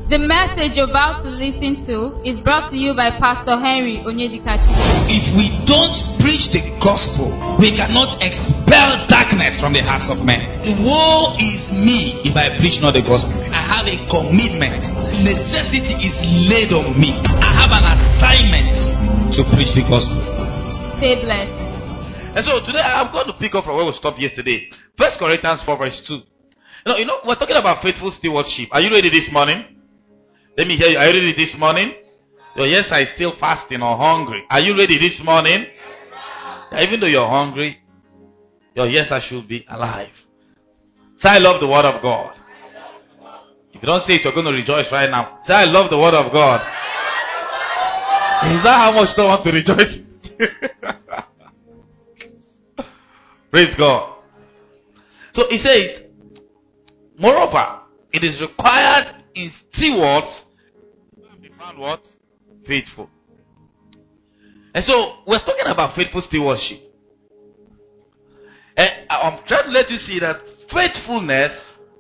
The message you're about to listen to is brought to you by Pastor Henry Onyedikachi. If we don't preach the gospel, we cannot expel darkness from the hearts of men. Woe is me if I preach not the gospel. I have a commitment. Necessity is laid on me. I have an assignment to preach the gospel. Stay blessed. And so today I'm going to pick up from where we stopped yesterday. 1 Corinthians 4 verse 2. You know, we're talking about faithful stewardship. Are you ready this morning? Let me hear you. Are you ready this morning? Your yes, I still fasting or hungry. Are you ready this morning? Even though you're hungry, your yes, I should be alive. Say, I love the word of God. If you don't say it, you're going to rejoice right now. Say, I love the word of God. Is that how much you want to rejoice? Praise God. So it says, moreover, it is required in stewards to be found what? Faithful. And so we're talking about faithful stewardship. And I'm trying to let you see that faithfulness,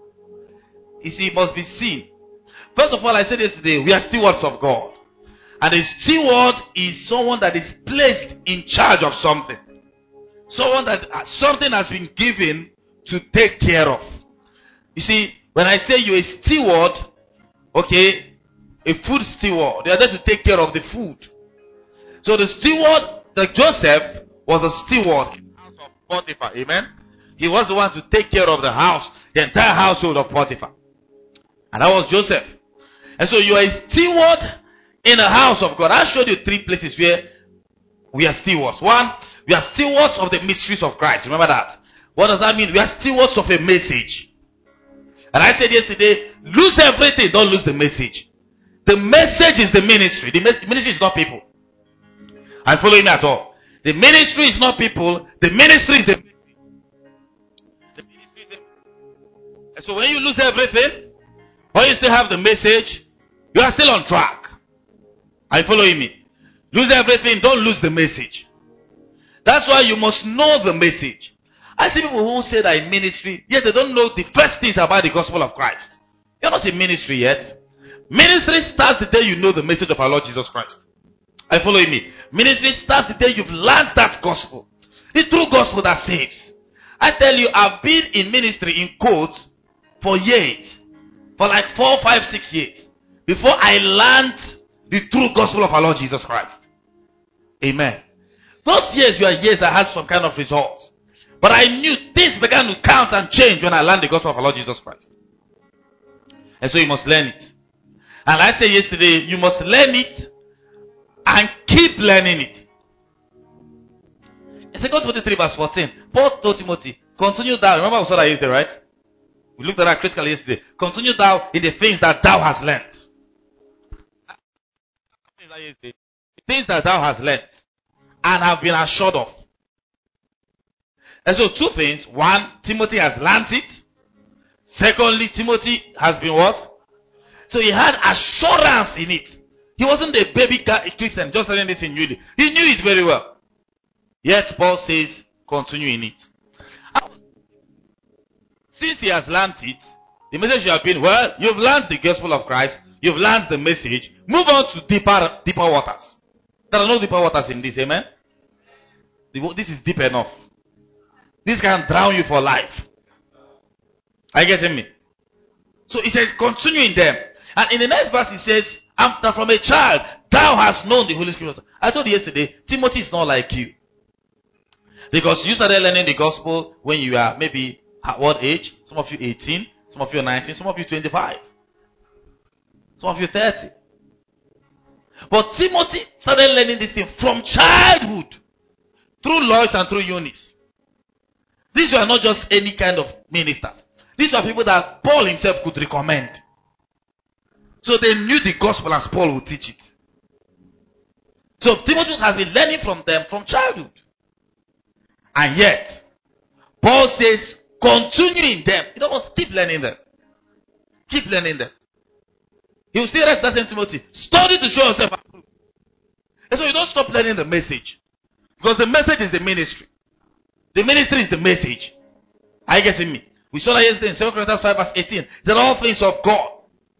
you see, must be seen. First of all, I said yesterday, we are stewards of God. And a steward is someone that is placed in charge of something. Someone that something has been given to take care of. You see, when I say you're a steward, okay, a food steward, they are there to take care of the food. So the steward, like Joseph, was a steward in the house of Potiphar. Amen. He was the one to take care of the house, the entire household of Potiphar. And that was Joseph. And so you are a steward in the house of God. I showed you 3 places where we are stewards. One, we are stewards of the mysteries of Christ. Remember that. What does that mean? We are stewards of a message. And I said yesterday, lose everything, don't lose the message. The message is the ministry. The ministry is not people. Are you following me at all? The ministry is not people. The ministry is the ministry. The ministry is the... And so when you lose everything, or you still have the message, you are still on track. Are you following me? Lose everything, don't lose the message. That's why you must know the message. I see people who say that in ministry, yet they don't know the first things about the gospel of Christ. You're not in ministry yet. Ministry starts the day you know the message of our Lord Jesus Christ. Are you following me? Ministry starts the day you've learned that gospel. The true gospel that saves. I tell you, I've been in ministry in quotes for years. For like 4, 5, 6 years. Before I learned the true gospel of our Lord Jesus Christ. Amen. Those years were years I had some kind of results. But I knew things began to count and change when I learned the gospel of our Lord Jesus Christ. And so you must learn it. And like I said yesterday, you must learn it and keep learning it. In 2 Timothy 3 verse 14, Paul told Timothy, continue thou. Remember we saw that yesterday, right? We looked at that critically yesterday. Continue thou in the things that thou hast learned. The things that thou hast learned and have been assured of. And so 2 things. 1, Timothy has learned it. Secondly, Timothy has been what? So he had assurance in it. He wasn't a baby Christian just learning this in Jude. He knew it very well. Yet Paul says, continue in it. Since he has learned it, the message should have been, well, you've learned the gospel of Christ. You've learned the message. Move on to deeper waters. There are no deeper waters in this, amen? This is deep enough. This can drown you for life. Are you getting me? So he says, continue in them. And in the next verse he says, after from a child, thou hast known the Holy Scriptures. I told you yesterday, Timothy is not like you. Because you started learning the gospel when you are maybe, at what age? Some of you 18, some of you 19, some of you 25. Some of you 30. But Timothy started learning this thing from childhood. Through Lois and through Eunice. These were not just any kind of ministers. These were people that Paul himself could recommend. So they knew the gospel as Paul would teach it. So Timothy has been learning from them from childhood. And yet, Paul says, continue in them. In other words, keep learning them. Keep learning them. He will still write that same Timothy. Study to show yourself approved. And so you don't stop learning the message. Because the message is the ministry. The ministry is the message. Are you getting me? We saw that yesterday in 2 Corinthians 5 verse 18. That all things of God.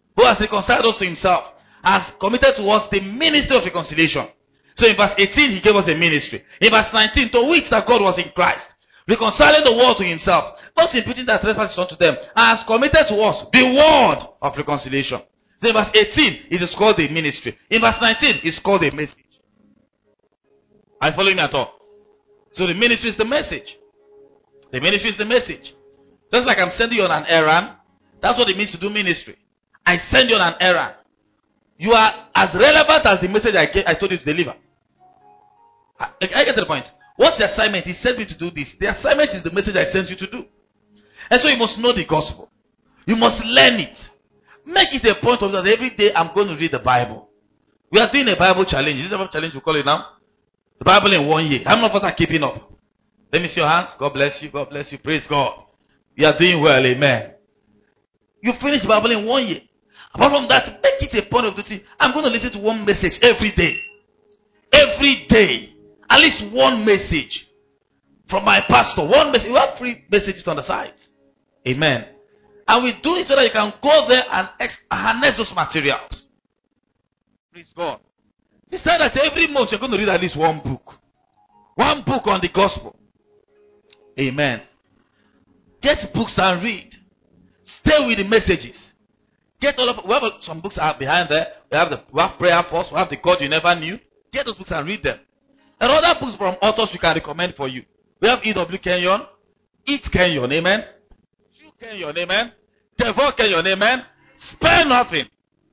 who has reconciled us to himself, has committed to us the ministry of reconciliation. So in verse 18, he gave us a ministry. In verse 19, to which that God was in Christ, reconciling the world to himself, not imputing their trespasses unto them, and has committed to us the word of reconciliation. So in verse 18, it is called the ministry. In verse 19, it's called a message. Are you following me at all? So the ministry is the message. The ministry is the message. Just like I'm sending you on an errand, that's what it means to do ministry. I send you on an errand. You are as relevant as the message I told you to deliver. I get to the point. What's the assignment? He sent me to do this. The assignment is the message I sent you to do. And so you must know the gospel. You must learn it. Make it a point of that every day I'm going to read the Bible. We are doing a Bible challenge. Is it a Bible challenge we call it now? The Bible in 1 year. How many of us are keeping up? Let me see your hands. God bless you. God bless you. Praise God. You are doing well. Amen. You finish the Bible in 1 year. Apart from that, make it a point of duty. I'm going to listen to one message every day. Every day. At least one message from my pastor. One message. We have 3 messages on the side. Amen. And we do it so that you can go there and harness those materials. Praise God. He said that every month you're going to read at least one book. One book on the gospel. Amen. Get books and read. Stay with the messages. Get all of. We have some books are behind there. We have Prayer Force. We have the God You Never Knew. Get those books and read them. And other books from authors we can recommend for you. We have E.W. Kenyon, Eat Kenyon, amen. Chew Kenyon, amen. Devour Kenyon, amen. Spare nothing.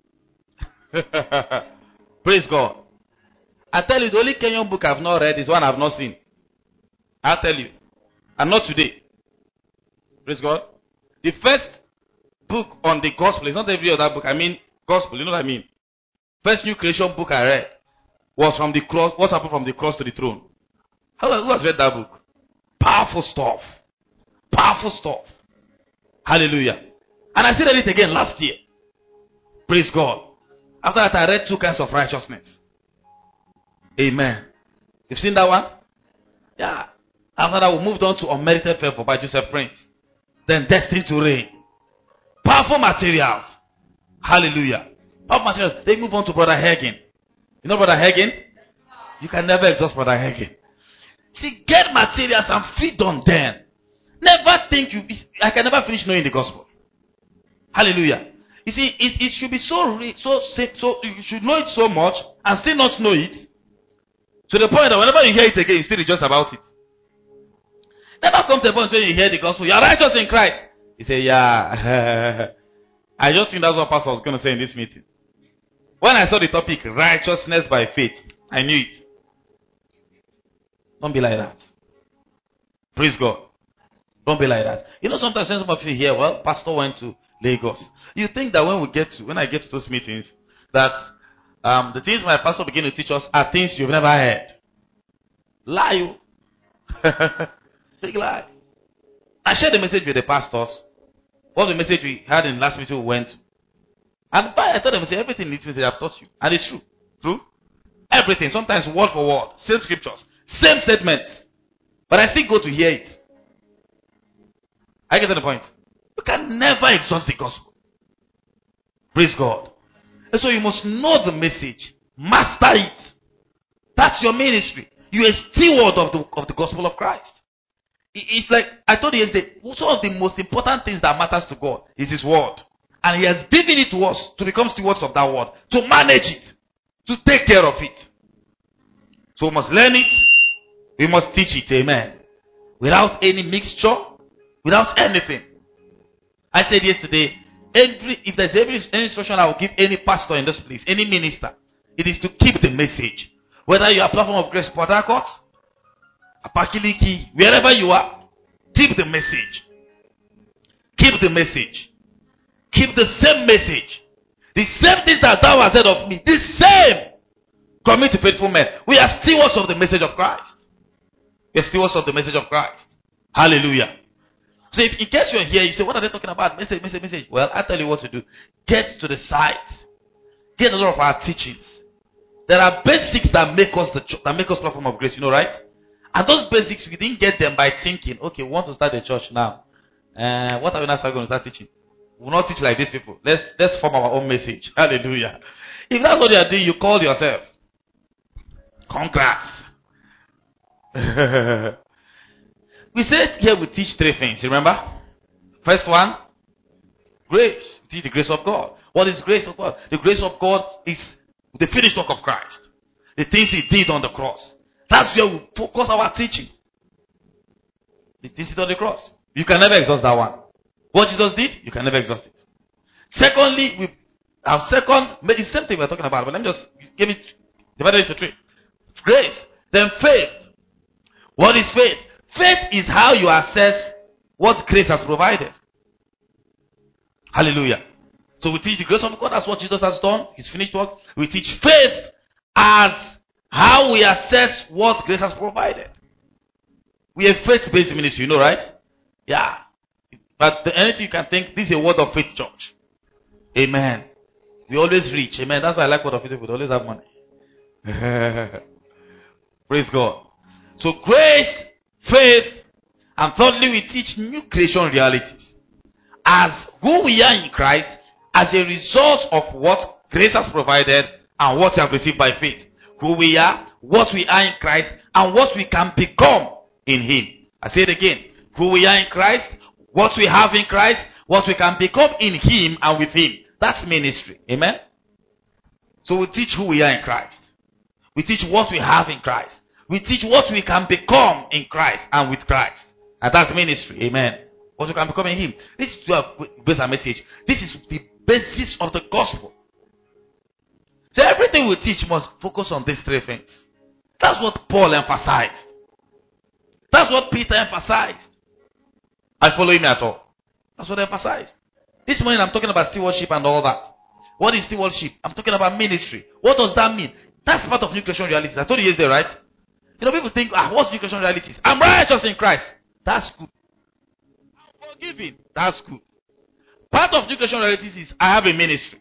Praise God. I tell you, the only Kenyon book I've not read is one I've not seen. I'll tell you. And not today. Praise God. The first book on the gospel, it's not every other book. I mean, gospel, you know what I mean? First new creation book I read was from the cross. What happened from the cross to the throne? Who has read that book? Powerful stuff. Powerful stuff. Hallelujah. And I said it again last year. Praise God. After that, I read 2 kinds of righteousness. Amen. You've seen that one? Yeah. After that, we moved on to Unmerited Favor by Joseph Prince. Then Destined to Reign. Powerful materials. Hallelujah. Powerful materials. They move on to Brother Hagin. You know Brother Hagin? You can never exhaust Brother Hagin. See, get materials and feed on them. Never think I can never finish knowing the gospel. Hallelujah. You see, it should be so you should know it so much and still not know it. To the point that whenever you hear it again, you still rejoice about it. Never come to a point when you hear the gospel, you are righteous in Christ. You say, yeah. I just think that's what Pastor was going to say in this meeting. When I saw the topic, righteousness by faith, I knew it. Don't be like that. Praise God. Don't be like that. You know, sometimes some of you hear, well, Pastor went to Lagos. You think that when I get to those meetings, that the things my pastor begin to teach us are things you've never heard. Lie. Big lie. I shared the message with the pastors. What was the message we had in last meeting we went to? And I told them, everything in this message I've taught you. And it's true. True? Everything. Sometimes word for word. Same scriptures. Same statements. But I still go to hear it. I get to the point. You can never exhaust the gospel. Praise God. And so you must know the message. Master it. That's your ministry. You're a steward of the gospel of Christ. It's like I told you yesterday, some of the most important things that matters to God is His word. And He has given it to us to become stewards of that word. To manage it. To take care of it. So we must learn it. We must teach it. Amen. Without any mixture. Without anything. I said yesterday, if there's any instruction I will give any pastor in this place, any minister, it is to keep the message. Whether you are Platform of Grace, Port Harcourt, Apakiliki, wherever you are, keep the message. Keep the message. Keep the same message. The same things that thou hast said of me, the same. Commit to faithful men. We are stewards of the message of Christ. We are stewards of the message of Christ. Hallelujah. So if in case you're here, you say, what are they talking about? Message. Well, I'll tell you what to do. Get to the site. Get a lot of our teachings. There are basics that make us Platform of Grace, you know, right? And those basics, we didn't get them by thinking, okay, we want to start a church now. What are we now going to start teaching? We will not teach like these people. Let's form our own message. Hallelujah. If that's what you are doing, you call yourself. Congrats. We said here we teach three things. Remember? First one, grace. We teach the grace of God. What is grace of God? The grace of God is the finished work of Christ. The things He did on the cross. That's where we focus our teaching. The things He did on the cross. You can never exhaust that one. What Jesus did, you can never exhaust it. Secondly, the same thing we're talking about, but let me just give it, divide it into three. Grace, then faith. What is faith? Faith is how you assess what grace has provided. Hallelujah. So we teach the grace of God, that's what Jesus has done, His finished work. We teach faith as how we assess what grace has provided. We are a faith-based ministry, you know, right? Yeah. But anything you can think, this is a word of faith church. Amen. We always reach. Amen. That's why I like word of faith. We always have money. Praise God. So grace, faith, and thirdly we teach new creation realities. As who we are in Christ, as a result of what grace has provided and what we have received by faith. Who we are, what we are in Christ, and what we can become in Him. I say it again. Who we are in Christ, what we have in Christ, what we can become in Him and with Him. That's ministry. Amen? So we teach who we are in Christ. We teach what we have in Christ. We teach what we can become in Christ and with Christ. And that's ministry. Amen. What we can become in Him. This is our message. This is the basis of the gospel. So everything we teach must focus on these three things. That's what Paul emphasized. That's what Peter emphasized. Are you following me at all? That's what I emphasized. This morning I'm talking about stewardship and all that. What is stewardship? I'm talking about ministry. What does that mean? That's part of new creation realities. I told you yesterday, right? You know, people think, what's new creation realities? I'm righteous in Christ. That's good. I'm forgiven. That's good. Part of new creation realities is I have a ministry.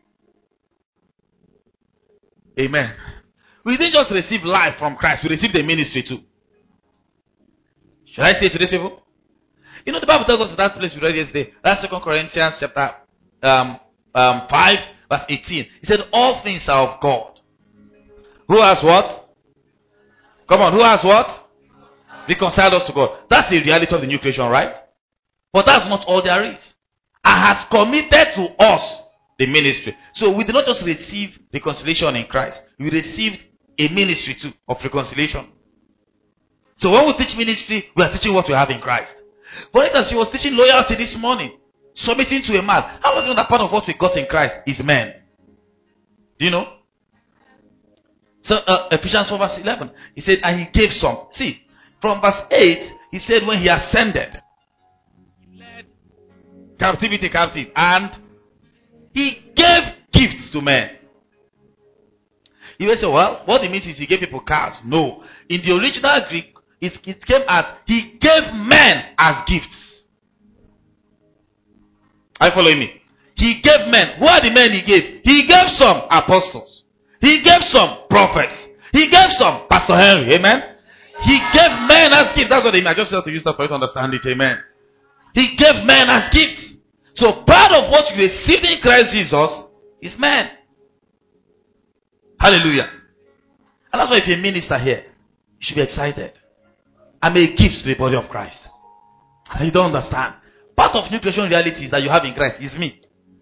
Amen. We didn't just receive life from Christ. We received a ministry too. Should I say to these people? You know, the Bible tells us in that place we read yesterday. That's 2 Corinthians chapter 5, verse 18. He said, all things are of God. Who has what? Come on, who has what? Reconciled us to God. That's the reality of the new creation, right? But that's not all there is. And has committed to us the ministry. So we did not just receive reconciliation in Christ. We received a ministry too of reconciliation. So when we teach ministry, we are teaching what we have in Christ. For instance, she was teaching loyalty this morning. Submitting to a man. How much of that part of what we got in Christ is men? Do you know? So Ephesians 4 verse 11. He said, and He gave some. See, from verse 8, He said when He ascended, He led captivity captive. And He gave gifts to men. You will say, well, what it means is He gave people cars. No. In the original Greek, it came as He gave men as gifts. Are you following me? He gave men. Who are the men He gave? He gave some apostles. He gave some prophets. He gave some Pastor Henry. Amen. He gave men as gifts. That's what I mean. I just have to use that for you to understand it. Amen. He gave men as gifts. So part of what you received in Christ Jesus is men. Hallelujah. And that's why if you're a minister here, you should be excited. I'm a gift to the body of Christ. You don't understand. Part of new creation realities that you have in Christ is me.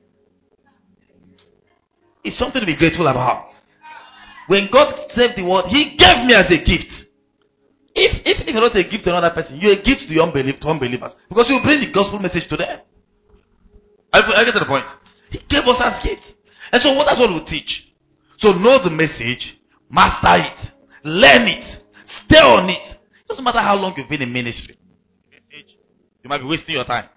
It's something to be grateful about. When God saved the world, He gave me as a gift. If you're not a gift to another person, you're a gift to the unbelievers. Because you bring the gospel message to them. I get to the point. He gave us as gifts. And so that's what we teach. So know the message, master it, learn it, stay on it. It doesn't matter how long you've been in ministry. You might be wasting your time.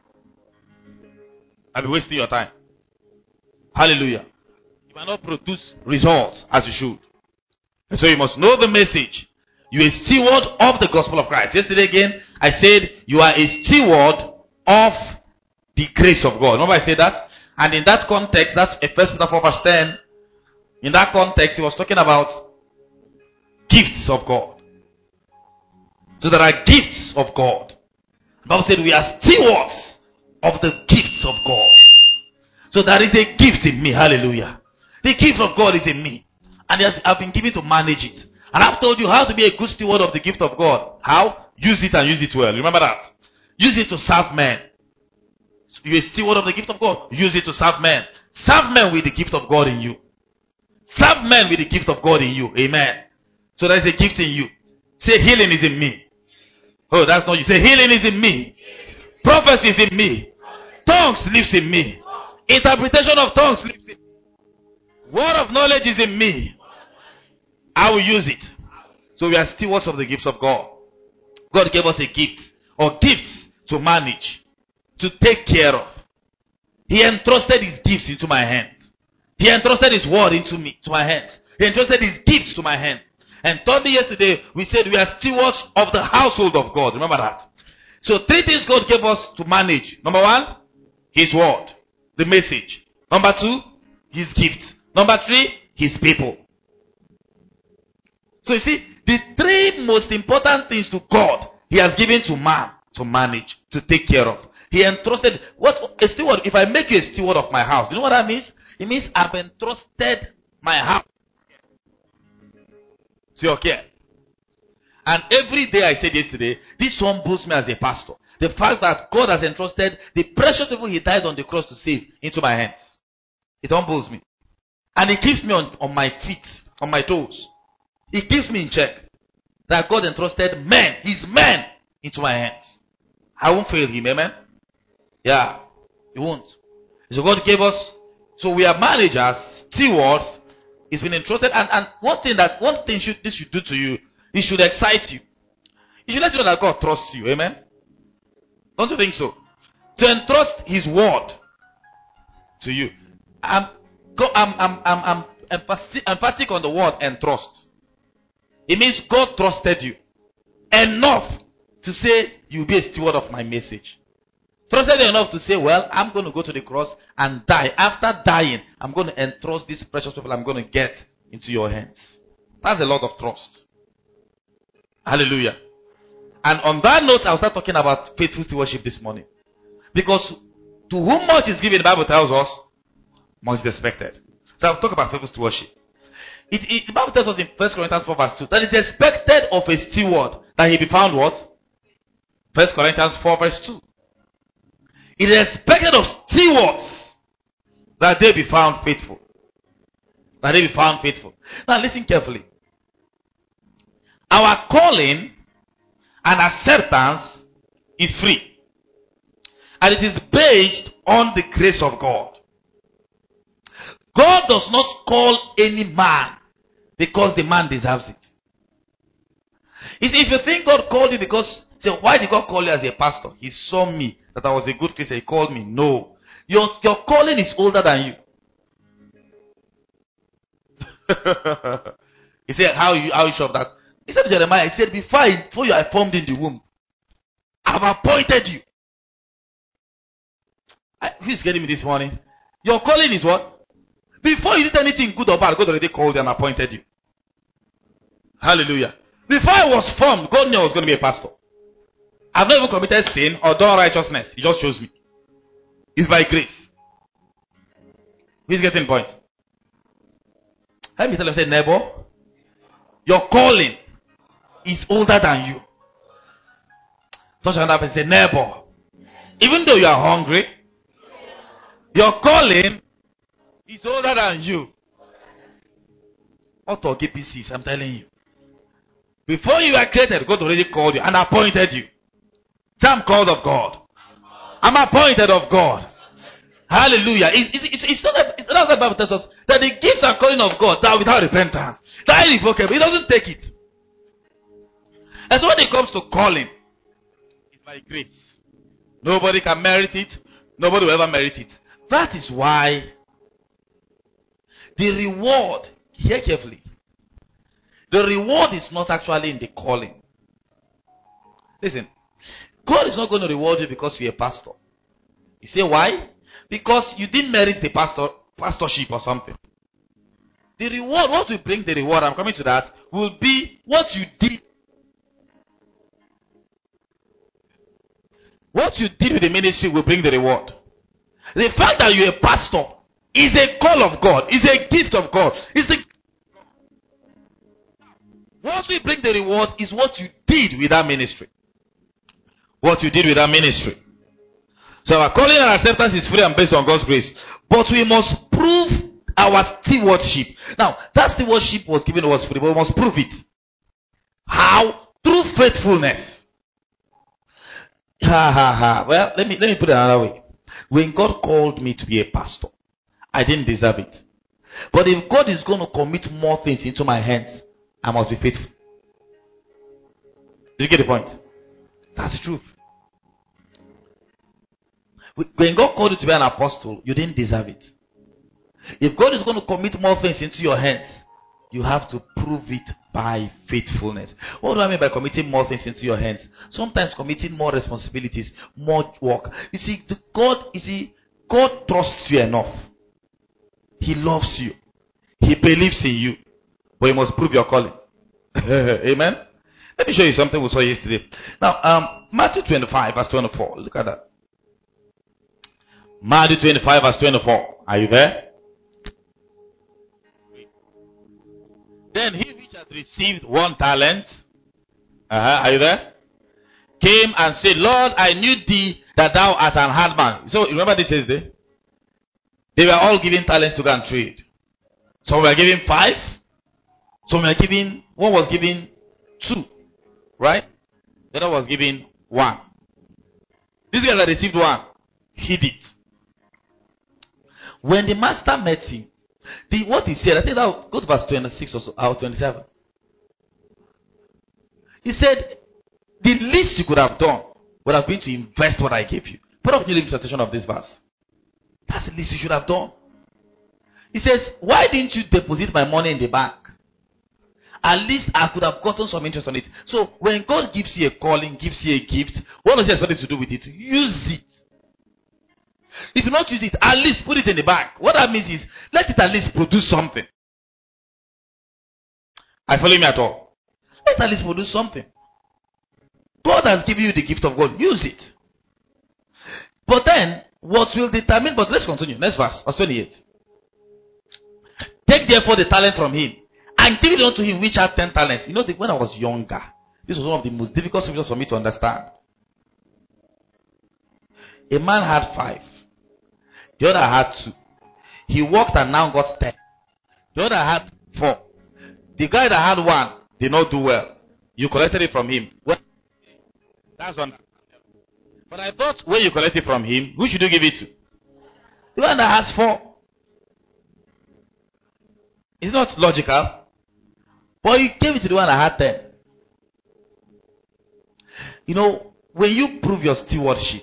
Hallelujah. You might not produce results as you should. And so you must know the message. You are a steward of the gospel of Christ. Yesterday again, I said you are a steward of the grace of God. Remember I said that? And in that context, that's 1 Peter 4 verse 10. In that context, he was talking about gifts of God. So there are gifts of God. The Bible said we are stewards of the gifts of God. So there is a gift in me. Hallelujah. The gift of God is in me. And I've been given to manage it. And I've told you how to be a good steward of the gift of God. How? Use it and use it well. Remember that. Use it to serve men. So you're a steward of the gift of God. Use it to serve men. Serve men with the gift of God in you. Serve men with the gift of God in you. Amen. So there's a gift in you. Say healing is in me. Oh, that's not you. Say healing is in me. Prophecy is in me. Tongues lives in me. Interpretation of tongues lives in me. Word of knowledge is in me. I will use it. So we are stewards of the gifts of God. God gave us a gift or gifts to manage, to take care of. He entrusted his gifts into my hands. He entrusted his word into me, to my hands. He entrusted his gifts to my hand. And Thursday yesterday, we said we are stewards of the household of God. Remember that? So 3 things God gave us to manage. Number 1, his word, the message. Number 2, his gifts. Number 3, his people. So you see, the 3 most important things to God, he has given to man to manage, to take care of. He entrusted, what a steward, if I make you a steward of my house, you know what that means? It means I've entrusted my house to your care. And every day, I said yesterday, this one boosts me as a pastor. The fact that God has entrusted the precious people he died on the cross to save into my hands. It humbles me. And it keeps me on my feet, on my toes. It keeps me in check. That God entrusted men, his men, into my hands. I won't fail him, amen? Yeah, he won't. So God gave us, so we are managers, stewards. It's been entrusted. And one thing this should do to you, it should excite you. It should let you know that God trusts you, amen? Don't you think so? To entrust his word to you. I'm emphatic on the word entrust. It means God trusted you enough to say you'll be a steward of my message. Trusted you enough to say, well, I'm going to go to the cross and die. After dying, I'm going to entrust these precious people I'm going to get into your hands. That's a lot of trust. Hallelujah. And on that note, I'll start talking about faithful stewardship this morning. Because to whom much is given, the Bible tells us, much is expected. So I'll talk about faithful stewardship. The Bible tells us in 1 Corinthians 4 verse 2 that it is expected of a steward that he be found what? 1 Corinthians 4 verse 2. It is expected of stewards that they be found faithful. That they be found faithful. Now listen carefully. Our calling and acceptance is free. And it is based on the grace of God. God does not call any man because the man deserves it. If you think God called you because, say, why did God call you as a pastor? He saw me, that I was a good Christian, he called me. No. Your calling is older than you. He said, how you sure of that? He said to Jeremiah, he said, before you are formed in the womb, I've appointed you. Who's getting me this morning? Your calling is what? Before you did anything good or bad, God already called you and appointed you. Hallelujah. Before I was formed, God knew I was going to be a pastor. I've not even committed sin or done righteousness. He just chose me. It's by grace. Who's getting the point? Let me tell you, say, neighbor, your calling is older than you. Touch another person, say, neighbor, even though you are hungry, your calling is older than you. What talk APCs, I'm telling you. Before you were created, God already called you and appointed you. So I'm called of God. I'm appointed of God. Hallelujah. It's not that the Bible tells us that the gifts and calling of God are without repentance. That is irrevocable. He doesn't take it. And so when it comes to calling, it's by grace. Nobody can merit it. Nobody will ever merit it. That is why the reward, hear carefully, the reward is not actually in the calling. Listen, God is not going to reward you because you're a pastor. You say why? Because you didn't merit the pastorship or something. The reward, what will bring the reward, I'm coming to that, will be what you did. What you did with the ministry will bring the reward. The fact that you're a pastor is a call of God, is a gift of God. What we bring the reward is what you did with that ministry. What you did with that ministry. So our calling and acceptance is free and based on God's grace. But we must prove our stewardship. Now, that stewardship was given to us free, but we must prove it. How? Through faithfulness. Well, let me put it another way. When God called me to be a pastor, I didn't deserve it. But if God is going to commit more things into my hands, I must be faithful. Do you get the point? That's the truth. When God called you to be an apostle, you didn't deserve it. If God is going to commit more things into your hands, you have to prove it by faithfulness. What do I mean by committing more things into your hands? Sometimes committing more responsibilities, more work. You see, God trusts you enough. He loves you. He believes in you. But you must prove your calling. Amen? Let me show you something we saw yesterday. Now, Matthew 25 verse 24. Look at that. Matthew 25 verse 24. Are you there? Then he which had received 1 talent, are you there? Came and said, Lord, I knew thee that thou art an hard man. So remember this is the they were all given talents to go and trade. Some were given 5. Some were given, one was given 2. Right? The other was given 1. This guy that received 1 hid it. When the master met him, what he said, I think that go to verse 26 or so, or 27. He said, the least you could have done would have been to invest what I gave you. Put up the New Living Translation of this verse. That's the least you should have done. He says, why didn't you deposit my money in the bank? At least I could have gotten some interest on it. So when God gives you a calling, gives you a gift, what does he expect you to do with it? Use it. If you not use it, at least put it in the bank. What that means is, let it at least produce something. Are you following me at all? Let it at least produce something. God has given you the gift of God. Use it. But then, what will determine, but let's continue. Next verse 28. Take therefore the talent from him, and give it unto him which had 10 talents. You know, when I was younger, this was one of the most difficult scriptures for me to understand. A man had 5. The other had 2. He worked and now got 10. The other had 4. The guy that had 1 did not do well. You collected it from him. Well, that's one. But I thought when you collect it from him, who should you give it to? The one that has 4. It's not logical. But you gave it to the one that had 10. You know, when you prove your stewardship,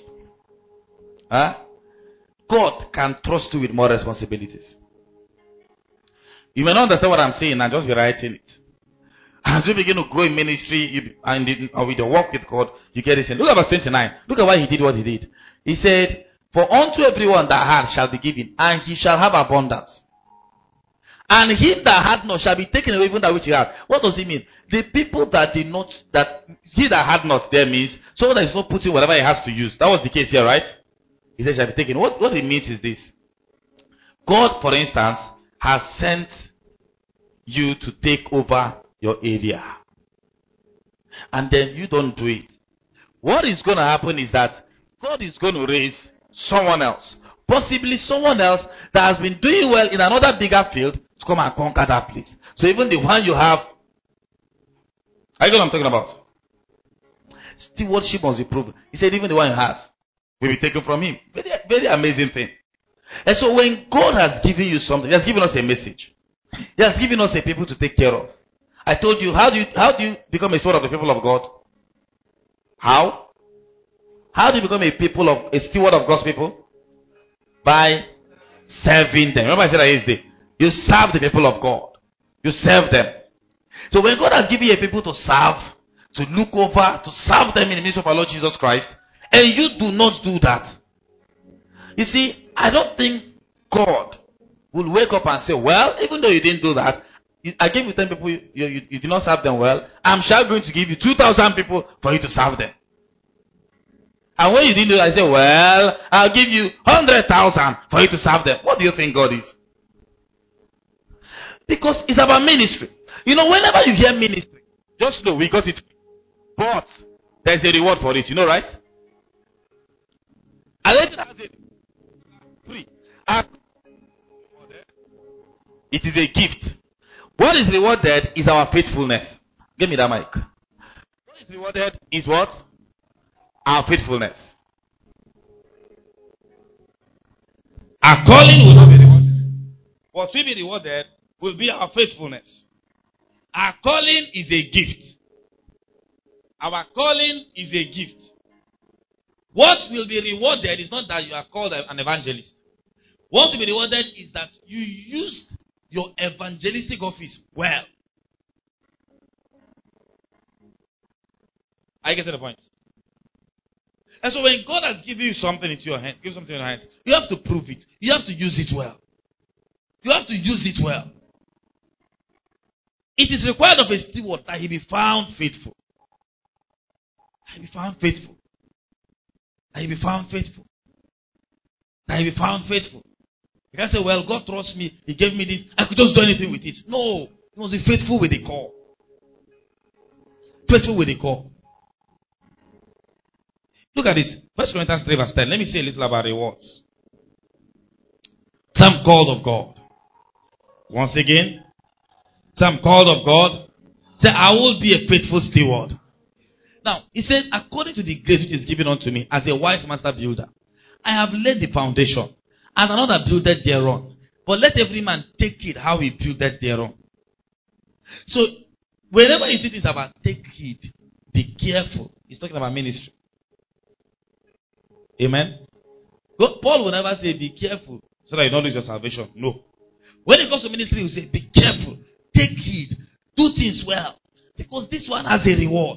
God can trust you with more responsibilities. You may not understand what I'm saying and just be writing it. As you begin to grow in ministry or with your work with God, you get it. Look at verse 29. Look at why he did what he did. He said, for unto everyone that hath shall be given, and he shall have abundance. And him that had not shall be taken away even that which he had. What does it mean? The people that did not, that he that had not there means someone that is not putting whatever he has to use. That was the case here, right? He said shall be taken. What it means is this. God, for instance, has sent you to take over your area. And then you don't do it. What is going to happen is that God is going to raise someone else. Possibly someone else that has been doing well in another bigger field to come and conquer that place. So even the one you have. Are you know what I'm talking about? Stewardship must be proven. He said even the one he has will be taken from him. Very, very amazing thing. And so when God has given you something, he has given us a message. He has given us a people to take care of. I told you, how do you become a steward of the people of God? How? How do you become a steward of God's people? By serving them. Remember I said that yesterday. You serve the people of God. You serve them. So when God has given you a people to serve, to look over, to serve them in the midst of our Lord Jesus Christ, and you do not do that, you see, I don't think God will wake up and say, well, even though you didn't do that, I gave you 10 people, you did not serve them well, I'm sure going to give you 2,000 people for you to serve them. And when you didn't do that, I say, well, I'll give you 100,000 for you to serve them. What do you think God is? Because it's about ministry. You know, whenever you hear ministry, just know we got it. But there's a reward for it. You know, right? And has it free. It is a gift. What is rewarded is our faithfulness. Give me that mic. What is rewarded is what? Our faithfulness. Our calling will not be rewarded. What will be rewarded will be our faithfulness. Our calling is a gift. Our calling is a gift. What will be rewarded is not that you are called an evangelist. What will be rewarded is that you used your evangelistic office well. I get to the point. And so when God has given you something into your hands, give something in your hands, you have to prove it. You have to use it well. You have to use it well. It is required of a steward that he be found faithful. That he be found faithful. That he be found faithful. That he be found faithful. You can't say, well, God trusts me. He gave me this. I could just do anything with it. No. You must be faithful with the call. Faithful with the call. Look at this. 1 Corinthians 3 verse 10. Let me say a little about rewards. Some called of God. Once again. Some called of God. Say, I will be a faithful steward. Now, he said, according to the grace which is given unto me as a wise master builder, I have laid the foundation, and another builded thereon. But let every man take it how he builded thereon. So, whenever you see things about take heed, be careful. He's talking about ministry. Amen. Paul will never say be careful so that you don't lose your salvation. No. When it comes to ministry, he will say be careful. Take heed. Do things well. Because this one has a reward.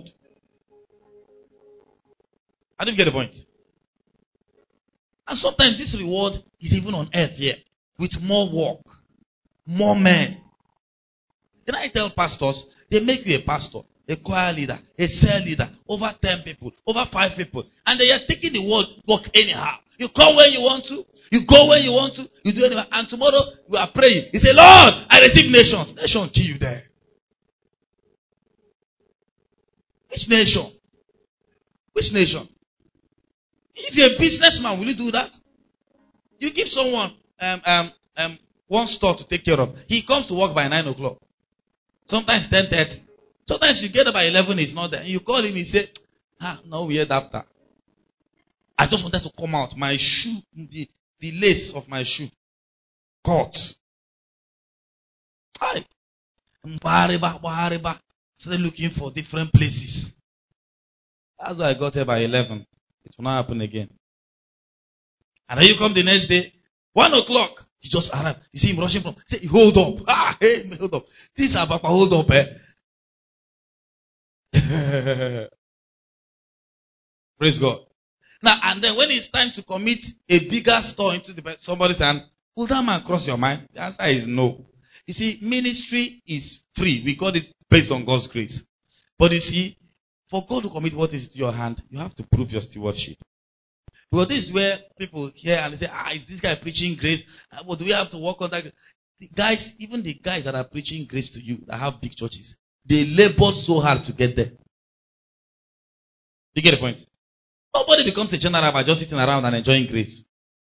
I didn't get the point. And sometimes this reward is even on earth here. With more work. More men. Can I tell pastors? They make you a pastor, a choir leader, a cell leader, over 10 people, over 5 people. And they are taking the work anyhow. You come when you want to. You go when you want to. You do anything. And tomorrow you are praying. You say, Lord, I receive nations. Nation kill you there. Which nation? Which nation? If you're a businessman, will you do that? You give someone one store to take care of. He comes to work by 9 o'clock. Sometimes 10:30. Sometimes you get there by 11, he's not there. And you call him, he say, no, we had after. I just wanted to come out. My shoe, the lace of my shoe, caught. Started looking for different places. That's why I got here by 11. It will not happen again. And then you come the next day, 1 o'clock. He just arrived. You see him rushing from. Say, hold up. Hey, hold up. This is about hold up. Praise God. Now, and then when it's time to commit a bigger store into somebody's hand, will that man cross your mind? The answer is no. You see, ministry is free. We got it based on God's grace. But you see, for God to commit what is to your hand, you have to prove your stewardship. Because this is where people hear and they say, is this guy preaching grace? But do we have to work on that? The guys, even the guys that are preaching grace to you, that have big churches, they labor so hard to get there. You get the point? Nobody becomes a general by just sitting around and enjoying grace.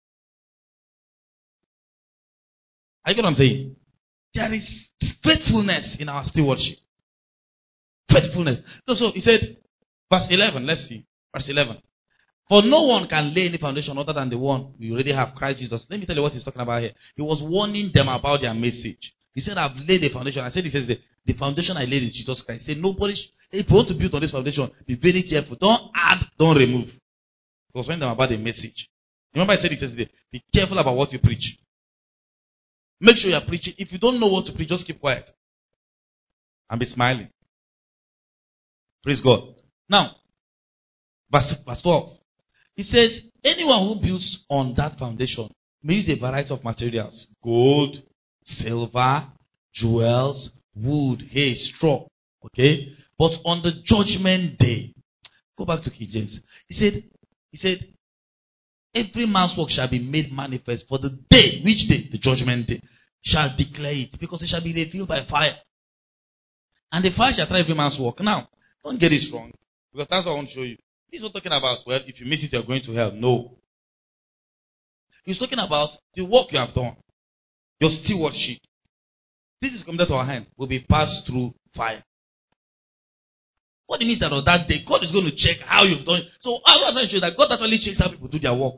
I get what I'm saying? There is faithfulness in our stewardship. Faithfulness. So he said, verse 11, let's see. Verse 11. For no one can lay any foundation other than the one we already have, Christ Jesus. Let me tell you what he's talking about here. He was warning them about their message. He said, I've laid a foundation. He says, the foundation I laid is Jesus Christ. He said, if you want to build on this foundation, be very careful. Don't add, don't remove. He was warning them about the message. Remember I said, he says, be careful about what you preach. Make sure you are preaching. If you don't know what to preach, just keep quiet. And be smiling. Praise God. Now, verse 12. He says, anyone who builds on that foundation may use a variety of materials. Gold, silver, jewels, wood, hay, straw. Okay? But on the judgment day, go back to King James. He said, He said, every man's work shall be made manifest, for the day, which day? The judgment day, shall declare it, because it shall be revealed by fire. And the fire shall try every man's work. Now, don't get it wrong, because that's what I want to show you. He's not talking about, well, if you miss it, you're going to hell. No. He's talking about the work you have done, your stewardship. This is committed to our hand, will be passed through fire. What it means that on that day, God is going to check how you've done it. So I was trying to show you that God actually checks how people do their work.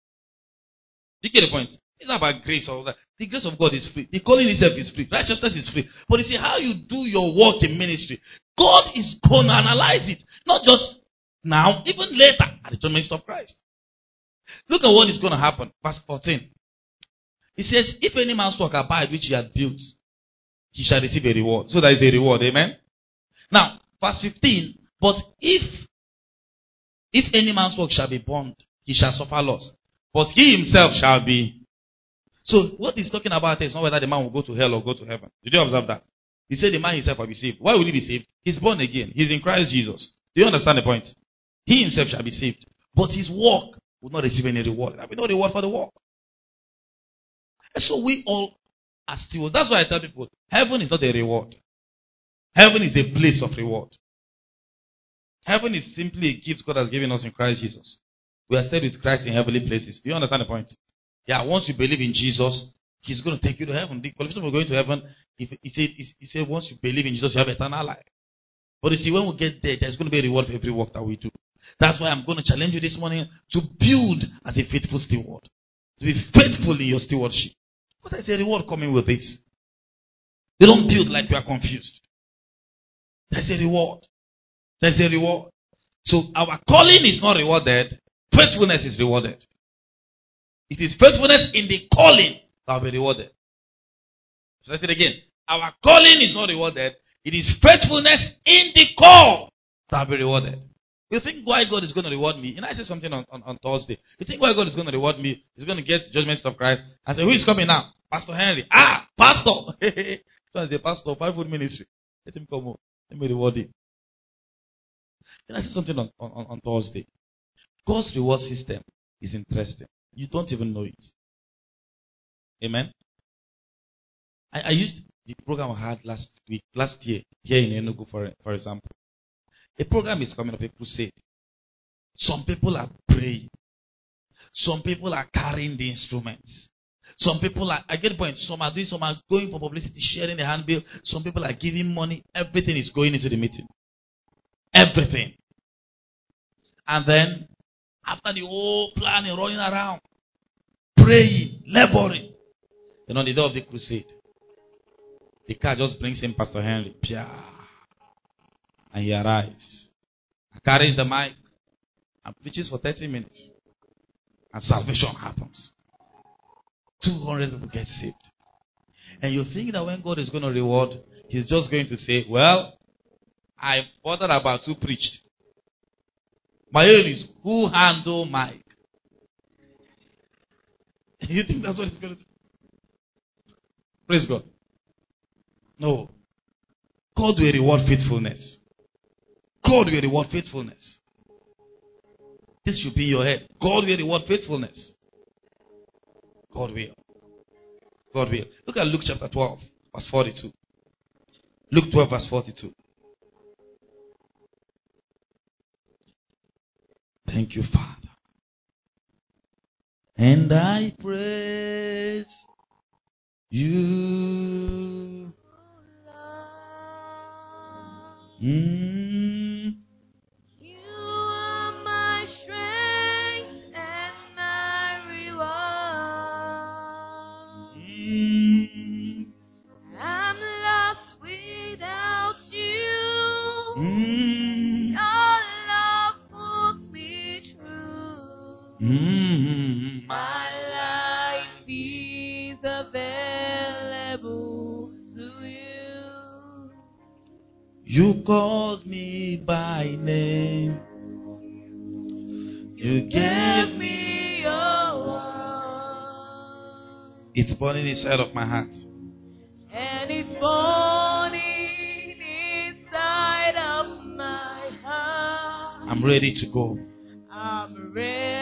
You get the point? It's not about grace or that. The grace of God is free. The calling itself is free. Righteousness is free. But you see, how you do your work in ministry, God is going to analyze it. Not just now, even later at the judgment of Christ. Look at what is going to happen. Verse 14. It says, if any man's work abide which he had built, he shall receive a reward. So there is a reward. Amen? Now, verse 15. But if any man's work shall be burned, he shall suffer loss. But he himself shall be. So what he's talking about is not whether the man will go to hell or go to heaven. Did you observe that? He said the man himself will be saved. Why will he be saved? He's born again. He's in Christ Jesus. Do you understand the point? He himself shall be saved. But his work will not receive any reward. There will be no reward for the work. And so we all are stewards. That's why I tell people, heaven is not a reward. Heaven is a place of reward. Heaven is simply a gift God has given us in Christ Jesus. We are stayed with Christ in heavenly places. Do you understand the point? Yeah, once you believe in Jesus, He's going to take you to heaven. The qualification for going to heaven, he said once you believe in Jesus, you have eternal life. But you see, when we get there, there's going to be a reward for every work that we do. That's why I'm going to challenge you this morning to build as a faithful steward. To be faithful in your stewardship. But there's a reward coming with this. They don't build like we are confused. There's a reward. There's a reward. So our calling is not rewarded. Faithfulness is rewarded. It is faithfulness in the calling that will be rewarded. So let's say it again. Our calling is not rewarded. It is faithfulness in the call that will be rewarded. You think why God is going to reward me? I said something on Thursday. You think why God is going to reward me? He's going to get judgment of Christ. I said, who is coming now? Pastor Henry. Ah, Pastor. So I say, Pastor, 5-foot ministry. Let him come home. Let me reward him. Then I said something on Thursday. God's reward system is interesting. You don't even know it. Amen. I used the program I had last year, here in Enugu, for example. A program is coming up, a crusade. Some people are praying. Some people are carrying the instruments. Some people are, I get the point, some are going for publicity, sharing the handbill. Some people are giving money. Everything is going into the meeting. Everything. And then, after the whole planning, running around, praying, laboring, then on the day of the crusade, the car just brings in Pastor Henry. And he arrives. And carries the mic and preaches for 30 minutes. And salvation happens. 200 people get saved. And you think that when God is going to reward, He's just going to say, well, I bothered about who preached. My aim is who handle mic. You think that's what He's going to do? Praise God. No. God will reward faithfulness. God will reward faithfulness. This should be in your head. God will reward faithfulness. God will. God will. Look at Luke chapter 12, verse 42. Luke 12, verse 42. Thank you, Father. And I praise you. You are my strength and my reward. I'm lost without you. Your love pulls me through. My life is available to you. You called me by name. You gave me your word. It's burning inside of my heart. And it's burning inside of my heart. I'm ready to go. I'm ready.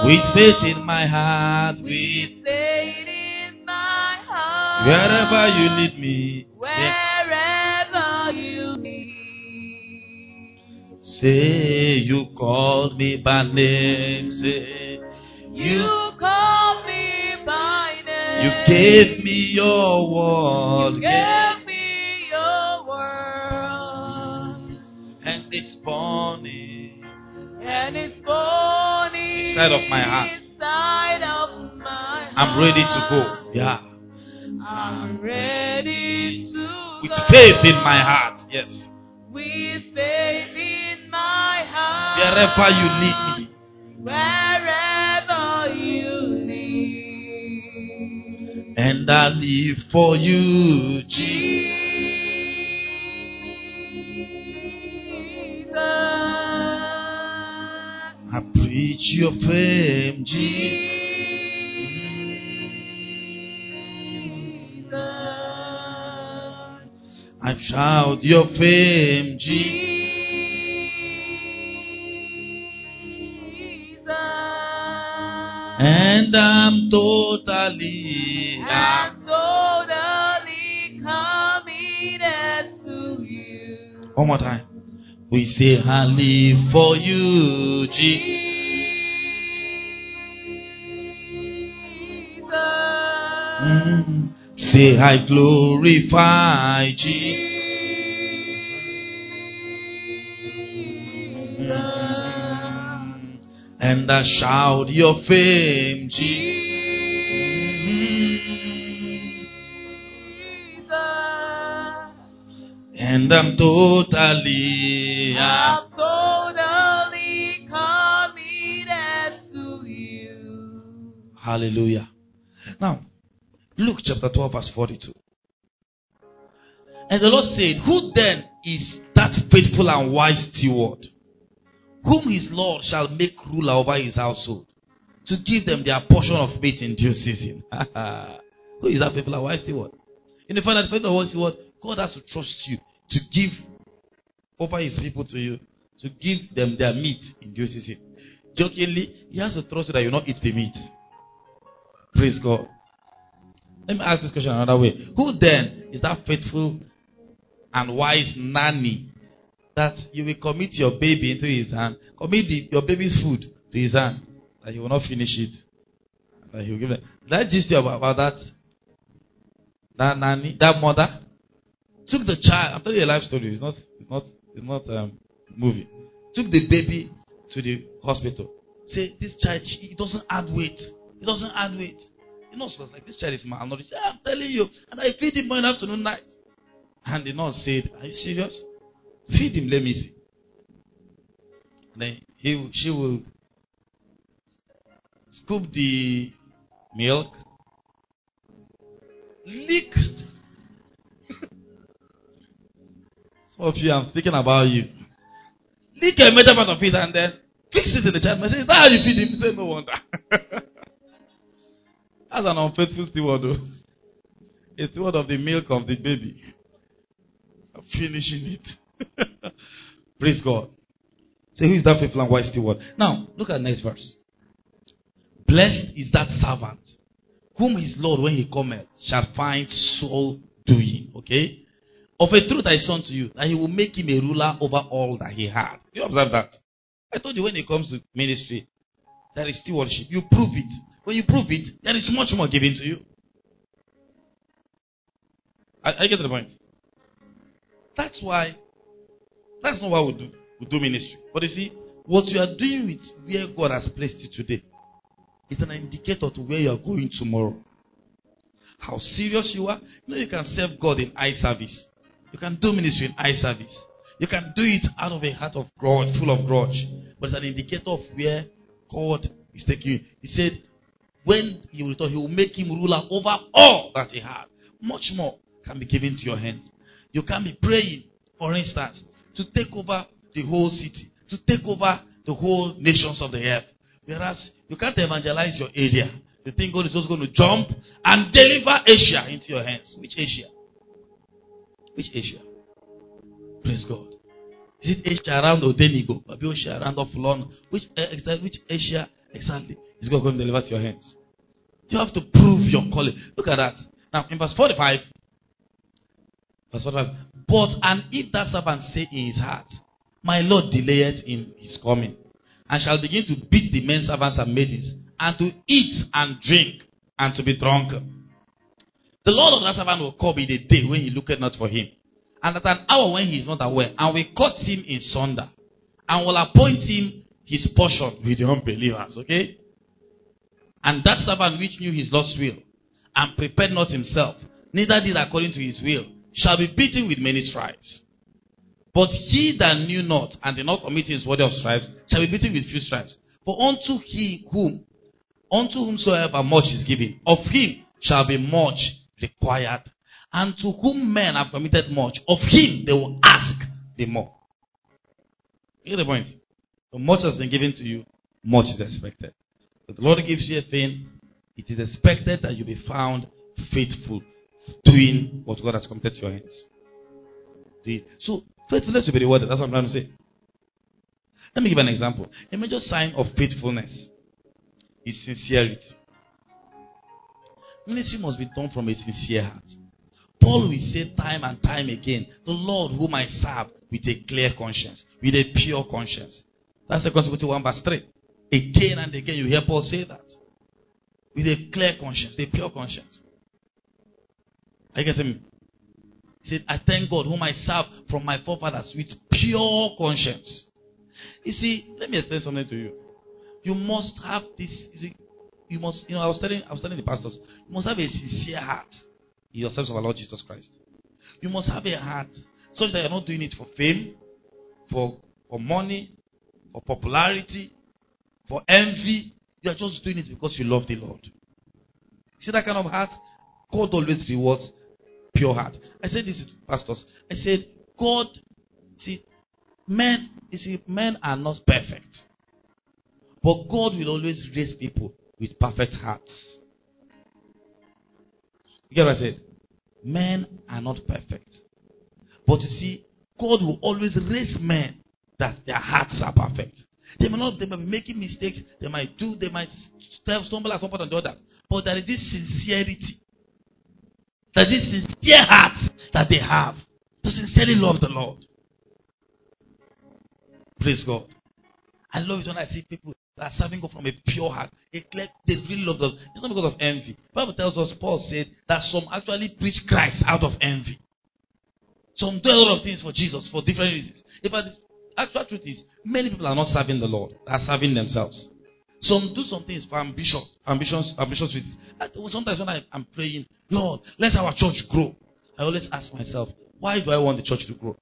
With faith in my heart. With faith in my heart. Wherever you lead me. Wherever you lead. Say you called me by name. Say You called me by name. you gave me your word. You gave me your word. And it's burning. And it's burning Inside of my heart. Inside of my heart. I'm ready to go. Yeah. I'm ready to With go. faith in my heart. Yes. With faith in my heart. Wherever you lead me. Wherever you lead. And I live for you, Jesus. Jesus. I preach your fame, Jesus. I shout your fame, Jesus. And I'm totally committed to you. One more time. We say, I live for you, Jesus. Say, I glorify Jesus. And I shout your fame, Jesus. And I'm totally committed to you. Hallelujah. Now, Luke chapter 12 verse 42. And the Lord said, who then is that faithful and wise steward, whom his Lord shall make ruler over his household, to give them their portion of meat in due season? Who is that faithful and wise steward? In the fact that faithful and wise steward, God has to trust you to give over his people to you, to give them their meat in due season. Jokingly, he has to trust you that you will not eat the meat. Praise God. Let me ask this question another way. Who then is that faithful and wise nanny that you will commit your baby into his hand, commit your baby's food to his hand, that he will not finish it, that he will give them? Did I just tell you about that nanny, that mother took the child? I'm telling you a life story. It's not movie. Took the baby to the hospital. Say, this child, it doesn't add weight. It doesn't add weight. The nurse was like, this child is malnourished. Say, I'm telling you. And I feed him morning, afternoon, night. And the nurse said, are you serious? Feed him, let me see. Then she will scoop the milk, lick. Some of you, I'm speaking about you. Lick a major part of it and then fix it in the child. I say, is that how you feed him? He said, no wonder. That's an unfaithful steward, though. A steward of the milk of the baby. Finishing it. Praise God. Say, who is that faithful and wise steward? Now, look at the next verse. Blessed is that servant, whom his Lord, when he cometh, shall find so doing. Okay? Of a truth I say unto you, that he will make him a ruler over all that he had. You observe that? I told you when it comes to ministry, there is stewardship. You prove it. When you prove it, there is much more given to you. I get the point. That's why, that's not what we do. We do ministry. But you see, what you are doing with where God has placed you today is an indicator to where you are going tomorrow. How serious you are. You know, you can serve God in eye service. You can do ministry in eye service. You can do it out of a heart of grudge, full of grudge. But it's an indicator of where God is taking you. He said, when he will return, he will make him ruler over all that he had. Much more can be given to your hands. You can be praying, for instance, to take over the whole city, to take over the whole nations of the earth. Whereas you can't evangelize your area. You think God is just going to jump and deliver Asia into your hands. Which Asia? Which Asia? Praise God. Is it Asia around Odenigo? Or Asia around Fulon? Which Asia exactly? Is God going to deliver to your hands? You have to prove your calling. Look at that. Now, in verse 45, but and if that servant say in his heart, my Lord delayeth in his coming, and shall begin to beat the men servants and maidens, and to eat and drink, and to be drunken, the Lord of that servant will come in a day when he looketh not for him, and at an hour when he is not aware, and will cut him in sunder, and will appoint him his portion with the unbelievers. Okay? And that servant which knew his Lord's will, and prepared not himself, neither did according to his will, shall be beaten with many stripes. But he that knew not, and did not commit his word of stripes, shall be beaten with few stripes. For unto whomsoever much is given, of him shall be much required. And to whom men have committed much, of him they will ask the more. You get the point? So much has been given to you, much is expected. If the Lord gives you a thing, it is expected that you be found faithful, doing what God has committed to your hands. So, faithfulness will be rewarded. That's what I'm trying to say. Let me give an example. A major sign of faithfulness is sincerity. Ministry must be done from a sincere heart. Paul will say time and time again, the Lord whom I serve with a clear conscience, with a pure conscience. That's 2 Timothy 1 verse 3. Again and again you hear Paul say that. With a clear conscience, a pure conscience. Are you getting me? He said, I thank God whom I serve from my forefathers with pure conscience. You see, let me explain something to you. You must have this, I was telling the pastors, you must have a sincere heart in yourselves of our Lord Jesus Christ. You must have a heart such that you're not doing it for fame, for money, for popularity, for envy. You are just doing it because you love the Lord. See that kind of heart? God always rewards pure heart. I said this to pastors. I said, God, men are not perfect. But God will always raise people with perfect hearts. You get what I said? Men are not perfect. But you see, God will always raise men that their hearts are perfect. They might be making mistakes. They might stumble at one point or the other. But there is this sincerity. That this sincere heart that they have to sincerely love the Lord. Praise God. I love it when I see people that are serving God from a pure heart. They really love God. It's not because of envy. The Bible tells us, Paul said, that some actually preach Christ out of envy. Some do a lot of things for Jesus for different reasons. In fact, the actual truth is, many people are not serving the Lord. They are serving themselves. Some do some things for ambitions reasons. Sometimes when I'm praying, Lord, let our church grow, I always ask myself, why do I want the church to grow?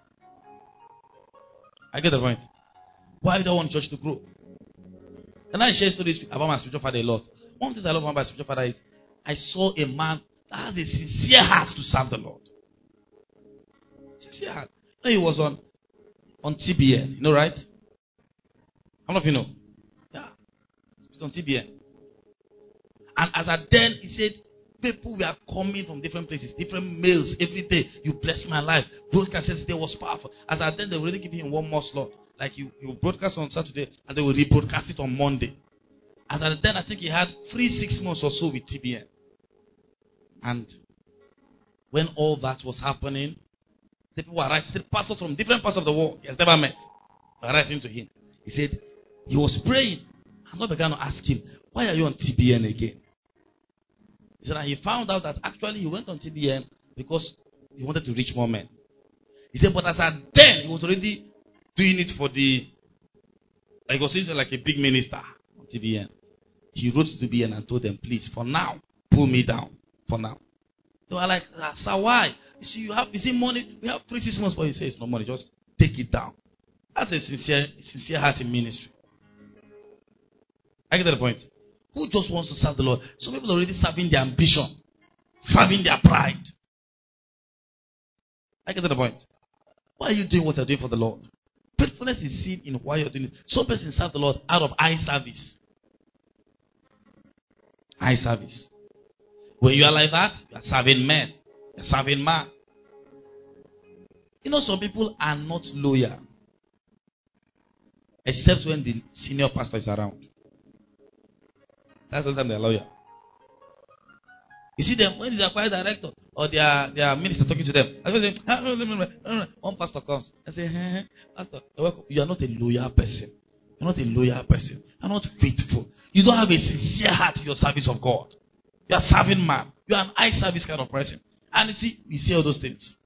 I get the point. Why do I want the church to grow? And I share stories about my spiritual father a lot. One of the things I love about my spiritual father is I saw a man that has a sincere heart to serve the Lord. Sincere heart. You know, he was on TBN, you know, right? How many of you know? Yeah. He's on TBN. And as at then, he said, people were coming from different places, different mails every day. You bless my life. Broadcast yesterday was powerful. As at then, they were already giving him one more slot. Like you broadcast on Saturday and they will rebroadcast it on Monday. As at then, I think he had free 6 months or so with TBN. And when all that was happening, the people were writing, pastors from different parts of the world he has never met were writing to him. He said, he was praying. And God began to ask him, why are you on TBN again? He said, and he found out that actually he went on TBN because he wanted to reach more men. He said, but as at then, he was already doing it for he was saying like a big minister on TBN. He wrote to TBN and told them, please, for now, pull me down. For now. They were like, sir, why? You see money? We have 3 6 months, but he says, no money, just take it down. That's a sincere heart in ministry. I get the point. Who just wants to serve the Lord? Some people are already serving their ambition, serving their pride. I get the point. Why are you doing what you're doing for the Lord? Faithfulness is seen in why you're doing it. Some persons serve the Lord out of eye service. Eye service. When you are like that, you are serving men. You are serving man. You know, some people are not loyal. Except when the senior pastor is around. That's the time they're lawyer. You see them when the choir director or their minister talking to them. One pastor comes and say, hey, Pastor, you're welcome. You are not a loyal person. You're not a loyal person. You're not faithful. You don't have a sincere heart in your service of God. You are serving man. You are an eye service kind of person. And you see all those things.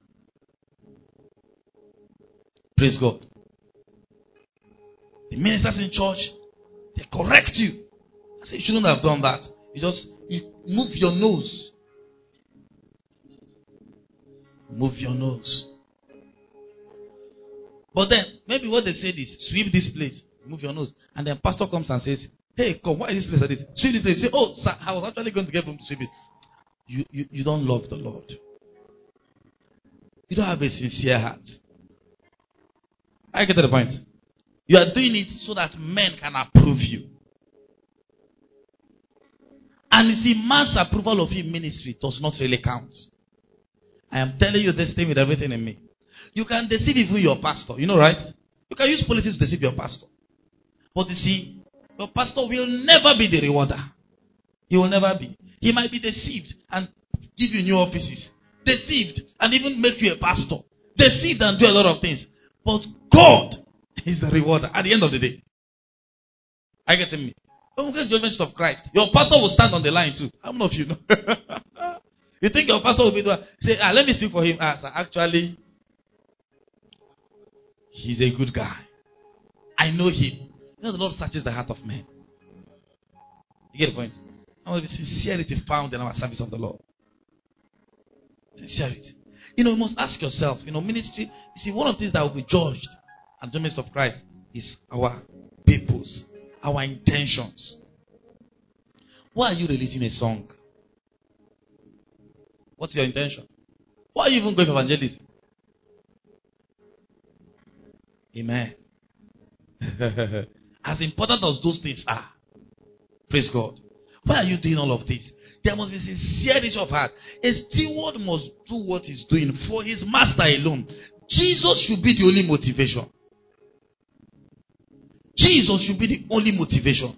Praise God. The ministers in church, they correct you. I say you shouldn't have done that. You move your nose. Move your nose. But then, maybe what they said is, sweep this place. Move your nose. And then pastor comes and says, hey, come, why is this place like this? Sweep this place. Say, oh, sir, I was actually going to get room to sweep it. You don't love the Lord. You don't have a sincere heart. I get to the point. You are doing it so that men can approve you. And you see, man's approval of your ministry does not really count. I am telling you this thing with everything in me. You can deceive even your pastor. You know, right? You can use politics to deceive your pastor. But you see, your pastor will never be the rewarder. He will never be. He might be deceived and give you new offices. Deceived and even make you a pastor. Deceived and do a lot of things. But God is the rewarder at the end of the day. Are you getting me? When we get the judgment of Christ, your pastor will stand on the line too. How many of you know? You think your pastor will be the one? Say, let me speak for him. Sir, actually, he's a good guy. I know him. You know, the Lord searches the heart of men. You get the point? There must be sincerity found in our service of the Lord. Sincerity. You know, you must ask yourself, ministry, you see, one of the things that will be judged at the judgment of Christ is our purpose, our intentions. Why are you releasing a song? What's your intention? Why are you even going for evangelism? Amen. As important as those things are, praise God. Why are you doing all of this? There must be sincerity of heart. A steward must do what he's doing for his master alone. Jesus should be the only motivation. Jesus should be the only motivation.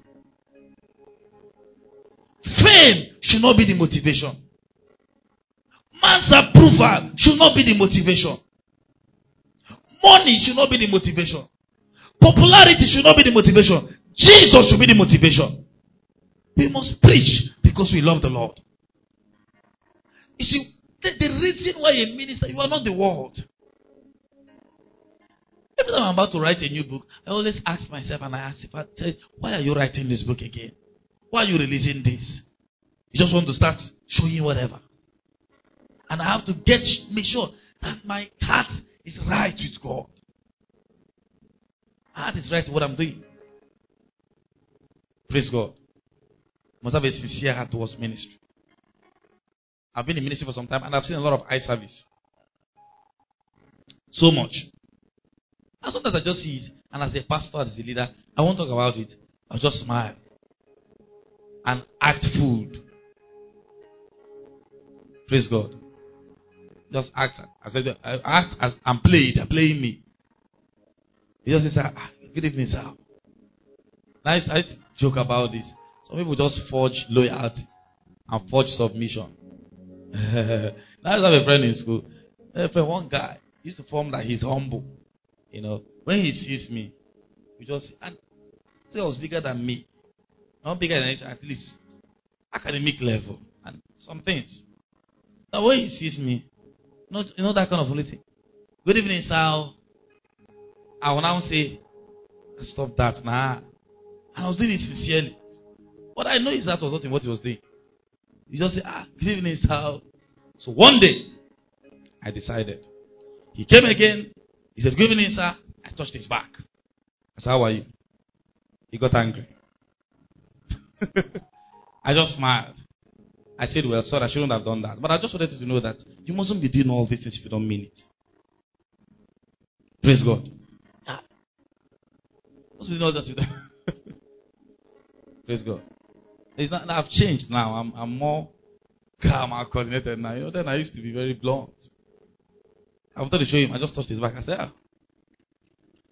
Fame should not be the motivation. Man's approval should not be the motivation. Money should not be the motivation. Popularity should not be the motivation. Jesus should be the motivation. We must preach because we love the Lord. You see, the reason why a minister, you are not the world. Every time I'm about to write a new book, I always ask myself and I say, why are you writing this book again? Why are you releasing this? You just want to start showing whatever. And I have to make sure that my heart is right with God. My heart is right with what I'm doing. Praise God. Must have a sincere heart towards ministry. I've been in ministry for some time and I've seen a lot of eye service. So much. And sometimes I just see it, and as a pastor, as a leader, I won't talk about it. I'll just smile and act fooled. Praise God. Just act. I act as I'm playing. They're playing me. He just says, good evening, sir. I used to joke about this. Some people just forge loyalty and forge submission. I used to have a friend in school. One guy used to form that he's humble. When he sees me, he just and say I was bigger than me. Not bigger than at least academic level and some things. Now when he sees me, that kind of only thing. Good evening, sir. I will now say, stop that. Nah. And I was doing it sincerely. But I know his heart was not in what he was doing. He just said, good evening, sir. So one day, I decided. He came again. He said, good evening, sir. I touched his back. I said, how are you? He got angry. I just smiled. I said, well, sorry, I shouldn't have done that. But I just wanted you to know that you mustn't be doing all these things if you don't mean it. Praise God. What's with all that? Praise God. I've changed now. I'm more calm and coordinated now. Then I used to be very blunt. I wanted to show him. I just touched his back. I said,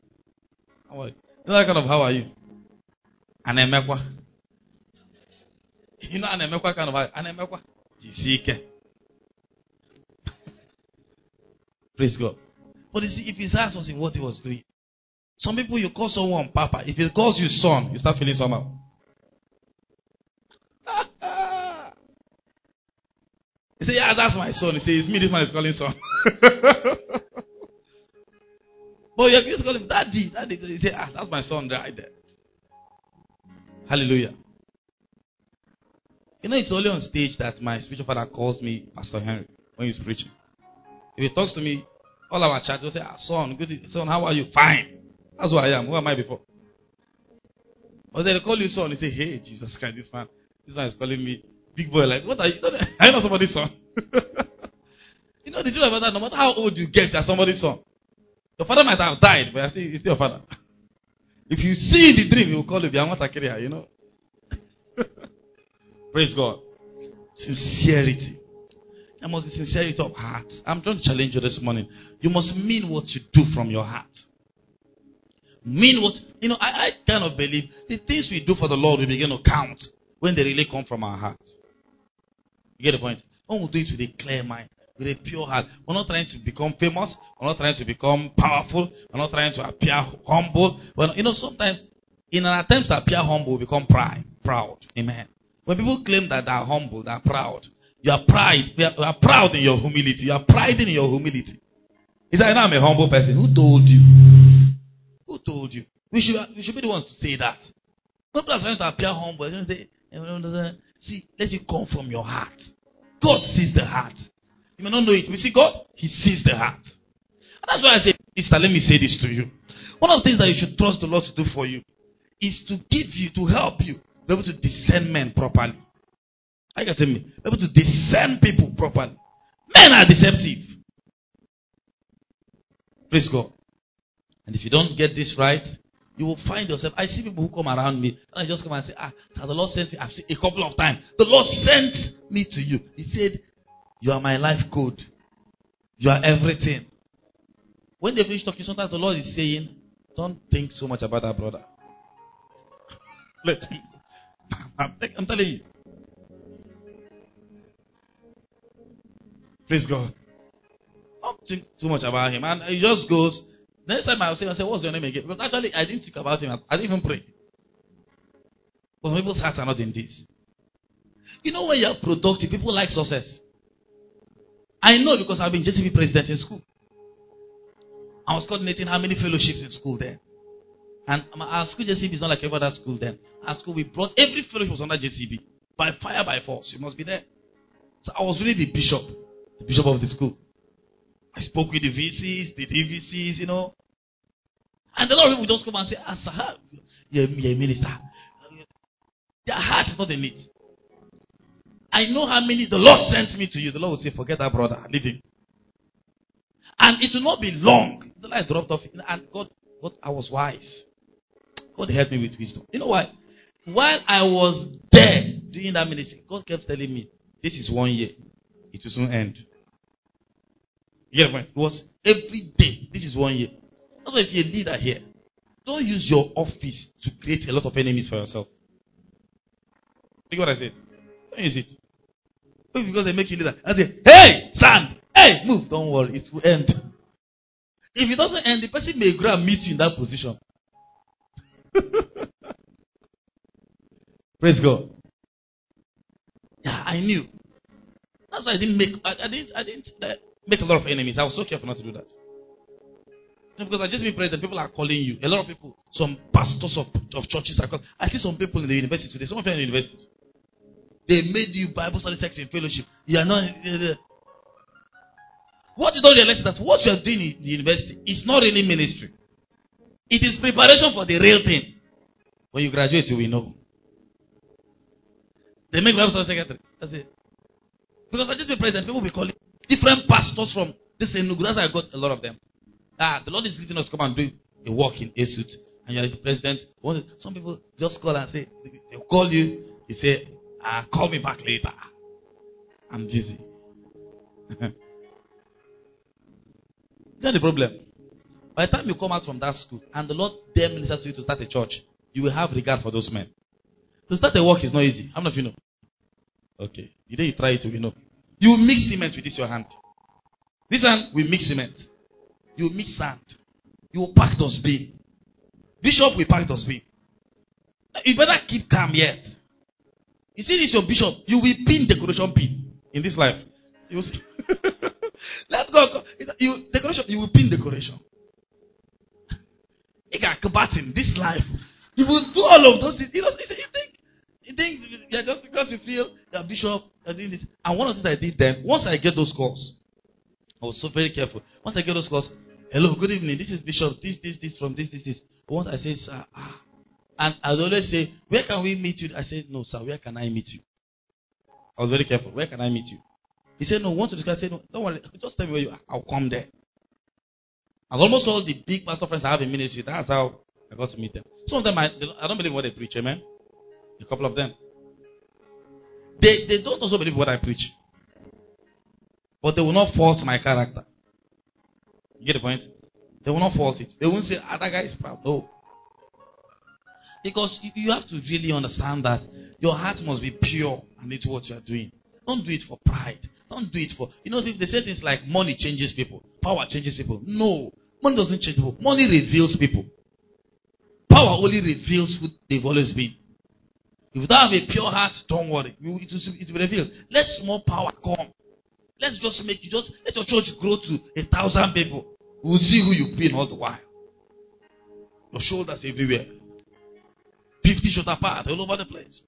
how are you? That kind of how are you? And then You know, Anemekwa kind of Anemekwa. Jisike. Praise God. But you see, if his heart was in what he was doing, some people you call someone Papa. If he calls you son, you start feeling somehow. He say, yeah, that's my son. He say, it's me, this man is calling son. But you used to call him daddy. He say, that's my son right there. Hallelujah. You know, it's only on stage that my spiritual father calls me Pastor Henry when he's preaching. If he talks to me, all our chat will say, son, good, son, how are you? Fine. That's who I am. Who am I before? But then they call you son. He say, hey, Jesus Christ, this man is calling me big boy. Like, what are you? I know somebody's son. You know, the truth about that, no matter how old you get, you're somebody's son. Your father might have died, but he's still your father. If you see the dream, he will call you Biamata, you know. Praise God. Sincerity. There must be sincerity of heart. I'm trying to challenge you this morning. You must mean what you do from your heart. Mean what, you know, I kind of believe the things we do for the Lord, we begin to count when they really come from our hearts. You get the point? When we do it with a clear mind, with a pure heart. We're not trying to become famous. We're not trying to become powerful. We're not trying to appear humble. Well, you know, sometimes in an attempt to appear humble, we become proud. Amen. When people claim that they're humble, they're proud. You are pride. We are proud in your humility. You are priding in your humility. Is that I know I'm a humble person? Who told you? Who told you? We should be the ones to say that. People are trying to appear humble. See, let it come from your heart. God sees the heart. You may not know it. We see God, He sees the heart. And that's why I say, Sister, let me say this to you. One of the things that you should trust the Lord to do for you is to give you, to help you, be able to discern men properly. I can tell me, be able to discern people properly. Men are deceptive. Praise God. And if you don't get this right, you will find yourself. I see people who come around me and I just come and say, so the Lord sent me. I've seen a couple of times. The Lord sent me to you. He said, you are my life code. You are everything. When they finish talking, sometimes the Lord is saying, don't think so much about that brother. Let him go. I'm telling you. Praise God. Don't think too much about him. And he just goes. Next time I say, what's your name again? Because actually, I didn't think about him. I didn't even pray. But people's hearts are not in this. You know, when you're productive, people like success. I know because I've been JCB president in school. I was coordinating how many fellowships in school then. And our school JCB is not like every other school then. Our school, we brought every fellowship was under JCB. By fire, by force. You must be there. So I was really the bishop of the school. I spoke with the VCs, the DVCs, you know. And a lot of people just come and say, sir, you're a minister. Their heart is not in it. I know how many the Lord sent me to you. The Lord will say, forget that brother, leave him. And it will not be long. The light dropped off. And God, I was wise. God helped me with wisdom. You know why? While I was there doing that ministry, God kept telling me, this is 1 year. It will soon end. You get the point? It was every day. This is 1 year. That's why if you're a leader here, don't use your office to create a lot of enemies for yourself. You get what I said? Don't use it. Because they make you leader. And say, hey, stand. Hey, move. Don't worry. It will end. If it doesn't end, the person may go and meet you in that position. Praise God. Yeah, I knew. That's why I didn't make a lot of enemies. I was so careful not to do that. Because I just been president, people are calling you. A lot of people, some pastors of churches are calling. I see some people in the university today. Some of them in the universities. They made you Bible study section fellowship. You are not. What you don't realize is that what you are doing in the university is not really ministry. It is preparation for the real thing. When you graduate, you will know. They make Bible study secretary. That's it. Because I just been president, people will be calling different pastors from this Enugu. That's why I got a lot of them. The Lord is leading us to come and do a work in Esut. And you're the president. Some people just call and say, they'll call you. You say, call me back later. I'm busy. That's the problem. By the time you come out from that school and the Lord there ministers to you to start a church, you will have regard for those men. To start a work is not easy. How many of you know? Okay. The day you try it, you know. You mix cement with this your hand. This hand will mix cement. You mix sand. You will pack dustbin. Bishop will pack dustbin. You better keep calm yet. You see this your bishop, you will pin decoration pin in this life. You will see. Let God. Decoration, you will pin decoration. You got in this life. You will do all of those things. You think yeah, just because you feel the bishop are doing this. And one of the things I did then, once I get those calls, I was so very careful. Once I get those calls, hello, good evening, this is Bishop, this from this. Once I say, sir, and I always say, where can we meet you? I said, no, sir, where can I meet you? I was very careful. Where can I meet you? He said, no, want to discuss? I said, no, don't worry, just tell me where you are. I'll come there. And almost all the big pastor friends I have in ministry, that's how I got to meet them. Some of them, I don't believe what they preach, amen? A couple of them. They don't also believe what I preach. But they will not fault my character. You get the point? They will not fault it. They won't say, that guy is proud. No. Because you have to really understand that your heart must be pure and it's what you are doing. Don't do it for pride. Don't do it for... You know, they say things like money changes people. Power changes people. No. Money doesn't change people. Money reveals people. Power only reveals who they've always been. If you don't have a pure heart, don't worry. It will reveal. Let small power come. Let's just let your church grow to 1,000 people. We'll see who you've been all the while. Your shoulders everywhere. 50 shoulder pads all over the place.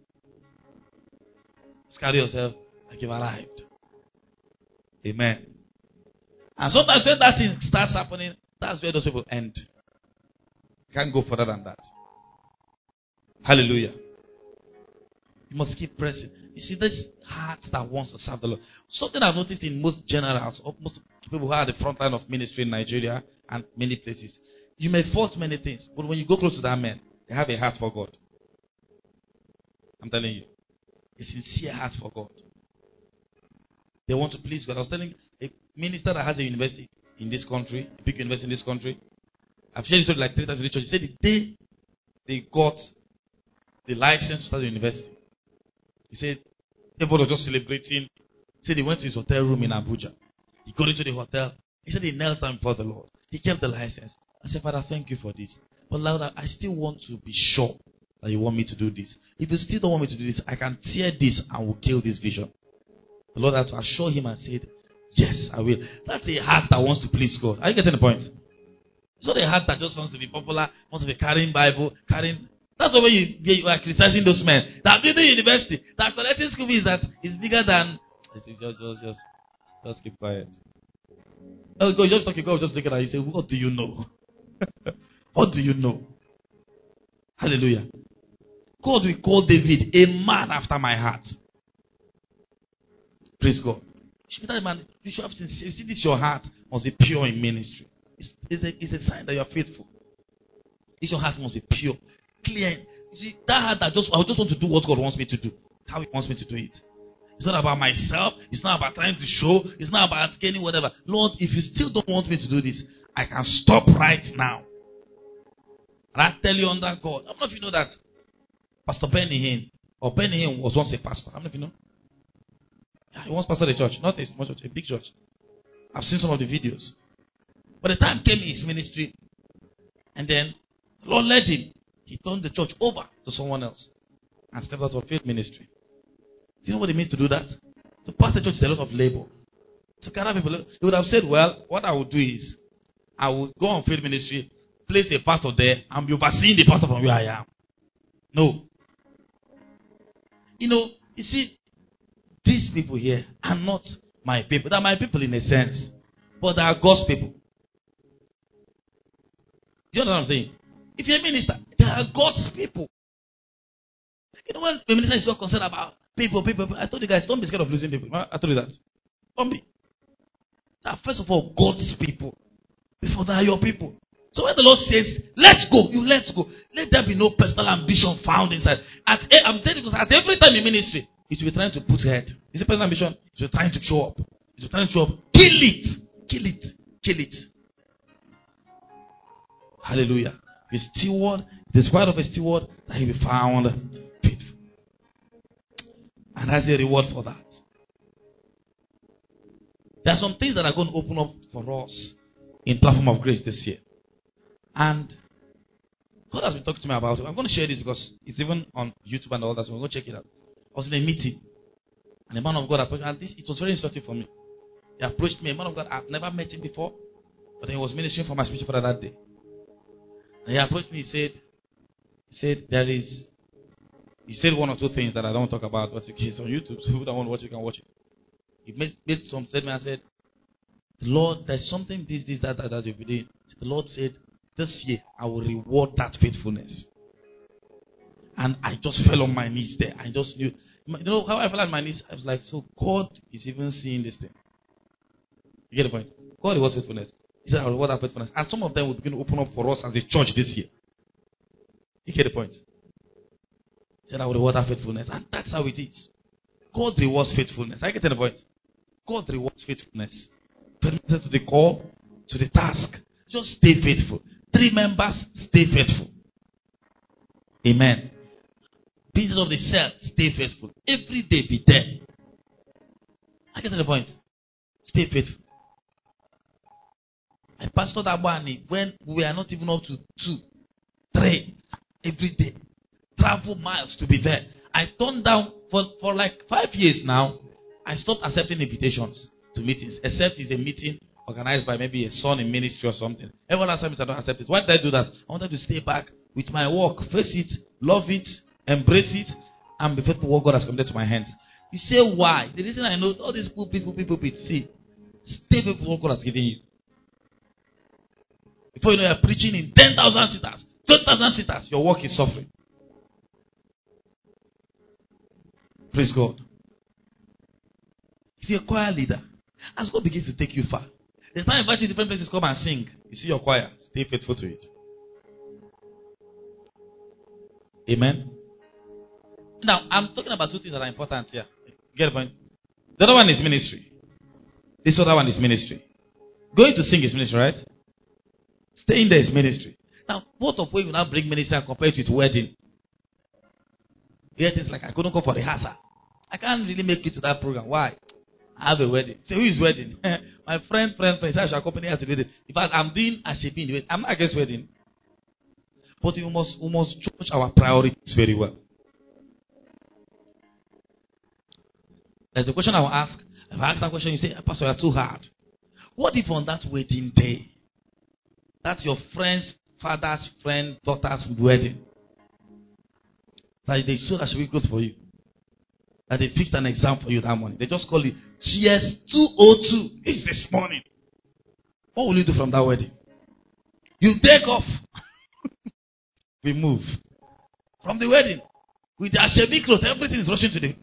Just carry yourself like you've arrived. Amen. And sometimes when that thing starts happening, that's where those people end. Can't go further than that. Hallelujah. You must keep pressing. You see, this heart that wants to serve the Lord. Something I've noticed in most generals, or most people who are at the front line of ministry in Nigeria and many places. You may fault many things, but when you go close to that man, they have a heart for God. I'm telling you. A sincere heart for God. They want to please God. I was telling a minister that has a university in this country, a big university in this country. I've shared it like 3 times in the church. He said the day they got the license to start the university, he said, everybody was just celebrating. He said he went to his hotel room in Abuja. He got into the hotel. He said he knelt down before the Lord. He kept the license. I said, Father, thank you for this. But Lord, I still want to be sure that you want me to do this. If you still don't want me to do this, I can tear this and will kill this vision. The Lord had to assure him and said, yes, I will. That's a heart that wants to please God. Are you getting the point? It's not a heart that just wants to be popular, wants to be carrying Bible, carrying... That's why you are criticizing those men that did the university, that collecting school fees that is bigger than... Just keep quiet. Oh, go, just talk, go, just take it out. You say, what do you know? What do you know? Hallelujah. God will call David a man after my heart. Praise God. You should be that man. You should have sincere. You see, this your heart must be pure in ministry. It's a sign that you are faithful. This your heart must be pure, clear. You see, that heart that I just want to do what God wants me to do, how He wants me to do it. It's not about myself. It's not about trying to show. It's not about gaining whatever. Lord, if you still don't want me to do this, I can stop right now. And I tell you under God. I don't know if you know that Pastor Benny Hinn was once a pastor. I don't know if you know. Yeah, he once pastored a church, not a small church, a big church. I've seen some of the videos. But the time came in his ministry, and then the Lord led him. He turned the church over to someone else and stepped out of faith ministry. Do you know what it means to do that? To pastor church is a lot of labor. To gather people, he would have said, well, what I will do is, I will go on faith ministry, place a pastor there, and be overseeing the pastor from where I am. No. You know, you see, these people here are not my people. They're my people in a sense. But they are God's people. Do you know what I'm saying? If you're a minister, they are God's people. You know, when the minister is so concerned about people, I told you guys, don't be scared of losing people. I told you that. Don't be. They are first of all God's people. Before they are your people. So when the Lord says, let's go, you let's go. Let there be no personal ambition found inside. I'm saying it because at every time in ministry, it will be trying to put head. Is it personal ambition? It will be trying to show up. It will be trying to show up. Kill it. Kill it. Kill it. Hallelujah. A steward, the squad of a steward, that he will be found faithful. And has a reward for that. There are some things that are going to open up for us in Platform of Grace this year. And God has been talking to me about it. I'm going to share this because it's even on YouTube and all that, so we're going to check it out. I was in a meeting, and a man of God approached me, and it was very instructive for me. He approached me, a man of God, I've never met him before, but he was ministering for my spiritual father that day. And he approached me, he said one or two things that I don't talk about, but it's on YouTube, so if you don't want to watch it, you can watch it. He made some statement and said, Lord, there's something that you've been doing. The Lord said, this year I will reward that faithfulness. And I just fell on my knees there. I just knew. You know how I fell on my knees? I was like, so God is even seeing this thing. You get the point? God rewards faithfulness. He said, I will reward that faithfulness. And some of them will begin to open up for us as a church this year. You get the point? He said, I will reward that faithfulness. And that's how it is. God rewards faithfulness. I get the point? God rewards faithfulness. Faithfulness to the call, to the task. Just stay faithful. 3 members, stay faithful. Amen. Pieces of the cell, stay faithful. Every day be there. I get to the point. Stay faithful. I pastored Abani when we are not even up to 2, 3 every day. Travel miles to be there. I turned down for like 5 years now. I stopped accepting invitations to meetings, except it's a meeting organized by maybe a son in ministry or something. Everyone else I don't accept it. Why did I do that? I wanted to stay back with my work, face it, love it, embrace it, and be faithful what God has committed to my hands. You say why? The reason I know all these people, see, stay faithful what God has given you. Before you know you're preaching in 10,000 sitters, 20,000 sitters, your work is suffering. Praise God. If you're a choir leader, as God begins to take you far, there's time invite you to different places, come and sing. You see your choir, stay faithful to it. Amen. Now, I'm talking about 2 things that are important here. Get the point? The other one is ministry. This other one is ministry. Going to sing is ministry, right? Staying there is ministry. Now, both of you will now bring ministry and compare it with wedding. You hear things like, I couldn't go for rehearsal. I can't really make it to that program. Why? I have a wedding. Say, who is wedding? My friend. I should accompany her to the wedding. In fact, I'm doing a shebi in the wedding. I'm not against wedding. But we must judge our priorities very well. There's a question I will ask. If I ask that question, you say, Pastor, you're too hard. What if on that wedding day, that's your friend's father's friend, daughter's wedding, that they showed that should be close for you, that they fixed an exam for you that morning, they just call it GS 202. It's this morning. What will you do from that wedding? You take off. We move from the wedding with their shabby clothes. Everything is rushing to the.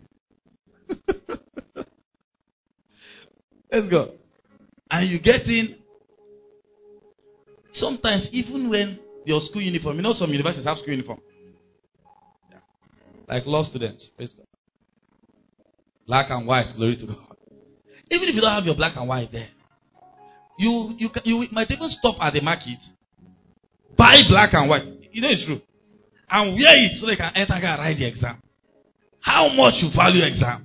Let's go. And you get in. Sometimes, even when your school uniform, you know, some universities have school uniform. Yeah. Like law students. Praise God. Black and white, glory to God. Even if you don't have your black and white there, you might even stop at the market, buy black and white. You know it's true. And wear it so they can enter and write the exam. How much you value exam?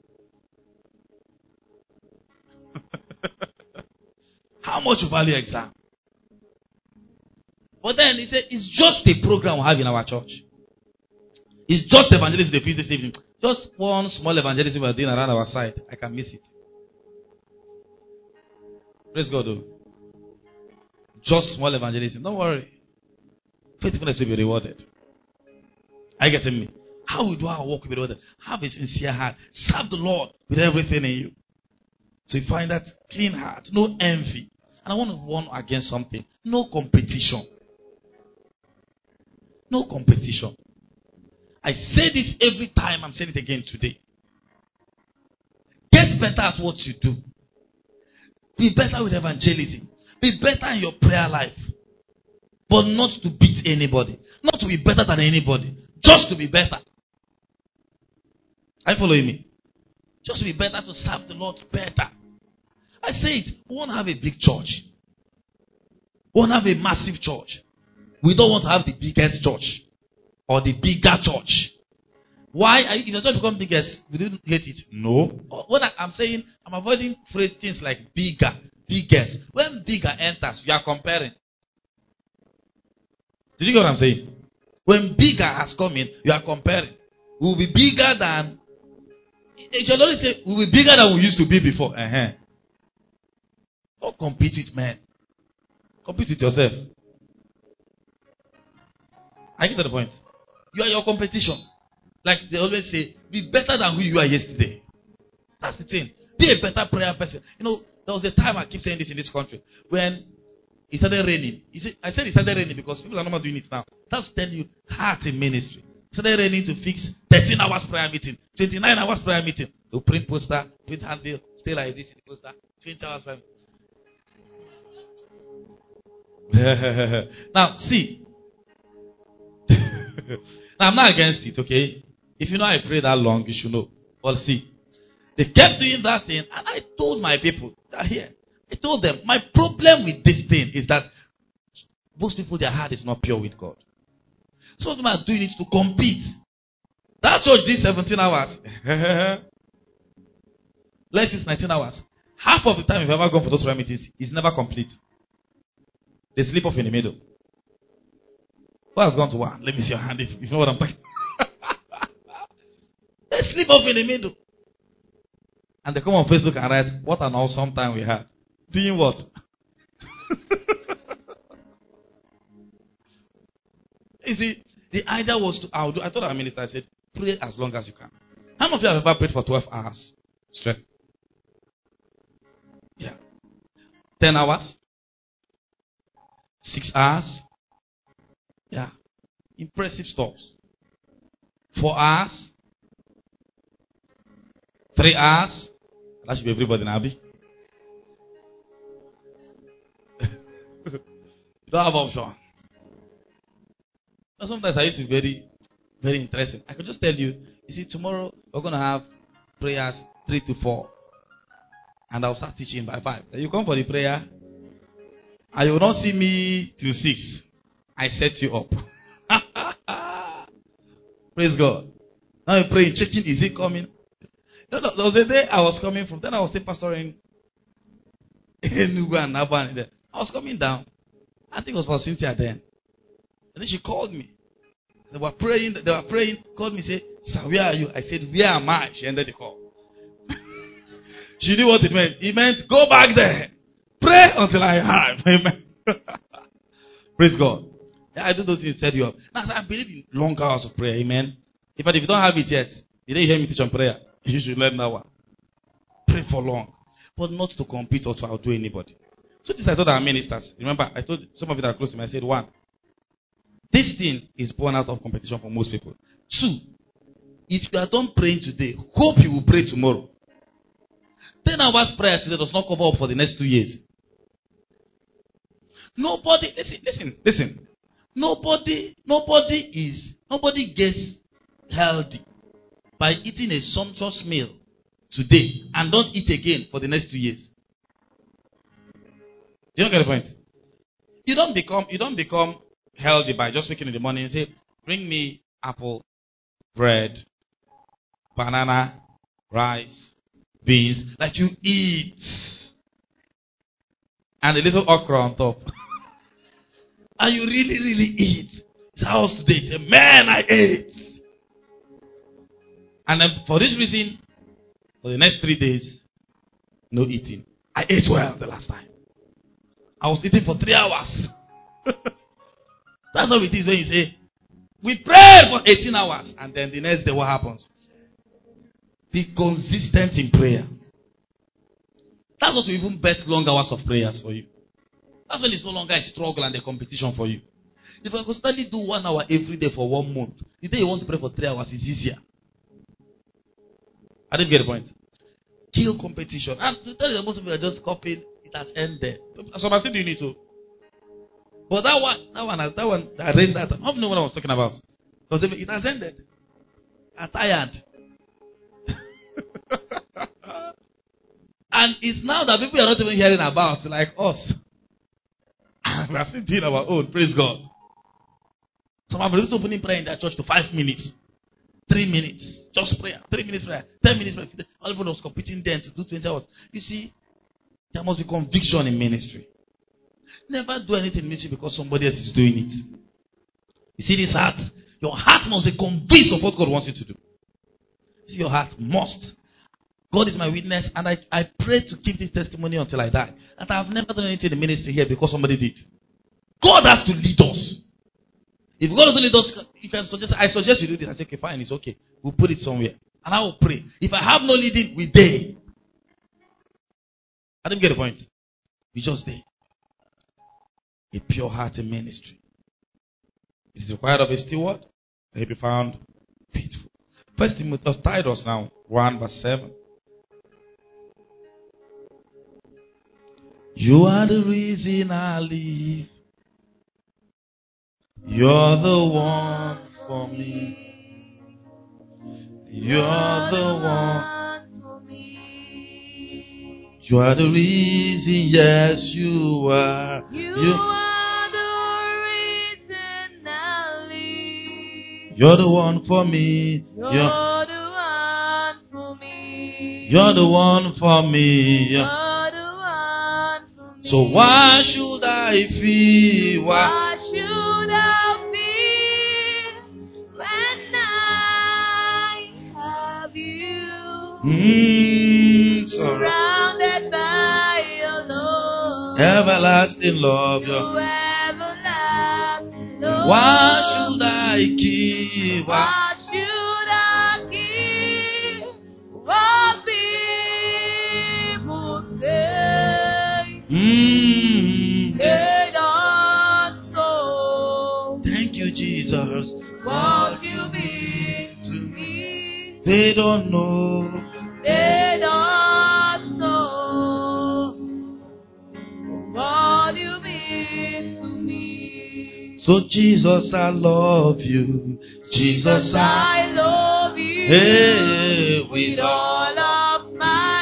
How much you value exam? But then he said, it's just a program we have in our church. It's just evangelism they feel this evening. Just one small evangelism we're doing around our side. I can miss it. Praise God, though. Just small evangelism. Don't worry. Faithfulness will be rewarded. Are you getting me? How we do our work will be rewarded. Have a sincere heart. Serve the Lord with everything in you. So you find that clean heart. No envy. And I want to warn against something. No competition. No competition. I say this every time. I'm saying it again today. Get better at what you do. Be better with evangelism. Be better in your prayer life. But not to beat anybody. Not to be better than anybody. Just to be better. Are you following me? Just to be better, to serve the Lord better. I say it. We won't have a big church. We won't have a massive church. We don't want to have the biggest church. Or the bigger church. Why? If your church become bigger, we didn't hate it. No. What I'm saying, I'm avoiding phrase things like bigger, biggest. When bigger enters, you are comparing. Did you get what I'm saying? When bigger has come in, you are comparing. We will be bigger than. You should only say we will be bigger than we used to be before. Don't compete with men. Compete with yourself. I get to the point. You are your competition. Like they always say, be better than who you are yesterday. That's the thing. Be a better prayer person. You know, there was a time, I keep saying this in this country, when it started raining. I said it started raining because people are not doing it now. That's telling you heart in ministry. It started raining to fix 13 hours prayer meeting, 29 hours prayer meeting. To print poster, print handbill, stay like this in the poster, 20 hours prayer meeting. Now, see. Now, I'm not against it, okay? If you know I pray that long, you should know. But see, they kept doing that thing, and I told my people, they're here. I told them, my problem with this thing is that most people, their heart is not pure with God. Some of them are doing it to compete. That church did 17 hours. Let's use 19 hours. Half of the time you've ever gone for those prayer meetings is never complete. They sleep off in the middle. Who has gone to one? Let me see your hand if you know what I'm talking. They sleep off in the middle. And they come on Facebook and write, what an awesome time we had. Doing what? You see, the idea was to, I told our minister, I said, pray as long as you can. How many of you have ever prayed for 12 hours straight? Yeah. 10 hours? 6 hours? Yeah. Impressive stuff. 4 hours? 3 hours? That should be everybody in Abi. You don't have option. But sometimes I used to be very, very interesting. I could just tell you, you see, tomorrow we're going to have prayers 3 to 4. And I'll start teaching by 5. You come for the prayer, and you will not see me till 6. I set you up. Praise God. Now you're praying, checking, is it coming? No, there was a day I was coming from, then I was still pastoring Enugu and Naban. I was coming down. I think it was for Cynthia then. And then she called me. They were praying, called me, said, sir, where are you? I said, where am I? She ended the call. She knew what it meant. It meant, go back there. Pray until I arrive. Amen. Praise God. Yeah, I do those things set you up. Now, I believe in long hours of prayer. Amen. In fact, if you don't have it yet, you didn't hear me teach on prayer. You should learn that one. Pray for long. But not to compete or to outdo anybody. So this I told our ministers. Remember, I told some of you that are close to me, I said, 1, this thing is born out of competition for most people. 2, if you are done praying today, hope you will pray tomorrow. 10 hours prayer today does not cover up for the next 2 years. Nobody, listen. Nobody gets healthy by eating a sumptuous meal today and don't eat again for the next 2 years. Do you get the point? You don't become healthy by just waking in the morning and say, bring me apple, bread, banana, rice, beans, like you eat. And a little okra on top. And you really, really eat. It's house today. Say, man, I ate. And then for this reason, for the next 3 days, no eating. I ate well the last time. I was eating for 3 hours. That's how it is when you say, we pray for 18 hours. And then the next day, what happens? Be consistent in prayer. That's what will even bet long hours of prayers for you. That's when it's no longer a struggle and a competition for you. If I constantly do 1 hour every day for 1 month, the day you want to pray for 3 hours is easier. I didn't get the point. Kill competition. And to tell you that most of you are just copying, it has ended. Some are still doing it too. But that one, I read that. I don't know what I was talking about. Because it has ended. I'm tired. And it's now that people are not even hearing about, like us. We are still doing our own. Praise God. Some have reduced opening prayer in their church to 5 minutes. 3 minutes. Just prayer. 3 minutes prayer. 10 minutes prayer. Everyone was competing then to do 20 hours. You see, there must be conviction in ministry. Never do anything in ministry because somebody else is doing it. You see this heart? Your heart must be convinced of what God wants you to do. See, your heart must. God is my witness, and I pray to keep this testimony until I die. And I have never done anything in the ministry here because somebody did. God has to lead us. If God doesn't lead us, you can suggest, I suggest you do this. I say, okay, fine, it's okay. We'll put it somewhere. And I will pray. If I have no leading, we there. I didn't get the point. We just there. A pure heart in ministry. It is required of a steward that he be found faithful. First Timothy, Titus now, 1 verse 7. You are the reason I live. You're the one for me. You're the one for me. You are the reason, yes, you are. You are the reason I live. You're the one for me. You're the one for me. You're the one for me. You're the one for me. So why should I feel? Why should I feel when I have you? Surrounded by your love. Everlasting love. Your everlasting love. Why should I give? Why should I give what people say? They don't know. Thank you, Jesus. What you mean to me. They don't know. They don't know what you mean to me. So Jesus, I love you. Jesus, I love you. Hey, With all of my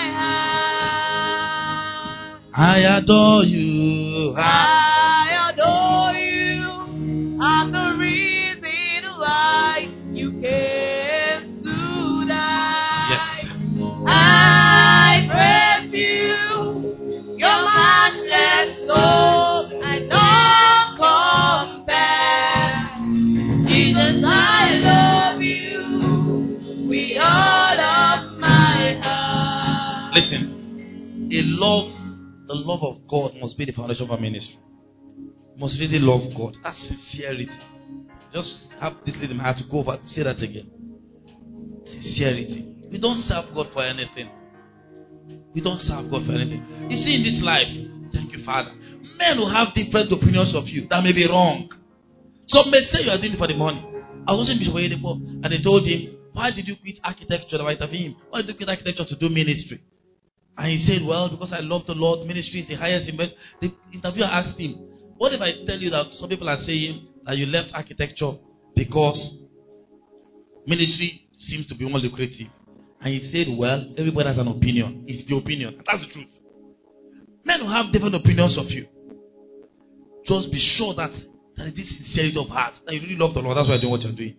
heart. I adore you. I adore you. I'm the reason why you came to die. Yes. I praise you. Your matchless love I don't compare. Jesus, I love you with all of my heart. Listen, the love of God must be the foundation of our ministry. You must really love God. That's sincerity. Just have this in my heart to go over. Say that again. Sincerity. We don't serve God for anything. We don't serve God for anything. You see, in this life, thank you, Father, men will have different opinions of you that may be wrong. Some may say you are doing it for the money. I was in Bishop Oyedepo, and they told him, why did you quit architecture? Why did you quit architecture to do ministry? And he said, well, because I love the Lord, ministry is the highest investment. The interviewer asked him, what if I tell you that some people are saying that you left architecture because ministry seems to be more lucrative? And he said, well, everybody has an opinion. It's the opinion. That's the truth. Men will have different opinions of you. Just be sure that it is sincerity of heart, that you really love the Lord. That's why you're doing what you're doing.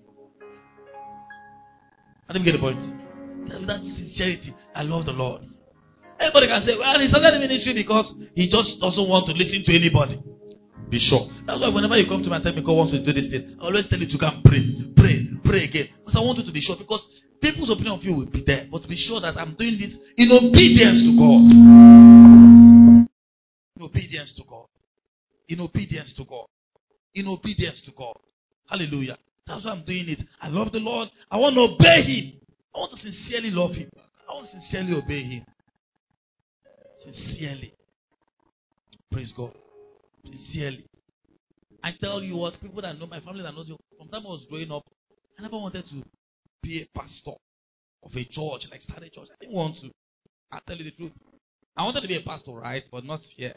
I didn't get the point. That sincerity, I love the Lord. Everybody can say, well, he started the ministry because he just doesn't want to listen to anybody. Be sure. That's why whenever you come to me and tell me God wants to do this thing, I always tell you to come pray again. Because I want you to be sure. Because people's opinion of you will be there. But be sure that I'm doing this in obedience to God. In obedience to God. In obedience to God. In obedience to God. Hallelujah. That's why I'm doing it. I love the Lord. I want to obey Him. I want to sincerely love Him. I want to sincerely obey Him. Sincerely. Praise God. Sincerely. I tell you what, people that know, my family that knows you, from the time I was growing up, I never wanted to be a pastor of a church, like start a church. I didn't want to. I'll tell you the truth. I wanted to be a pastor, right? But not here.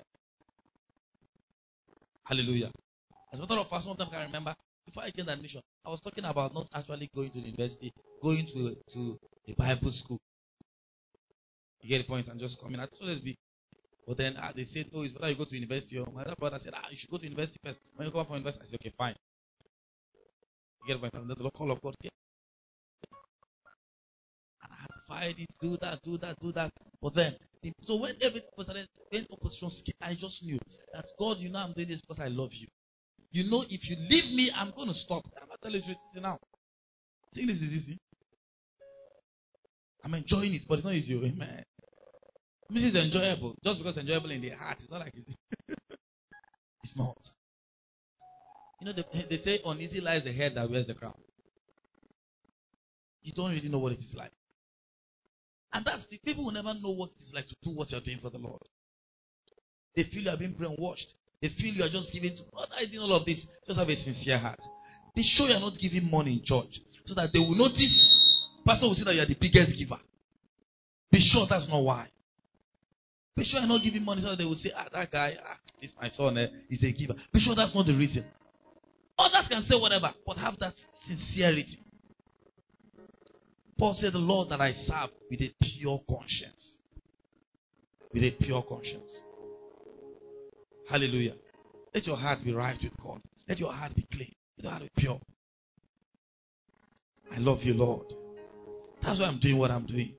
Hallelujah. As a matter of fact, sometimes I can remember, before I came to admission, I was talking about not actually going to the university, going to a Bible school. You get the point? And just coming. I thought it'd be. But then they said, oh, it's better you go to university. My other brother said, you should go to university first. When you come from university, I said, okay, fine. You get the point? And the call of God came. fight it, do that. But then, so when when opposition came, I just knew that God, I'm doing this because I love you. If you leave me, I'm going to stop. I'm not telling you this now. I think this is easy. I'm enjoying it, but it's not easy. Amen. This is enjoyable. Just because it's enjoyable in the heart, it's not like it's it's not. They say uneasy lies the head that wears the crown. You don't really know what it is like. And that's the people will never know what it is like to do what you're doing for the Lord. They feel you are being brainwashed. They feel you are just giving to God. I do all of this. Just have a sincere heart. Be sure you are not giving money in church so that they will notice. Pastor will say that you are the biggest giver. Be sure that's not why. Be sure you're not giving money so that they will say, that guy, this my son, is a giver. Be sure that's not the reason. Others can say whatever, but have that sincerity. Paul said, the Lord that I serve with a pure conscience. With a pure conscience. Hallelujah. Let your heart be right with God. Let your heart be clean. Let your heart be pure. I love you, Lord. That's why I'm doing what I'm doing.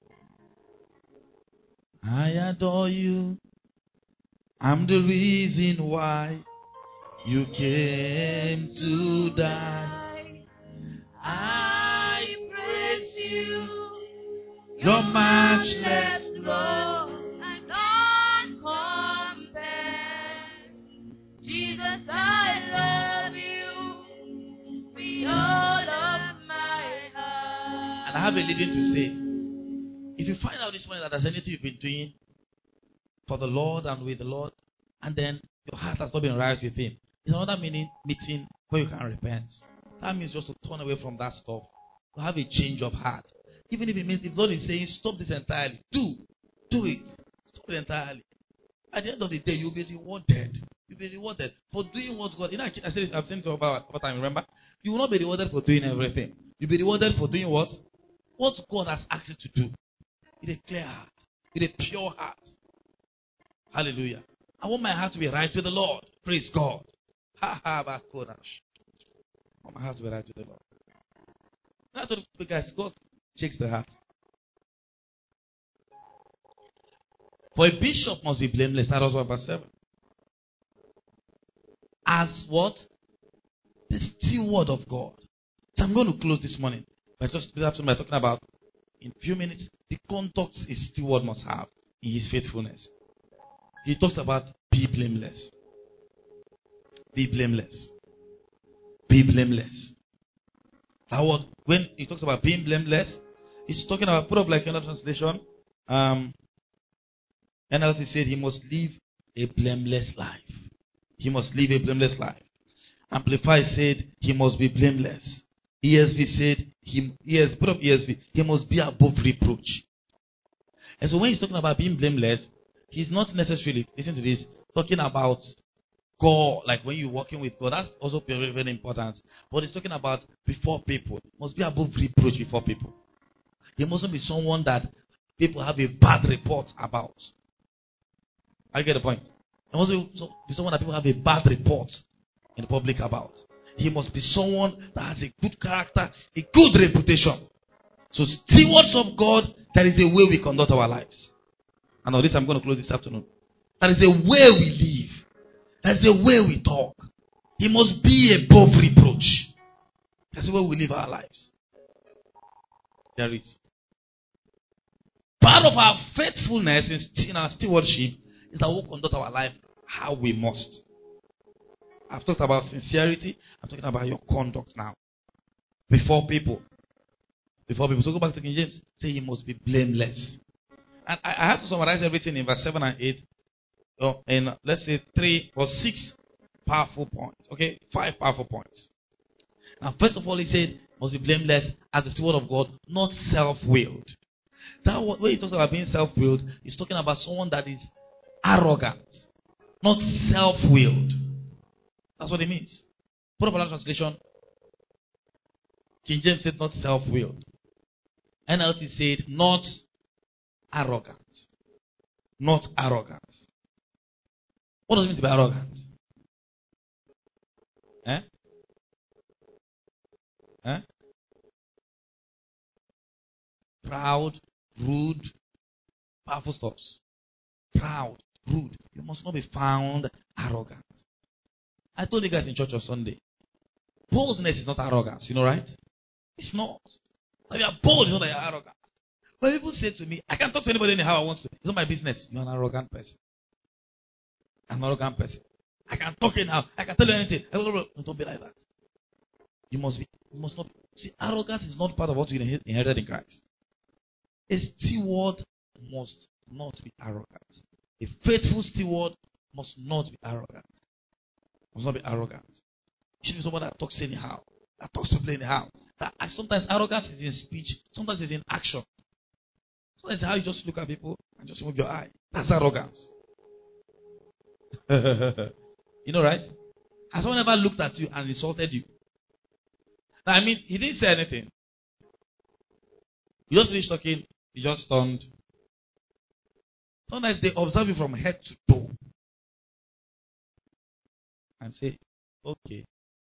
I adore you. I'm the reason why you came to die. I praise you. You're matchless, Lord. I'm uncompared. Jesus, I love you with all of my heart. And I have a living to say. If you find out this morning that there's anything you've been doing for the Lord and with the Lord, and then your heart has not been right with Him, it's another meeting where you can repent. That means just to turn away from that stuff, to have a change of heart. Even if it means, if God is saying, stop this entirely, do it. Stop it entirely. At the end of the day, you'll be rewarded. You'll be rewarded for doing what God. I said this, I've said it over time, remember? You will not be rewarded for doing everything. You'll be rewarded for doing what? What God has asked you to do. With a clear heart. With a pure heart. Hallelujah. I want my heart to be right with the Lord. Praise God. I want my heart to be right with the Lord. That's what the guys, God checks the heart. For a bishop must be blameless. That was what verse 7. As what? The steward of God. So I'm going to close this morning by just talking about in a few minutes the conduct a steward must have in his faithfulness. He talks about be blameless. Be blameless. Be blameless. That word, when he talks about being blameless, he's talking about, put up like another translation. NLT said he must live a blameless life. He must live a blameless life. Amplify said he must be blameless. ESV said put up ESV. He must be above reproach. And so when he's talking about being blameless, he's not necessarily, listen to this, talking about God, like when you're working with God. That's also very, very important. But he's talking about before people. Must be above reproach before people. He mustn't be someone that people have a bad report about. I get the point. He must be someone that people have a bad report in the public about. He must be someone that has a good character, a good reputation. So stewards of God, there is a way we conduct our lives. And on this I'm going to close this afternoon. There is a way we live. There is a way we talk. He must be above reproach. That's the way we live our lives. There is. Part of our faithfulness in our stewardship is that we conduct our life how we must. I've talked about sincerity. I'm talking about your conduct now. Before people. Before people. So go back to King James. Say he must be blameless. And I have to summarize everything in verse 7 and 8. In let's say 3 or 6 powerful points. Okay? 5 powerful points. Now first of all he said must be blameless as the steward of God, not self-willed. That when he talks about being self-willed, he's talking about someone that is arrogant, not self-willed. That's what it means. Put up another translation. King James said not self-willed. NLT said not arrogant. Not arrogant. What does it mean to be arrogant? Proud, rude, powerful stuffs. Proud, rude. You must not be found arrogant. I told you guys in church on Sunday, boldness is not arrogance, you know, right? It's not. If you are bold, it's not that you are arrogant. When people say to me, I can talk to anybody anyhow I want to. It's not my business. You're an arrogant person. I'm an arrogant person. I can talk anyhow. I can tell you anything. Don't be like that. You must not be. See, arrogance is not part of what you inherited in Christ. A steward must not be arrogant. A faithful steward must not be arrogant. Must not be arrogant. You should be someone that talks anyhow. That talks to people anyhow. Sometimes arrogance is in speech. Sometimes it's in action. Sometimes it's how you just look at people and just move your eye. That's arrogance. You know, right? Has someone ever looked at you and insulted you? I mean, he didn't say anything. You just finished talking. You just turned. Sometimes they observe you from head to toe and say, okay.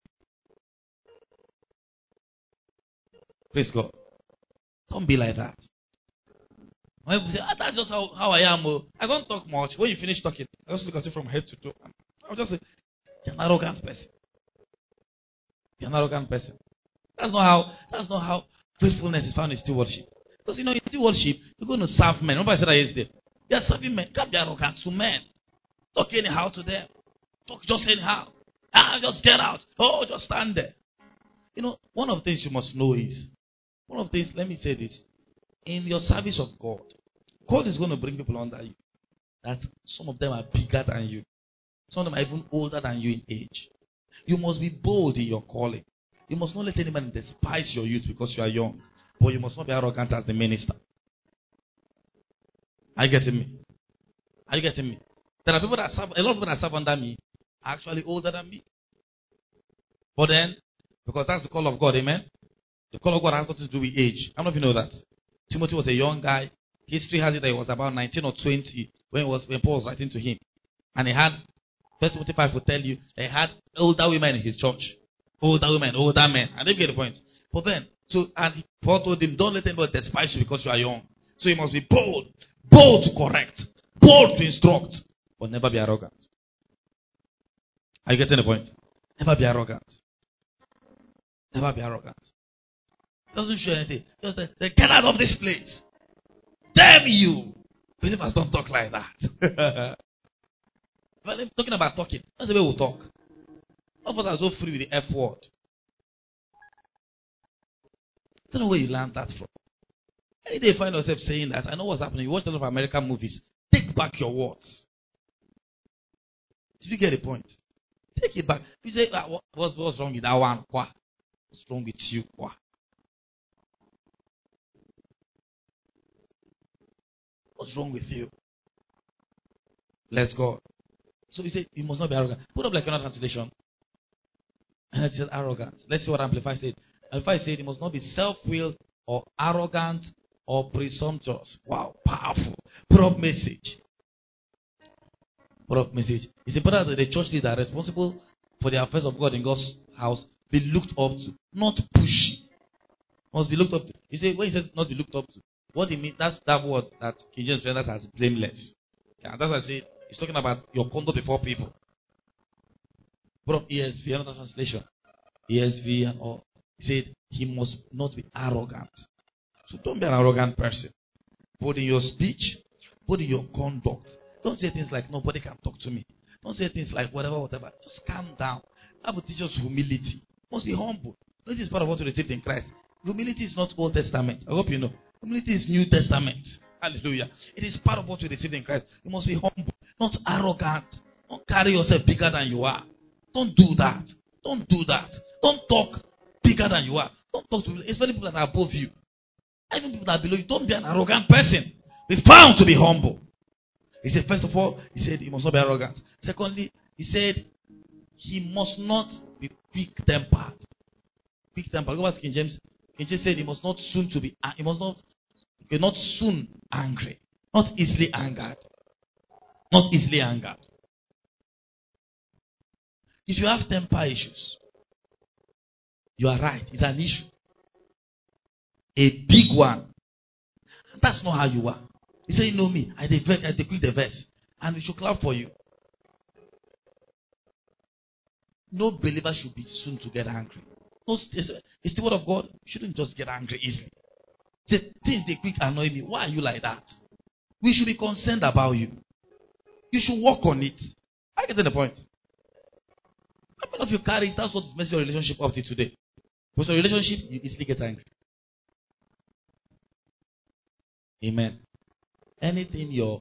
Praise God. Don't be like that. When people say, that's just how I am. I don't talk much. When you finish talking, I just look at you from head to toe. I'll just say, you're an arrogant person. You're an arrogant person. That's not how faithfulness is found in stewardship. Because in stewardship, you're going to serve men. Remember I said that yesterday. You're serving men. You can't be arrogant to men. Talk anyhow to them. Talk just anyhow. Just get out. Oh, just stand there. One of the things you must know is, let me say this. In your service of God, God is going to bring people under you. That some of them are bigger than you. Some of them are even older than you in age. You must be bold in your calling. You must not let anyone despise your youth because you are young. But you must not be arrogant as the minister. Are you getting me? Are you getting me? There are people that serve, a lot of people that serve under me are actually older than me. But then, because that's the call of God, amen? The call of God has nothing to do with age. I don't know if you know that. Timothy was a young guy. History has it that he was about 19 or 20 when Paul was writing to him. And he had, 1 Timothy 5 will tell you, he had older women in his church. Older women, older men. And they get the point. But then, and Paul told him, don't let anybody despise you because you are young. So you must be bold. Bold to correct. Bold to instruct. But never be arrogant. Are you getting the point? Never be arrogant. Never be arrogant. Doesn't show anything. Just say, get out of this place. Damn you. Believers don't talk like that. Well, I'm talking about talking. That's the way we talk. All of us are so free with the F word. I don't know where you learned that from. Any day you find yourself saying that, I know what's happening. You watch a lot of American movies. Take back your words. Did you get the point? Take it back. You say, what's wrong with that one? What's wrong with you? What's wrong with you? Let's go. So he said, you must not be arrogant. Put up like another translation. And it said arrogant. Let's see what Amplify said. Amplify said, it must not be self-willed or arrogant or presumptuous. Wow, powerful. Put up message. Put up message. It's important that the church leader responsible for the affairs of God in God's house be looked up to, not pushy. Must be looked up to. You say, when he says not be looked up to, what he means, that's that word that King James renders as blameless. Yeah, that's what I said. He's talking about your conduct before people. Put up ESV, another translation. ESV and all. He said, he must not be arrogant. So don't be an arrogant person. Both in your speech, both in your conduct. Don't say things like, nobody can talk to me. Don't say things like, whatever. Just calm down. That will teach us humility. Must be humble. This is part of what we received in Christ. Humility is not Old Testament. I hope you know. Humility is New Testament. Hallelujah. It is part of what we received in Christ. You must be humble, not arrogant. Don't carry yourself bigger than you are. Don't do that. Don't do that. Don't talk bigger than you are. Don't talk to people, especially people that are above you. Even people that are below you. Don't be an arrogant person. Be found to be humble. He said, first of all, he said he must not be arrogant. Secondly, he said he must not be quick-tempered. Quick-tempered. Go back to King James. King James said he must not soon to be. He must not. Okay, not soon angry. Not easily angered. Not easily angered. If you have temper issues, you are right. It's an issue. A big one. That's not how you are. He said, you know me. I decree the verse. And we should clap for you. No believer should be soon to get angry. No, it's the word of God. You shouldn't just get angry easily. Say, things they quick annoy me. Why are you like that? We should be concerned about you. You should work on it. I get to the point. How many of you carry it? That's what messes your relationship up to today. Because your relationship, you easily get angry. Amen. Anything your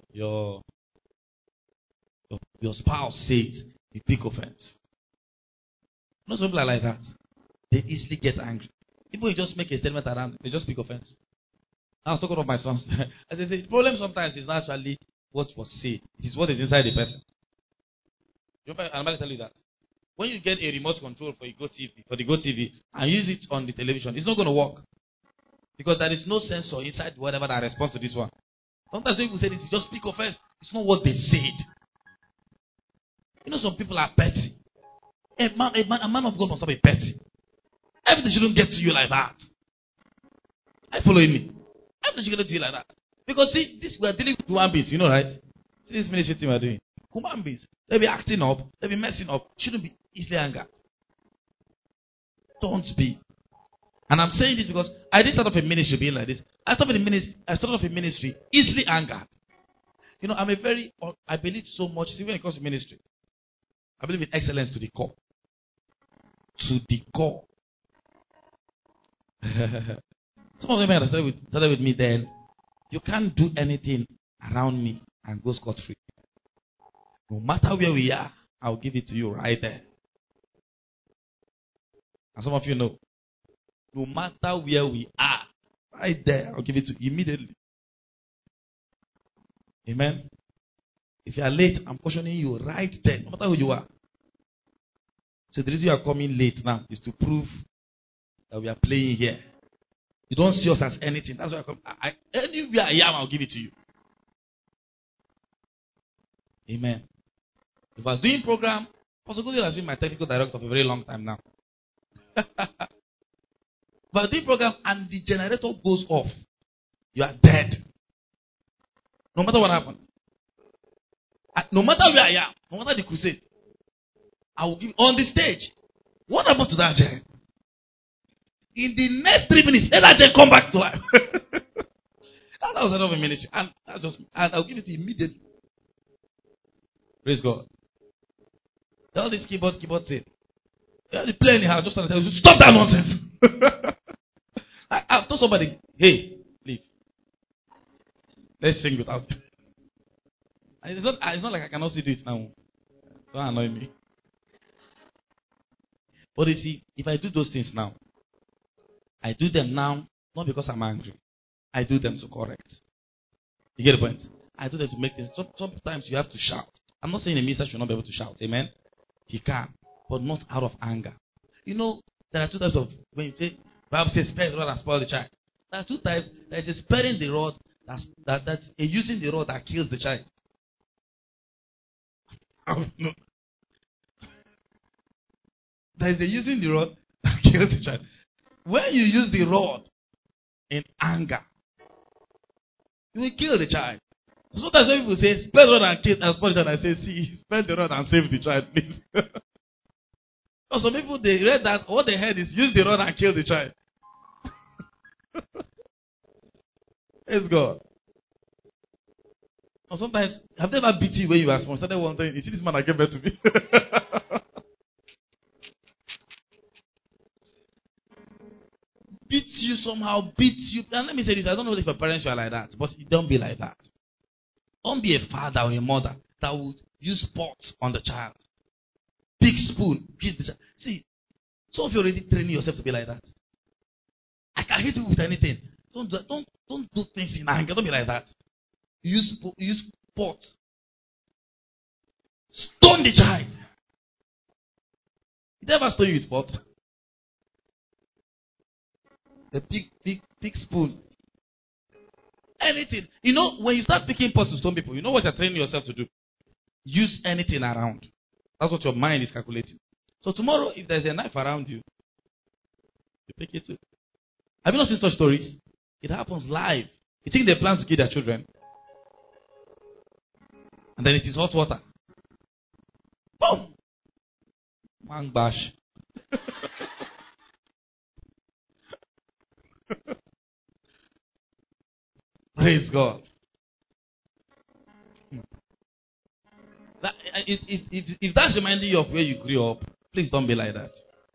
spouse says, you take offense. Not some people are like that. They easily get angry. People will just make a statement around, they just pick offense. I was talking of my sons. As I say, the problem sometimes is not actually what was said. It is what is inside the person. I'm about to tell you that. When you get a remote control for the Go TV, and use it on the television, it's not going to work. Because there is no sensor inside whatever that responds to this one. Sometimes when people say this, you just pick offense. It's not what they said. You know, some people are petty. A man of God must not be petty. Everything shouldn't get to you like that. Are you following me? Everything should get to you like that. Because see, this we are dealing with human beings, you know, right? See this ministry thing we are doing. Human beings. They'll be acting up, they'll be messing up. Shouldn't be easily angered. Don't be. And I'm saying this because I didn't start off a ministry being like this. I started off a ministry easily angered. You know, I believe so much, see, when it comes to ministry. I believe in excellence to the core. To the core. Some of them started with me then. You can't do anything around me and go scot-free. No matter where we are, I'll give it to you right there. And some of you know, no matter where we are, right there, I'll give it to you immediately. Amen. If you are late, I'm cautioning you right there, no matter who you are. So the reason you are coming late now is to prove that we are playing here. You don't see us as anything. That's why I come. Anywhere I am, I'll give it to you. Amen. If I was doing program, Pastor Goodwill has been my technical director for a very long time now. If I was doing program and the generator goes off, you are dead. No matter what happened. No matter where I am, no matter the crusade, I will give on the stage. What happened to that gen? In the next 3 minutes, let that gen come back to life. That was enough of a ministry. And I'll give it to you immediately. Praise God. All this keyboard thing. You play anyhow, just tell you, stop that nonsense. I've told somebody, hey, leave. Let's sing without it. It's not like I cannot see it now. Don't annoy me. But you see, if I do those things now, I do them now, not because I'm angry. I do them to correct. You get the point? I do them to make things. Sometimes you have to shout. I'm not saying a minister should not be able to shout. Amen? He can. But not out of anger. You know, there are two types of, when you say, Bible says, spare the rod and spoil the child. There are two types. There is a sparing the rod, that's a using the rod that kills the child. No. There is a using the rod that kills the child. When you use the rod in anger, you will kill the child. Sometimes when people say, spare the rod and spoil the child, I say, see, spare the rod and save the child, please. Because some people, they read that, what they heard is, use the rod and kill the child. Praise God. Or sometimes, have they ever beat you when you were small? Started wondering, you see this man that gave birth to me? Beat you somehow, beat you. And let me say this, I don't know if your parents are like that, but don't be like that. Don't be a father or a mother that would use pots on the child. Big spoon, beat the child. See, some of you already training yourself to be like that. I can hit you with anything. Don't do things in anger. Don't be like that. Use pots. Stone the child. Did they ever stone you with pot? A big spoon. Anything. You know, when you start picking pots to stone people, you know what you're training yourself to do? Use anything around. That's what your mind is calculating. So tomorrow, if there's a knife around you, you pick it too. Have you not seen such stories? It happens live. You think they plan to kill their children? And then it is hot water. Boom! One bash. Praise God. If that's reminding you of where you grew up, please don't be like that.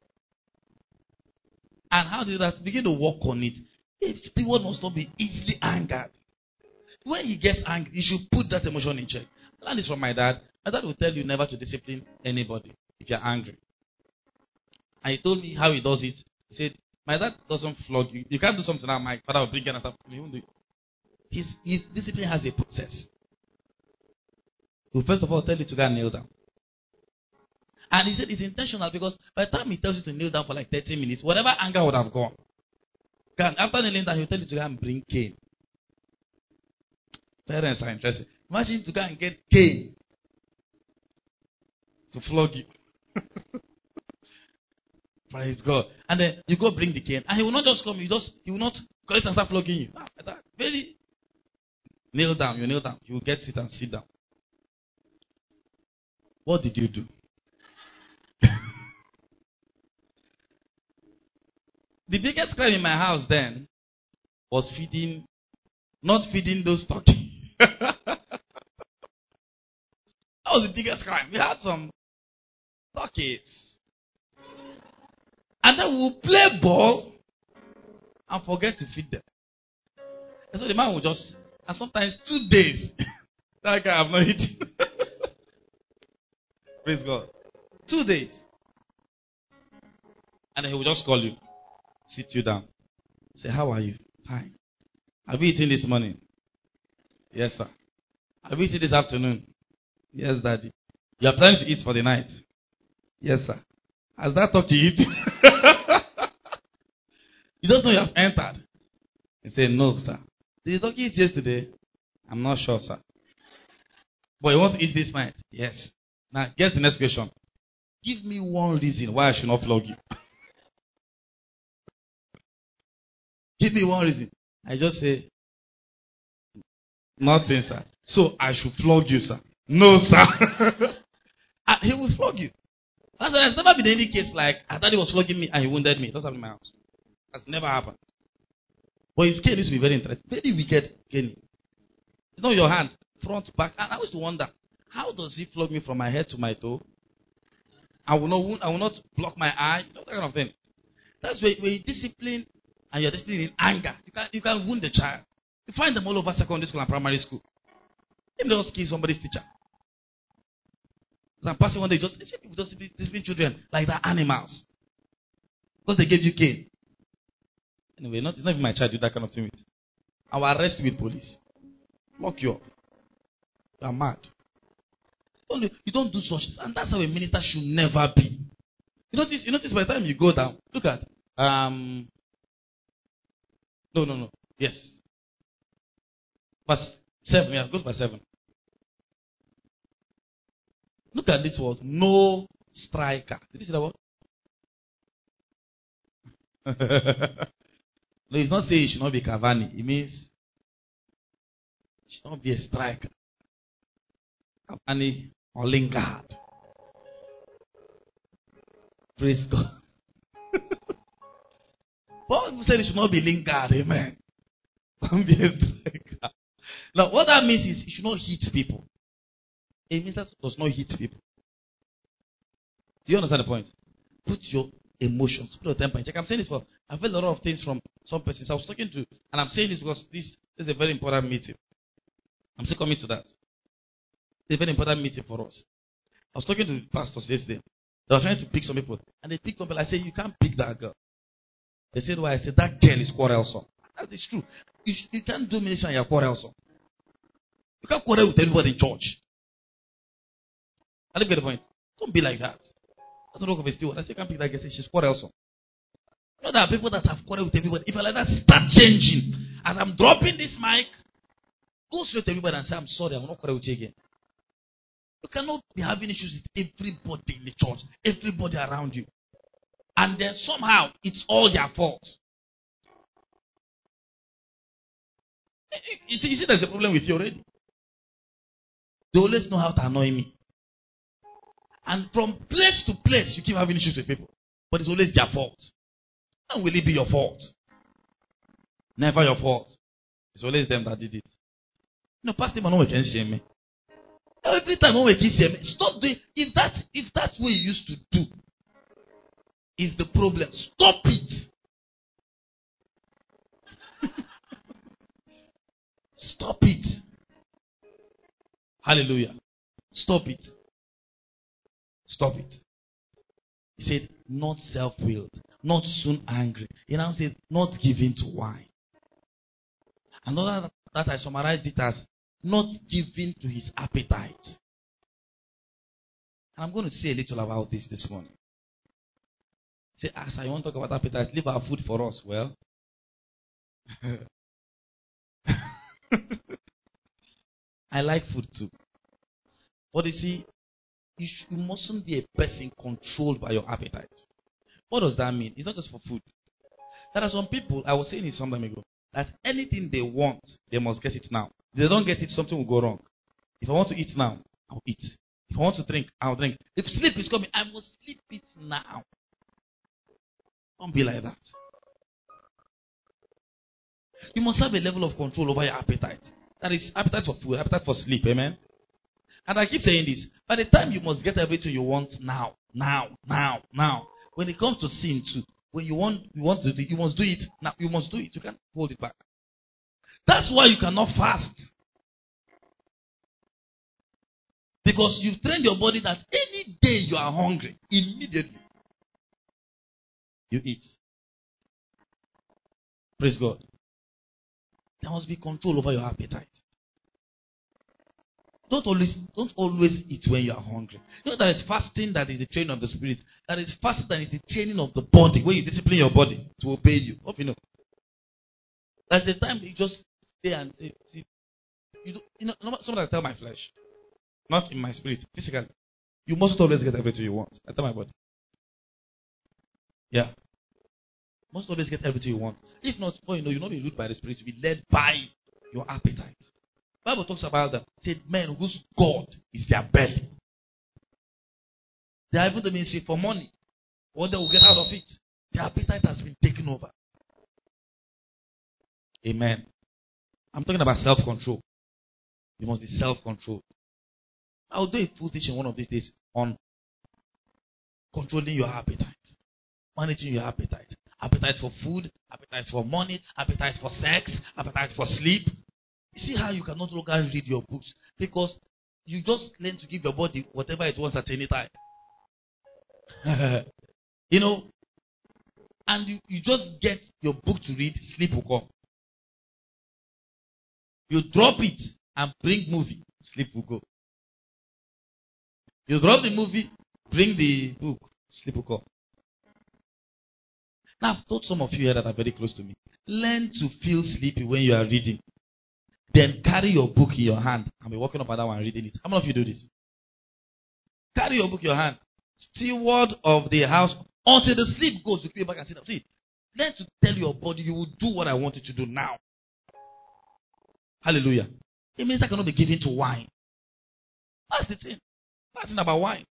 And how do that? Begin to work on it. If people must not be easily angered. When he gets angry, you should put that emotion in check. I learned this from my dad. My dad will tell you never to discipline anybody if you're angry. And he told me how he does it. He said, my dad doesn't flog you. You can't do something now, my father will bring it and stuff. He won't do it. His discipline has a process. He will first of all tell you to go and kneel down. And he said it's intentional because by the time he tells you to kneel down for like 30 minutes, whatever anger would have gone. After kneeling down, he will tell you to go and bring cane. Parents are interested. Imagine to go and get cane to flog you. Praise God. And then you go bring the cane. And he will not just come, he will not collect and start flogging you. Really? Kneel down, you kneel down. You will get sit and sit down. What did you do? The biggest crime in my house then was not feeding those turkeys. That was the biggest crime. We had some turkeys. And then we would play ball and forget to feed them. And so the man would just, and sometimes 2 days, that guy have not eaten. Praise God. 2 days. And then he will just call you. Sit you down. Say, how are you? Fine. Have you eaten this morning? Yes, sir. Have you eaten this afternoon? Yes, daddy. You are planning to eat for the night? Yes, sir. Has that talk to eat? You just know you have entered. He said, no, sir. Did the turkey eat yesterday? I'm not sure, sir. But you want to eat this night? Yes. Now, guess the next question. Give me one reason why I should not flog you. Give me one reason. I just say, nothing, sir. So I should flog you, sir. No, sir. And he will flog you. That's why there's never been any case like, I thought he was flogging me and he wounded me. That's happened in my house. That's never happened. But his cane used to be very interesting. Very wicked cane. It's not your hand, front, back. And I used to wonder, how does he flog me from my head to my toe? I will not block my eye. That kind of thing. That's where you discipline and you're disciplining in anger. You can wound the child. You find them all over secondary school and primary school. If they just kill somebody's teacher. I'm passing one day, people just discipline children like they're animals. Because they gave you cane. Anyway, it's not even my child do that kind of thing with. I will arrest you with police. Lock you up. You are mad. You don't do such. And that's how a minister should never be. You notice by the time you go down, look at no. Yes. Verse 7, yeah, go to verse 7. Look at this word. No striker. Did you see that word? No, it's not saying it should not be Cavani. It means it should not be a striker. Cavani or Lingard. Praise God. Paul said it should not be Lingard. Amen. Don't be a striker. Now, what that means is it should not hit people. A minister does not hit people. Do you understand the point? Put your emotions, put your temper in check. I'm saying this for, I've heard a lot of things from some persons I was talking to, and I'm saying this because this is a very important meeting. I'm still coming to that. It's a very important meeting for us. I was talking to the pastors yesterday. They were trying to pick some people, and they picked up, and I said, you can't pick that girl. They said, why? I said, that girl is quarrelsome. That is true. You can't do ministry and you're quarrelsome. You can't quarrel with everybody in church. I didn't get the point. Don't be like that. That's not of a steward. I say, can't pick that girl. Say she's quarrelsome. You know, there are people that have quarreled with everybody. If I like that, start changing. As I'm dropping this mic, go straight to everybody and say, I'm sorry, I will not quarrel with you again. You cannot be having issues with everybody in the church, everybody around you. And then somehow, it's all their fault. You see, there's a problem with you already. They always know how to annoy me. And from place to place, you keep having issues with people. But it's always their fault. When will it be your fault? Never your fault. It's always them that did it. No, Pastor, no one can see me. Every time one can see me, stop doing. If that's what you used to do, is the problem. Stop it. Stop it. Hallelujah. Stop it. Stop it. He said, not self-willed, not soon angry. He now said, not given to wine. Another that I summarized it as, not given to his appetite. And I'm going to say a little about this morning. Say, as I want to talk about appetite, leave our food for us. Well, I like food too. But you see, you mustn't be a person controlled by your appetite. What does that mean? It's not just for food. There are some people, I was saying it some time ago, that anything they want, they must get it now. If they don't get it, something will go wrong. If I want to eat now, I'll eat. If I want to drink, I'll drink. If sleep is coming, I must sleep it now. Don't be like that. You must have a level of control over your appetite. That is appetite for food, appetite for sleep. Amen. And I keep saying this. By the time you must get everything you want now. When it comes to sin too, when you want to do it, you must do it now. You must do it. You can't hold it back. That's why you cannot fast. Because you've trained your body that any day you are hungry, immediately you eat. Praise God. There must be control over your appetite. Don't always eat when you are hungry. You know, there is fasting that is the training of the spirit. There is fasting that is the training of the body, where you discipline your body to obey you. Hope you know. There's a time you just stay and say, somebody tell my flesh, not in my spirit, physically. You mustn't always get everything you want. I tell my body. Yeah. You must always get everything you want. If not, you'll not be ruled by the spirit. You'll be led by your appetite. The Bible talks about them. Said men whose God is their belly. They are even the ministry for money. What they will get out of it. Their appetite has been taken over. Amen. I'm talking about self-control. You must be self-controlled. I'll do a full teaching one of these days on controlling your appetite. Managing your appetite. Appetite for food, appetite for money, appetite for sex, appetite for sleep. You see how you cannot longer read your books because you just learn to give your body whatever it wants at any time. And you just get your book to read, sleep will come. You drop it and bring movie, sleep will go. You drop the movie, bring the book, sleep will come. Now I've told some of you here that are very close to me. Learn to feel sleepy when you are reading. Then carry your book in your hand and be walking up and down and reading it. How many of you do this? Carry your book in your hand. Steward of the house. Until the sleep goes, you come back and sit down. See, learn to tell your body you will do what I want you to do now. Hallelujah. It means I cannot be given to wine. That's the thing. That's not about wine.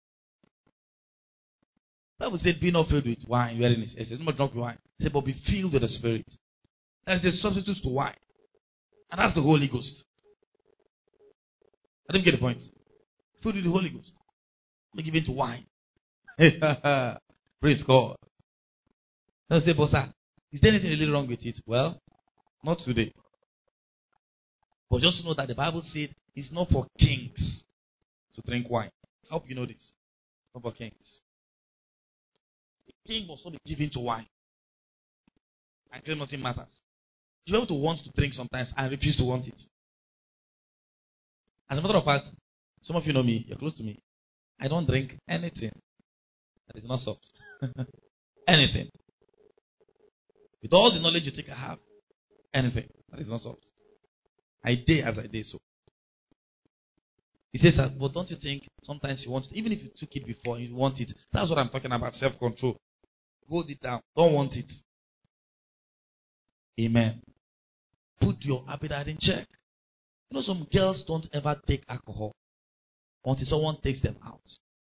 The Bible said, be not filled with wine. It says, not drunk with wine. It said, but be filled with the Spirit. That is a substitute to wine. And that's the Holy Ghost. I didn't get the point. Filled with the Holy Ghost. Be given to wine. Praise God. Then say, but sir, is there anything really wrong with it? Well, not today. But just know that the Bible said it's not for kings to drink wine. I hope you know this. It's not for kings. The king must not be given to wine. And claim nothing matters. You're able to want to drink sometimes and refuse to want it. As a matter of fact, some of you know me, you're close to me. I don't drink anything that is not soft. Anything. With all the knowledge you think I have, anything that is not soft. I dare as I dare so. He says that, but don't you think sometimes you want it, even if you took it before and you want it? That's what I'm talking about, self-control. Hold it down. Don't want it. Amen. put your appetite in check. You know, some girls don't ever take alcohol until someone takes them out.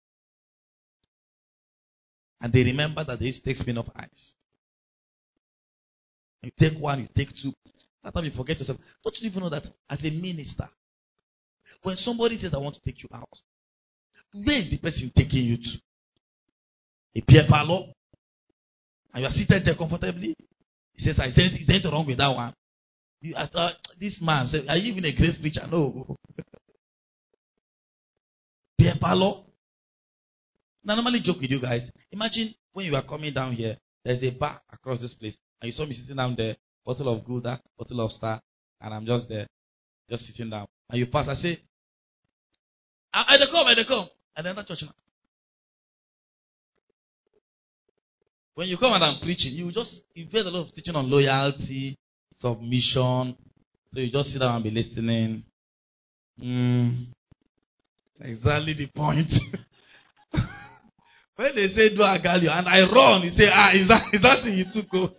And they remember that they used to take Smirnoff Ice. You take one, you take two. That time you forget yourself. Don't you even know that as a minister, when somebody says, I want to take you out, where is the person taking you to? A beer parlor? And you are seated there comfortably? He says, is there anything wrong with that one? I thought, this man said, are you even a grace preacher? No. Beer parlor? Now, I normally joke with you guys. Imagine when you are coming down here, there's a bar across this place, and you saw me sitting down there, bottle of Gouda, bottle of Star, and I'm just there, just sitting down. And you pass, I say, I come. And then that church now. When you come and I'm preaching, you hear a lot of teaching on loyalty, submission. So you just sit down and be listening. Exactly the point. When they say do agalio and I run, you say, is that thing you took?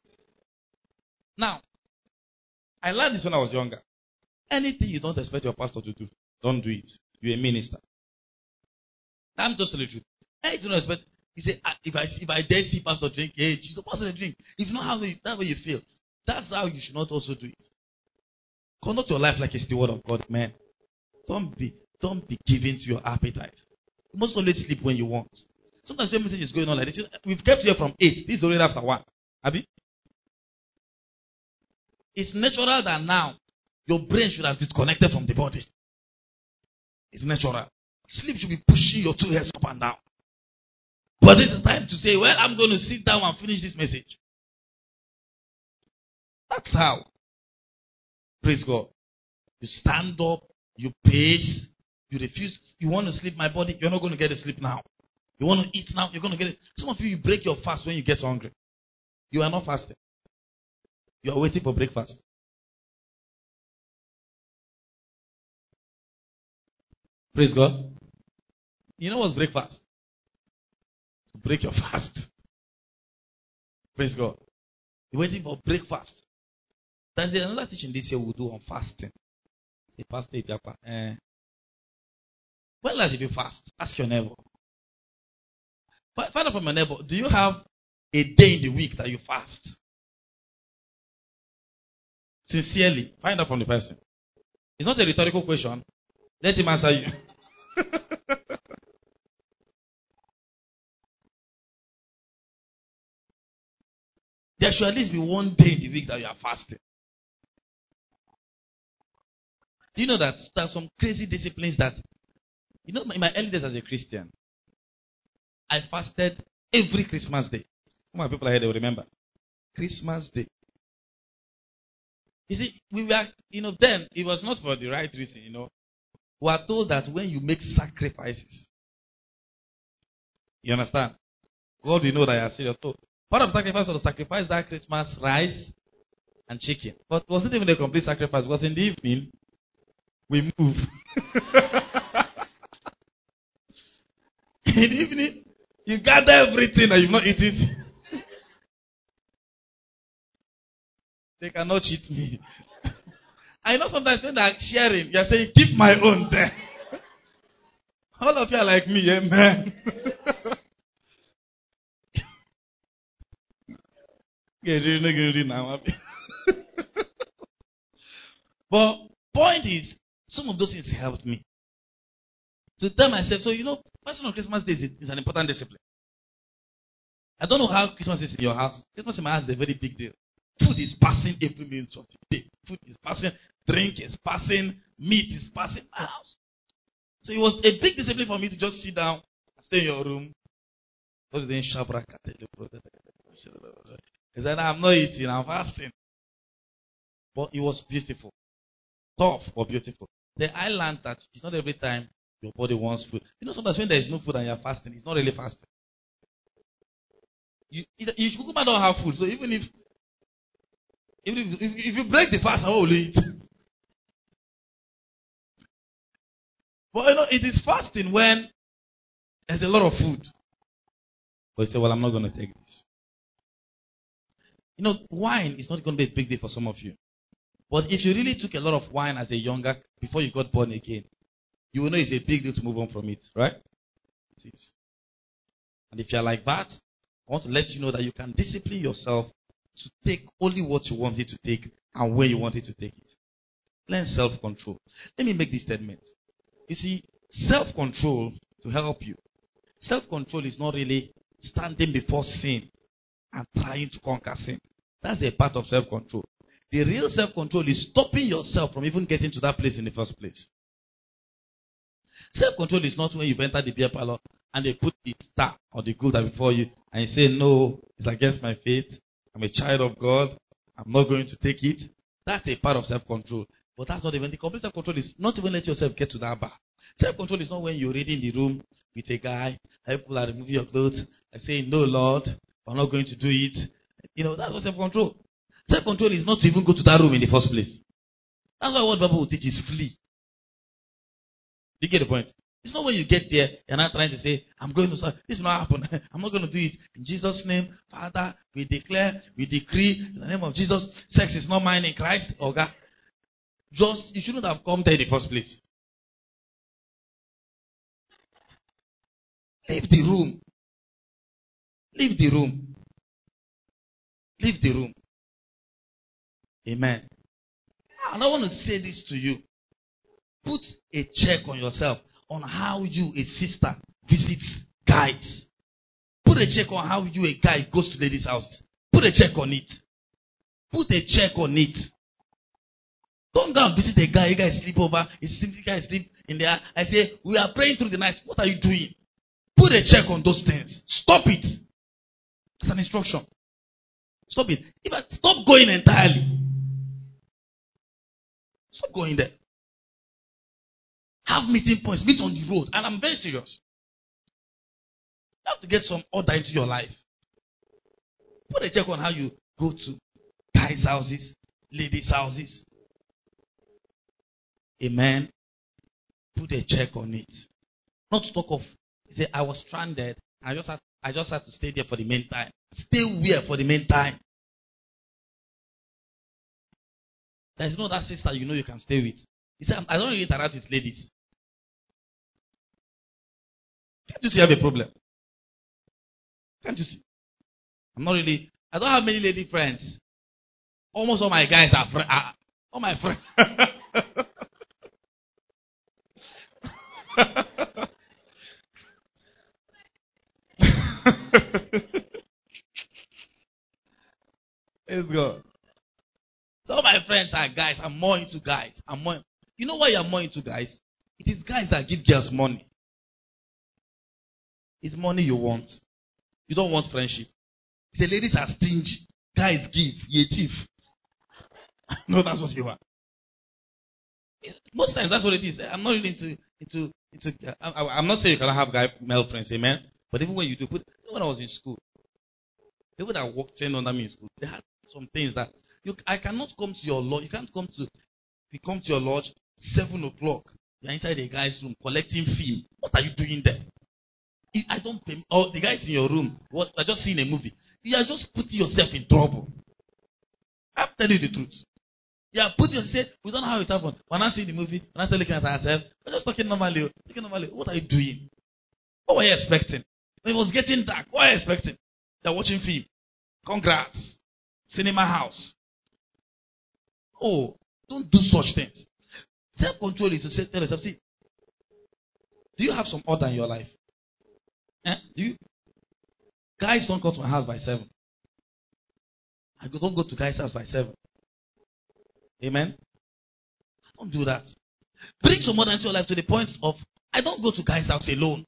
Now, I learned this when I was younger. Anything you don't expect your pastor to do, don't do it. You're a minister. I'm just telling the truth. Anything you don't expect, you say, if I dare see pastor drink, hey, Jesus, pastor drink. If you know that way you feel, that's how you should not also do it. Conduct your life like a steward of God, man. Don't be given to your appetite. You must always sleep when you want. Sometimes your message is going on like this. We've kept here from 8. This is already after 1. Abi? It's natural that now your brain should have disconnected from the body. It's natural. Sleep should be pushing your 2 heads up and down. But this is time to say, well, I'm going to sit down and finish this message. That's how. Praise God. You stand up, you pace, you refuse. You want to sleep, my body, you're not going to get to sleep now. You want to eat now, you're going to get it. Some of you break your fast when you get hungry. You are not fasting. You are waiting for breakfast. Praise God. You know what's breakfast? To break your fast. Praise God. You're waiting for breakfast. There's another teaching this year we'll do on fasting. Say, Pastor, when last did you fast? Ask your neighbor. Find out from your neighbor, do you have a day in the week that you fast? Sincerely, find out from the person. It's not a rhetorical question. Let him answer you. There should at least be one day in the week that you are fasting. Do you know that there are some crazy disciplines that, you know, in my early days as a Christian, I fasted every Christmas day. Some of my people here, they will remember. Christmas day. You see, we were, then, it was not for the right reason, We are told that when you make sacrifices, you understand? God will know that you are serious. So, part of sacrifice was to sacrifice that Christmas rice and chicken. But it wasn't even a complete sacrifice, because in the evening, we move. In the evening, you gather everything that you've not eaten. They cannot cheat me. I know sometimes when they're sharing, you're saying, keep my own there. All of you are like me, amen. But point is, some of those things helped me to tell myself, so fasting on Christmas Day is an important discipline. I don't know how Christmas is in your house. Christmas in my house is a very big deal. Food is passing every minute of the day. Food is passing, drink is passing, meat is passing my house. So it was a big discipline for me to just sit down, stay in your room. He said, I'm not eating, I'm fasting. But it was beautiful. Tough, but beautiful. Then I learned that it's not every time your body wants food. Sometimes when there is no food and you're fasting, it's not really fasting. You don't have food. So even if you break the fast, how will you eat? But it is fasting when there's a lot of food. But you say, well, I'm not going to take this. Wine is not going to be a big deal for some of you. But if you really took a lot of wine as a younger, before you got born again, you will know it's a big deal to move on from it, right? It is. And if you're like that, I want to let you know that you can discipline yourself to take only what you want it to take and where you want it to take it. Learn self-control. Let me make this statement. You see, self-control, to help you, self-control is not really standing before sin and trying to conquer sin. That's a part of self-control. The real self-control is stopping yourself from even getting to that place in the first place. Self-control is not when you've entered the beer parlor and they put the star or the Gulder before you and you say, no, it's against my faith. I'm a child of God. I'm not going to take it. That's a part of self-control. But that's not even, the complete self-control is not even let yourself get to that bar. Self-control is not when you're reading the room with a guy, people are removing your clothes and saying, no, Lord, I'm not going to do it. That's not self-control. Self-control is not to even go to that room in the first place. That's why what the Bible will teach is flee. You get the point? It's not when you get there, you're not trying to say, I'm going to start. This will not happen. I'm not going to do it. In Jesus' name, Father, we declare, we decree, in the name of Jesus, sex is not mine in Christ. Okay? You shouldn't have come there in the first place. Leave the room. Leave the room. Leave the room. Amen. And I want to say this to you. Put a check on yourself on how you, a sister, visits guys. Put a check on how you, a guy, goes to ladies' house. Put a check on it. Put a check on it. Don't go and visit a guy sleep over, a guy sleep in there. I say, we are praying through the night. What are you doing? Put a check on those things. Stop it. It's an instruction. Stop it. Stop going entirely. Stop going there. Have meeting points. Meet on the road. And I'm very serious. You have to get some order into your life. Put a check on how you go to guys' houses, ladies' houses. Amen. Put a check on it. Not to talk of, say, I was stranded. I just had to stay there for the meantime. Stay where for the meantime? There's no that sister you can stay with. You say, I don't really interact with ladies. Can't you see I have a problem? Can't you see? I don't have many lady friends. Almost all my guys are all my friends. Let's go. All my friends are guys. I'm more into guys. You know why you're more into guys? It is guys that give girls money. It's money you want. You don't want friendship. The ladies are stingy. Guys give. You're a thief. No, that's what you want. Most times that's what it is. I'm not really into I'm not saying you cannot have male friends, amen. But even when you do, when I was in school, people that trained under me in school, they had some things that I cannot come to your lodge. You can't come to your lodge 7 o'clock. You're inside the guy's room collecting fee. What are you doing there? I don't pay. Or the guys in your room. What? I just seen a movie. You are just putting yourself in trouble. I'm telling you the truth. You are putting yourself. We don't know how it happened. When I see the movie, when I start looking at ourselves, we're just talking normally. What are you doing? What were you expecting? When it was getting dark, what are you expecting? They're watching film. Congrats. Cinema house. Oh, don't do such things. Self-control is to say, tell yourself, see, do you have some order in your life? Do you? Guys don't come to my house by 7. I don't go to guys' house by 7. Amen? Don't do that. Bring some order into your life to the point of, I don't go to guys' house alone.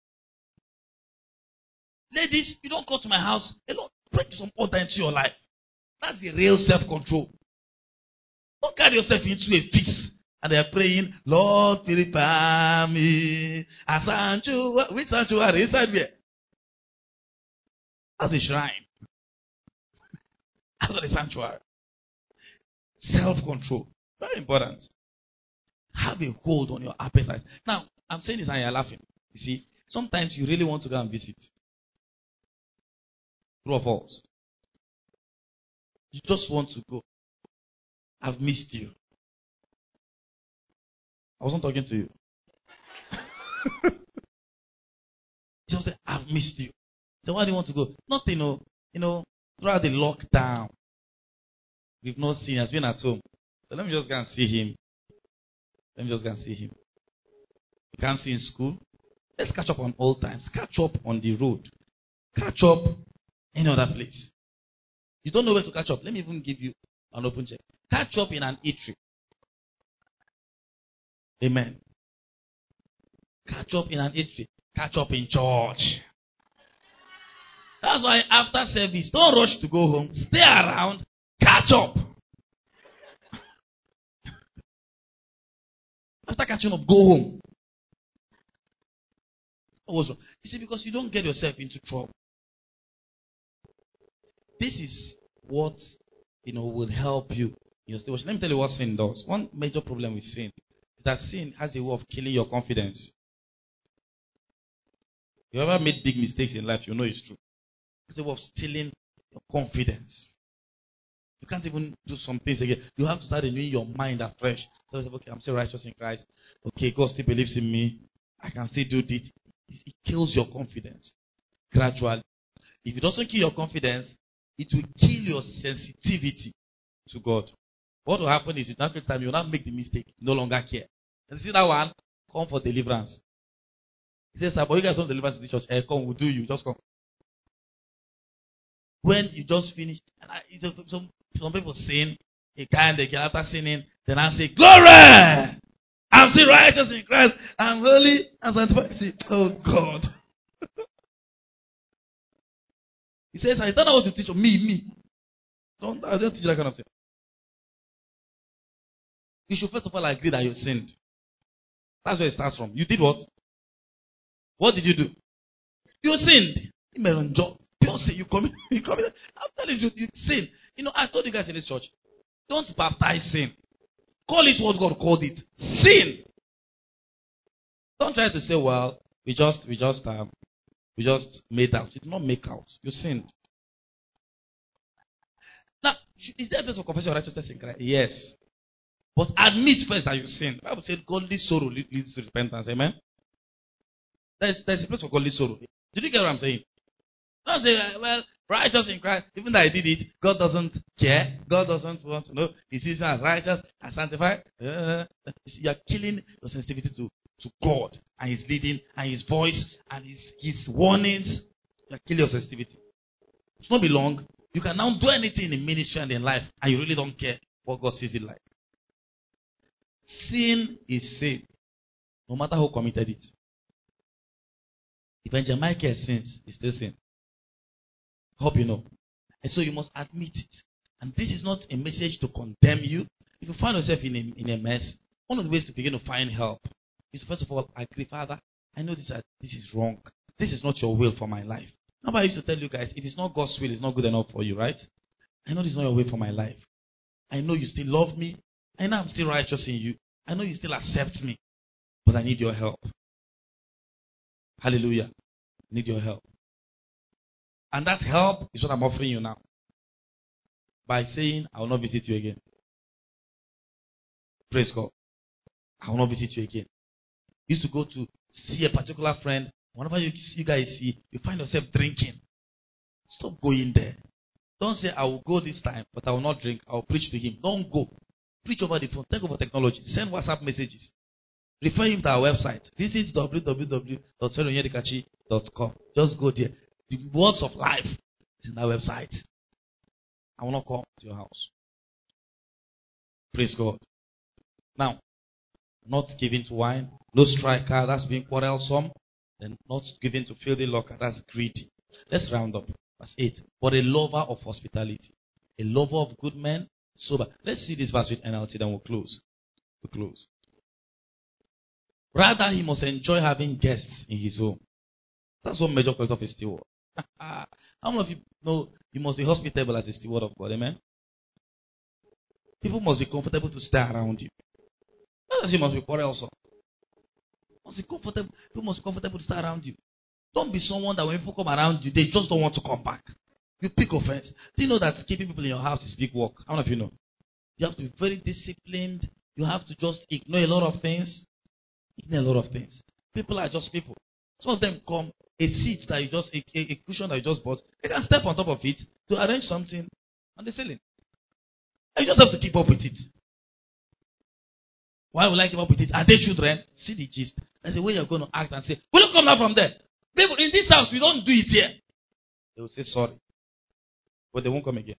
Ladies, you don't go to my house alone. Bring some order into your life. That's the real self-control. Don't carry yourself into a fix. And they are praying, Lord, purify me. Which sanctuary? Inside where? That's a shrine. That's not a sanctuary. Self-control. Very important. Have a hold on your appetite. Now, I'm saying this and you're laughing. You see, sometimes you really want to go and visit. True or false? You just want to go. I've missed you. I wasn't talking to you. He just said, I've missed you. So why do you want to go? Nothing, throughout the lockdown, we've not seen, he has been at home. So let me just go and see him. You can't see in school. Let's catch up on old times. Catch up on the road. Catch up any other place. You don't know where to catch up. Let me even give you an open check. Catch up in an eatery. Amen. Catch up in an eatery. Catch up in church. That's why after service, don't rush to go home. Stay around. Catch up. After catching up, go home. Also, you see, because you don't get yourself into trouble. This is what will help you in your situation. Let me tell you what sin does. One major problem with sin is that sin has a way of killing your confidence. If you ever made big mistakes in life, you know it's true. It's a way of stealing your confidence. You can't even do some things again. You have to start renewing your mind afresh. So you say, okay, I'm still righteous in Christ. Okay, God still believes in me. I can still do this. It kills your confidence gradually. If it doesn't kill your confidence, it will kill your sensitivity to God. What will happen is, next time you will not make the mistake. You no longer care. And see that one? Come for deliverance. He says, but you guys don't deliverance in this church. Come, we'll do you. Just come. When you just finish, and some people sing, they get after singing, then I say, glory! I'm still righteous in Christ. I'm holy and sanctified. Oh God. He says, I don't know what to teach you. Me. I don't teach that kind of thing. You should first of all agree that you sinned. That's where it starts from. You did what? What did you do? You sinned. You committed. I'm telling you, you sinned. I told you guys in this church, don't baptize sin. Call it what God called it. Sin. Don't try to say, well, we just made out. You did not make out. You sinned. Now, is there a place of confession of righteousness in Christ? Yes. But admit first that you sinned. The Bible said godly sorrow leads to repentance. Amen? There's a place of godly sorrow. Did you get what I'm saying? Don't say, well, righteous in Christ. Even though I did it, God doesn't care. God doesn't want to know. He sees me as righteous, as sanctified. You are killing your sensitivity to God and His leading and His voice and His warnings. You are killing your sensitivity. It's not be long. You can now do anything in ministry and in life and you really don't care what God sees it like. Sin is sin, no matter who committed it. If Benjamin Michael sins, it's still sin. Hope you know. And so you must admit it. And this is not a message to condemn you. If you find yourself in a mess, one of the ways to begin to find help is first of all, agree, Father, I know this is wrong. This is not your will for my life. Nobody used to tell you guys, if it's not God's will, it's not good enough for you, right? I know this is not your way for my life. I know you still love me. I know I'm still righteous in you. I know you still accept me. But I need your help. Hallelujah. I need your help. And that help is what I'm offering you now. By saying, I will not visit you again. Praise God. I will not visit you again. You used to go to see a particular friend. Whenever you guys see, you find yourself drinking. Stop going there. Don't say, I will go this time, but I will not drink. I will preach to him. Don't go. Preach over the phone. Take over technology. Send WhatsApp messages. Refer him to our website. Visit www.seronyedikachi.com. Just go there. The words of life is in our website. I will not come to your house. Praise God. Now, not giving to wine. No striker. That's being quarrelsome. And not giving to filthy lucre. That's greedy. Let's round up. Verse 8. But a lover of hospitality. A lover of good men. Sober. Let's see this verse with NLT. Then we'll close. Rather, he must enjoy having guests in his home. That's one major quality of a steward. How many of you know you must be hospitable as a steward of God? Amen? People must be comfortable to stay around you. Not as you must be quarrelsome. People must be comfortable to stay around you. Don't be someone that when people come around you, they just don't want to come back. You pick offense. Do you know that keeping people in your house is big work? How many of you know? You have to be very disciplined. You have to just ignore a lot of things. Ignore a lot of things. People are just people. Some of them come, a seat that you just, a cushion that you just bought, they can step on top of it to arrange something on the ceiling. And you just have to keep up with it. Why would I keep up with it? Are they children? See the gist. That's the way you're going to act and say, will you come out from there? People in this house, we don't do it here. They will say sorry. But they won't come again.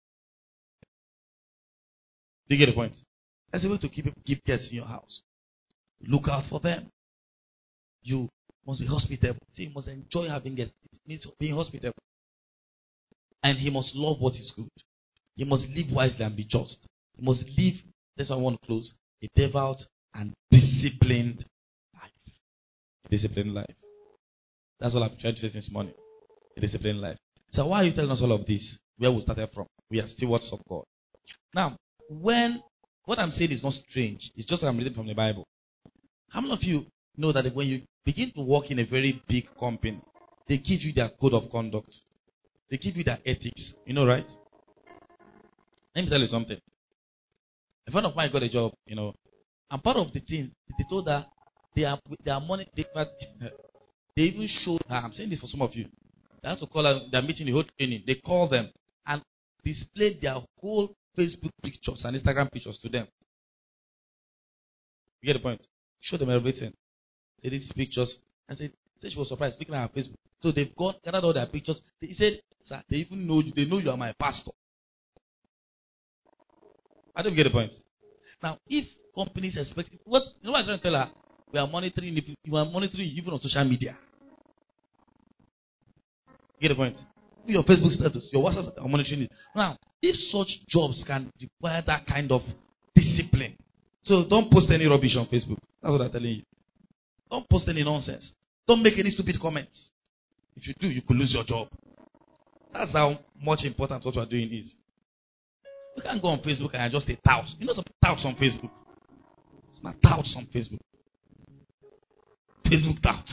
Do you get the point? That's the way to keep guests in your house. Look out for them. You must be hospitable. See, you must enjoy having guests. It means being hospitable. And he must love what is good. He must live wisely and be just. He must live, that's why I want to close, a devout and disciplined life. A disciplined life. That's what I'm trying to say this morning. A disciplined life. So why are you telling us all of this? Where we started from? We are stewards of God. Now, what I'm saying is not strange. It's just that I'm reading from the Bible. How many of you know that when you begin to work in a very big company, they give you their code of conduct. They give you their ethics. You know, right? Let me tell you something. A friend of mine got a job, and part of the thing, they told her their money, they even showed her, I'm saying this for some of you, they have to call her, they're meeting the whole training, they call them and displayed their whole Facebook pictures and Instagram pictures to them. You get the point? Show them everything. Say these pictures. I said she was surprised looking at her Facebook. So they've gathered all their pictures. He said, sir, they even know you. They know you are my pastor. I don't get the point. Now, if companies expect, what I'm trying to tell her? We are monitoring. If you are monitoring even on social media. You get the point? Your Facebook status, your WhatsApp status, are monitoring it. Now, if such jobs can require that kind of discipline, so don't post any rubbish on Facebook. That's what I'm telling you. Don't post any nonsense. Don't make any stupid comments. If you do, you could lose your job. That's how much important what we're doing is. You can't go on Facebook and just a tout. You know some touts on Facebook? It's my touts on Facebook. Facebook tout.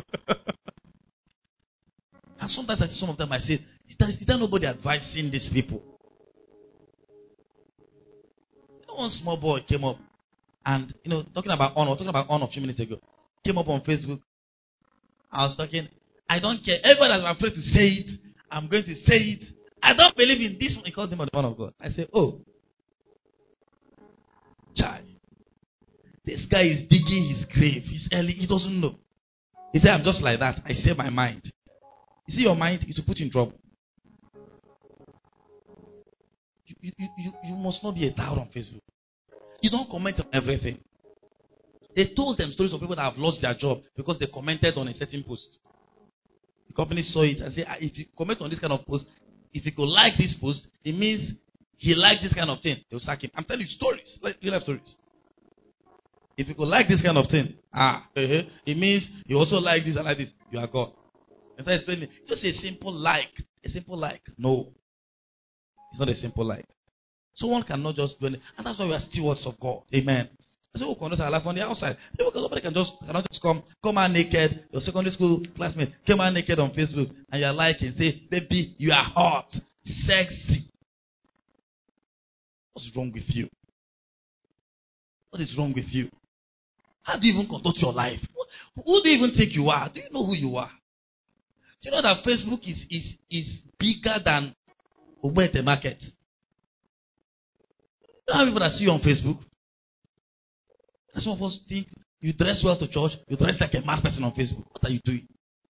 And sometimes I see some of them, I say, is there nobody advising these people? One small boy came up and, talking about honor a few minutes ago. Came up on Facebook. I was talking, I don't care. Everybody is afraid to say it. I'm going to say it. I don't believe in this. He called him the man of God. I say, oh, child. This guy is digging his grave. He's early. He doesn't know. He said, I'm just like that. I say my mind. You see, your mind is to put you in trouble. You must not be a dowd on Facebook. You don't comment on everything. They told them stories of people that have lost their job because they commented on a certain post. The company saw it and said, if you comment on this kind of post, if you could like this post, it means he liked this kind of thing. They'll sack him. I'm telling you stories, like real life stories. If you could like this kind of thing, it means you also like this and like this. You are God. Instead of explaining, it's just a simple like. A simple like. No. It's not a simple like. Someone cannot just do anything. And that's why we are stewards of God. Amen. So we conduct our life on the outside. Somebody cannot just come out naked. Your secondary school classmate came out naked on Facebook and you're liking, say, baby, you are hot, sexy. What's wrong with you? What is wrong with you? How do you even conduct your life? Who do you even think you are? Do you know who you are? Do you know that Facebook is bigger than Ogbete Market? You know how people that see you on Facebook? Some of us think you dress well to church, you dress like a mad person on Facebook. What are you doing?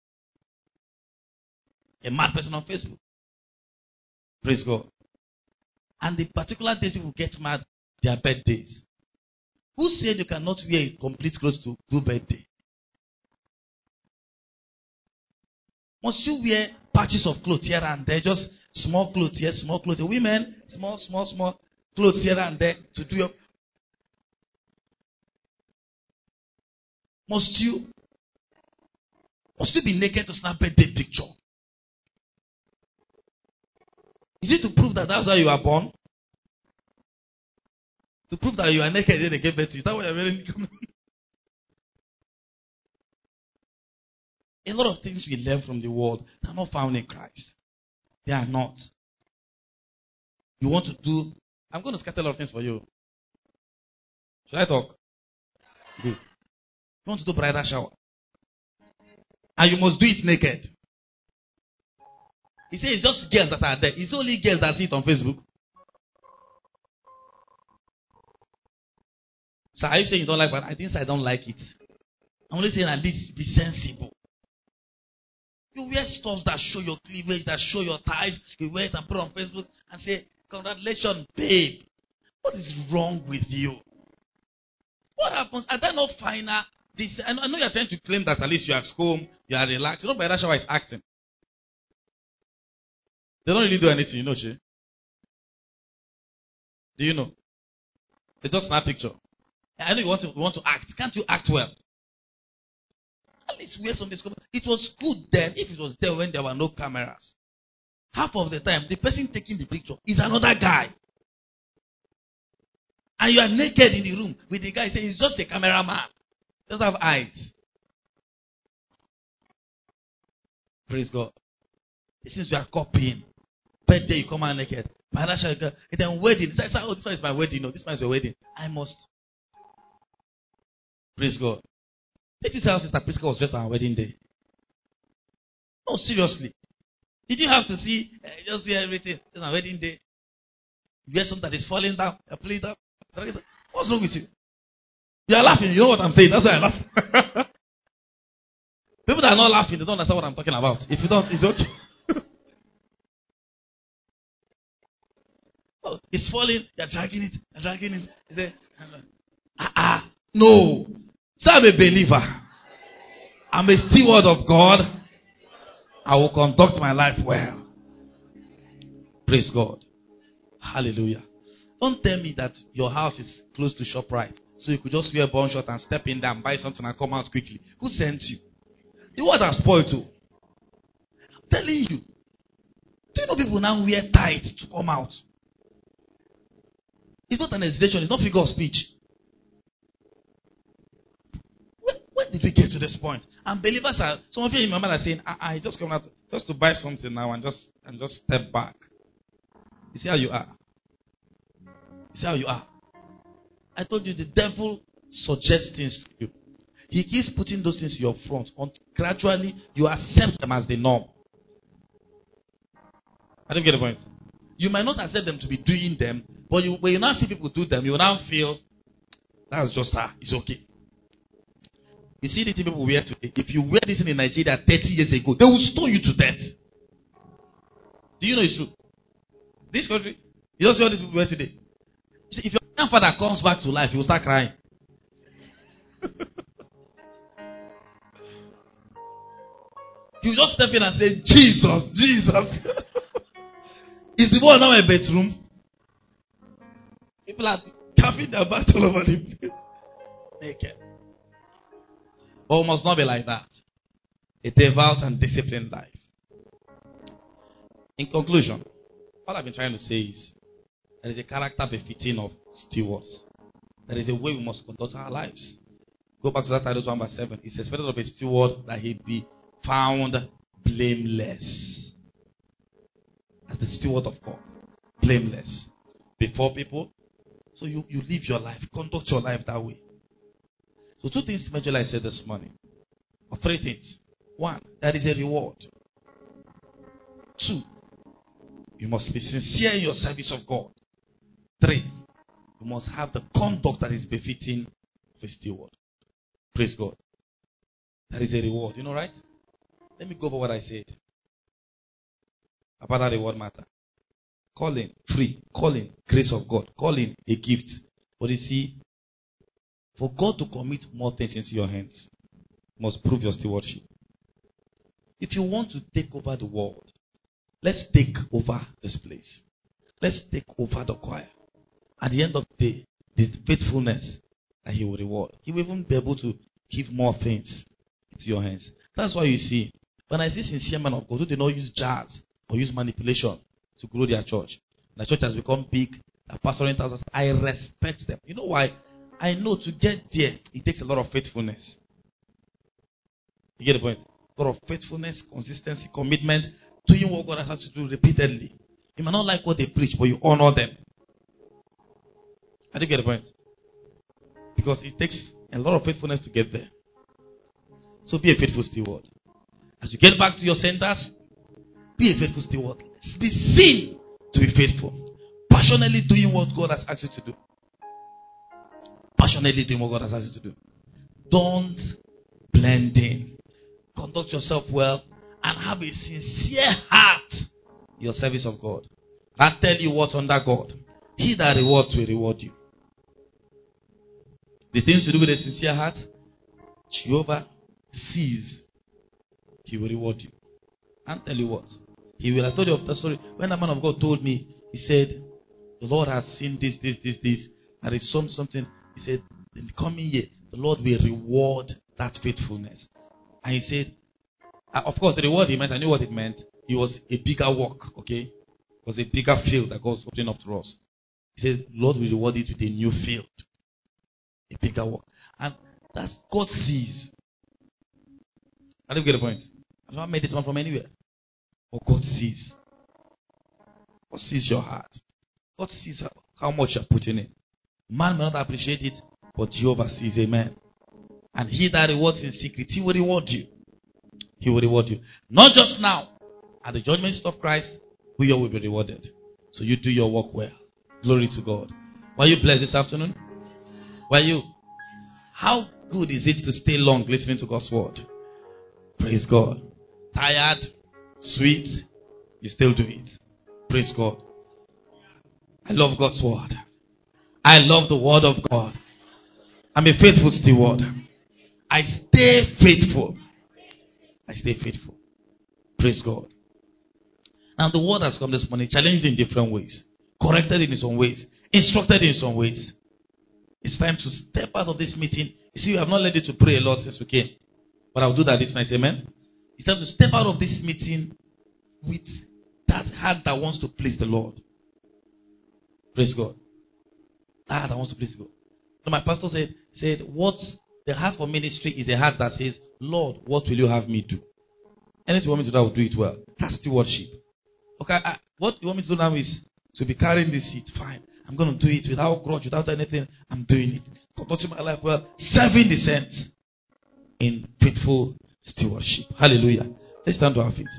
A mad person on Facebook. Praise God. And the particular days people get mad, their birthdays. Who said you cannot wear a complete clothes to do birthday? Must you wear patches of clothes here and there? Just small clothes here, small clothes. Women, small clothes here and there to do your... Must you be naked to snap birthday picture? Is it to prove that that's how you are born? To prove that you are naked and then they gave birth to you? Is that what you're wearing? A lot of things we learn from the world are not found in Christ. They are not. You want to do... I'm going to scatter a lot of things for you. Should I talk? Good. You want to do bridal shower. And you must do it naked. He says it's just girls that are there. It's only girls that see it on Facebook. So are you saying you don't like it? I think I don't like it. I'm only saying at least be sensible. You wear stuff that show your cleavage, that show your thighs. You wear it and put it on Facebook and say, congratulations, babe. What is wrong with you? What happens? Are they not finer? This, I know you're trying to claim that at least you are home, you are relaxed. You know, bridal shower is acting. They don't really do anything, you know, Shay. Do you know? They just snap picture. I know you want to act. Can't you act well? At least wear some discovery. It was good then if it was there when there were no cameras. Half of the time, the person taking the picture is another guy. And you are naked in the room with the guy saying he's just a cameraman. Just have eyes. Praise God. This is you are copying. Birthday, you come out naked. Financial girl. And then wedding. Oh, this one is my wedding. No, this one is your wedding. I must. Praise God. Did you tell Sister Prisca was just on our wedding day? No, seriously. Did you have to see, just see everything? It's our wedding day. You get something that is falling down, a plate up. What's wrong with you? You are laughing. You know what I'm saying? That's why I laugh. People that are not laughing, they don't understand what I'm talking about. If you don't, it's okay. Oh, it's falling. You're dragging it. You're dragging it. You say, no. So I'm a believer. I'm a steward of God. I will conduct my life well. Praise God. Hallelujah. Don't tell me that your house is close to ShopRite, so you could just wear a bun short and step in there and buy something and come out quickly. Who sent you? The word has spoiled you. I'm telling you. Do you know people now wear tights to come out? It's not an hesitation. It's not figure of speech. When did we get to this point? And believers are, some of you in my mind are saying, I just come out just to buy something now and just step back. You see how you are. You see how you are. I told you the devil suggests things to you. He keeps putting those things in your front until gradually you accept them as the norm. I don't get the point. You might not accept them to be doing them, but when you now see people do them, you will now feel that's just it's okay. You see the thing people wear today. If you wear this in Nigeria 30 years ago, they will stone you to death. Do you know it's true? This country, you just see what these people wear today. See, if your grandfather comes back to life, he will start crying. You just step in and say, Jesus, Jesus. Is the one now a bedroom? People are tapping their back all over the place. Naked. But we must not be like that. A devout and disciplined life. In conclusion, what I've been trying to say is there is a character befitting of stewards. There is a way we must conduct our lives. Go back to that Titus 1 verse 7. It's expected of a steward that he be found blameless. As the steward of God. Blameless. Before people. So you live your life. Conduct your life that way. So 2 things majorly I said this morning. Or 3 things. 1, there is a reward. 2, you must be sincere in your service of God. 3, you must have the conduct that is befitting of a steward. Praise God. There is a reward. You know, right? Let me go over what I said about that reward matter. Calling, free. Calling, grace of God. Calling, a gift. But you see, for God to commit more things into your hands, you must prove your stewardship. If you want to take over the world, let's take over this place. Let's take over the choir. At the end of the day, the faithfulness that He will reward. He will even be able to give more things into your hands. That's why you see, when I see sincere men of God who do not use jars or use manipulation to grow their church, the church has become big, they're pastoring thousands, I respect them. You know why? I know to get there, it takes a lot of faithfulness. You get the point? A lot of faithfulness, consistency, commitment, doing what God has asked you to do repeatedly. You might not like what they preach, but you honor them. I didn't get the point. Because it takes a lot of faithfulness to get there. So be a faithful steward. As you get back to your centers, be a faithful steward. Be seen to be faithful. Passionately doing what God has asked you to do. Passionately doing what God has asked you to do. Don't blend in. Conduct yourself well and have a sincere heart in your service of God. I tell you what, under God, he that rewards will reward you. The things you do with a sincere heart, Jehovah sees. He will reward you. I'll tell you what. He will. I told you of the story. When a man of God told me, he said, the Lord has seen this, and he saw something. He said, in the coming year, the Lord will reward that faithfulness. And he said, of course, the reward he meant, I knew what it meant. It was a bigger work, okay? It was a bigger field that God was opening up to us. He said, Lord will reward it with a new field. A bigger work. And that's God sees. I don't get the point. I've not made this one from anywhere. But God sees. God sees your heart. God sees how much you're putting in. Man may not appreciate it, but Jehovah sees. Amen. And he that rewards in secret, he will reward you. He will reward you. Not just now. At the judgment seat of Christ, we all will be rewarded. So you do your work well. Glory to God. Were you blessed this afternoon? Were you? How good is it to stay long listening to God's word? Praise God. Tired, sweet, you still do it. Praise God. I love God's word. I love the word of God. I'm a faithful steward. I stay faithful. I stay faithful. Praise God. Now the word has come this morning, challenged in different ways, corrected in some ways, instructed in some ways. It's time to step out of this meeting. You see, we have not led you to pray a lot since we came. But I'll do that this night, amen? It's time to step out of this meeting with that heart that wants to please the Lord. Praise God. That heart that wants to please God. So my pastor said, what's the heart for ministry is a heart that says, Lord, what will you have me do? Anything you want me to do, I will do it well. That's stewardship. Okay, what you want me to do now is to be carrying this seat. Fine. I'm going to do it without grudge, without anything. I'm doing it. Conducting my life well. Serving the saints in faithful stewardship. Hallelujah. Let's stand to our feet.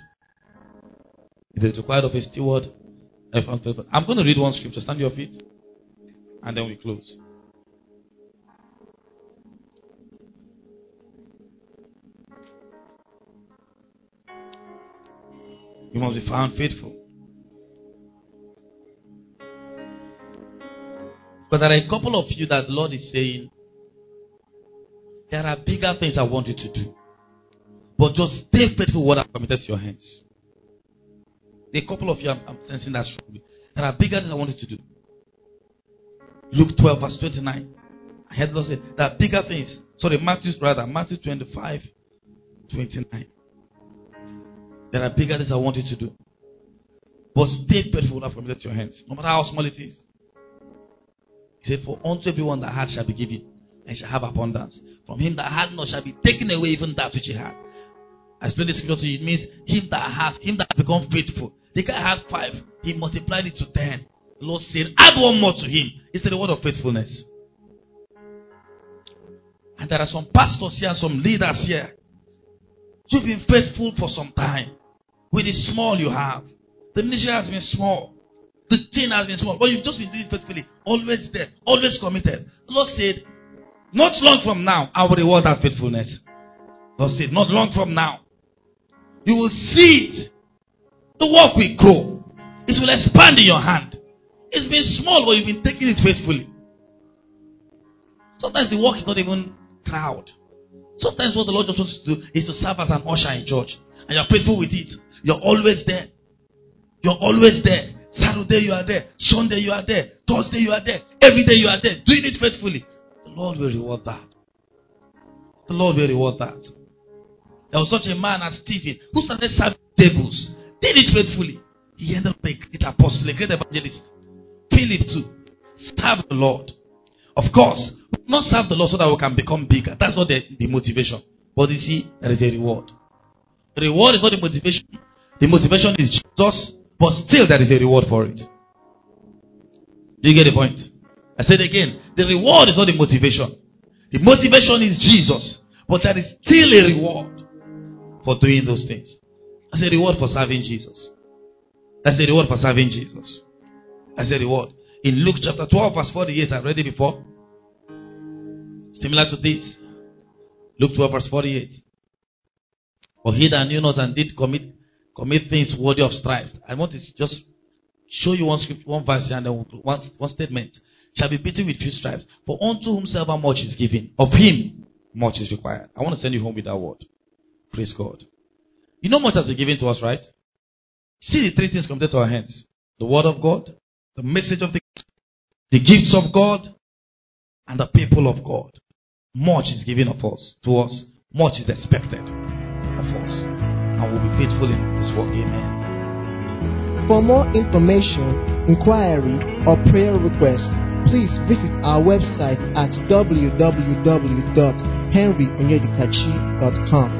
It is required of a steward. I'm going to read one scripture. Stand to your feet. And then we close. You must be found faithful. But there are a couple of you that the Lord is saying, there are bigger things I want you to do. But just stay faithful what I've committed to your hands. There are a couple of you I'm sensing that strongly. There are bigger things I want you to do. Luke 12 verse 29. I heard the Lord say, there are bigger things. Matthew 25, 29. There are bigger things I want you to do. But stay faithful what I've committed to your hands. No matter how small it is. He said, for unto everyone that hath shall be given, and shall have abundance. From him that hath not shall be taken away even that which he had. I explained this scripture to you. It means him that has become faithful. The guy had 5. He multiplied it to 10. The Lord said, add one more to him. It's the reward of faithfulness. And there are some pastors here, some leaders here. You've been faithful for some time. With the small you have. The ministry has been small. The thing has been small. But you've just been doing faithfully. Always there. Always committed. The Lord said, not long from now, I will reward that faithfulness. The Lord said, not long from now. You will see it. The work will grow. It will expand in your hand. It's been small, but you've been taking it faithfully. Sometimes the work is not even crowd. Sometimes what the Lord just wants to do is to serve as an usher in church. And you're faithful with it. You're always there. You're always there. Saturday you are there. Sunday you are there. Thursday you are there. Every day you are there. Doing it faithfully. The Lord will reward that. The Lord will reward that. There was such a man as Stephen who started serving tables. Did it faithfully. He ended up a great apostle, a great evangelist. Philip too. Serve the Lord. Of course, not serve the Lord so that we can become bigger. That's not the motivation. But you see, there is a reward. The reward is not the motivation. The motivation is Jesus, but still there is a reward for it. Do you get the point? I said again, the reward is not the motivation. The motivation is Jesus. But there is still a reward for doing those things. That's a reward for serving Jesus. That's a reward for serving Jesus. That's a reward. In Luke chapter 12 verse 48, I've read it before. Similar to this. Luke 12 verse 48. Or he that knew not and did commit things worthy of stripes. I want to just show you one script, one verse and then one statement. Shall be beaten with few stripes. For unto whomsoever much is given, of him much is required. I want to send you home with that word. Praise God. You know much has been given to us, right? See the three things come to our hands. The word of God, the message of the gifts of God, and the people of God. Much is given of us to us. Much is expected of us. And we'll be faithful in this work. Amen. For more information, inquiry, or prayer request, please visit our website at www.henryonyedikachi.com.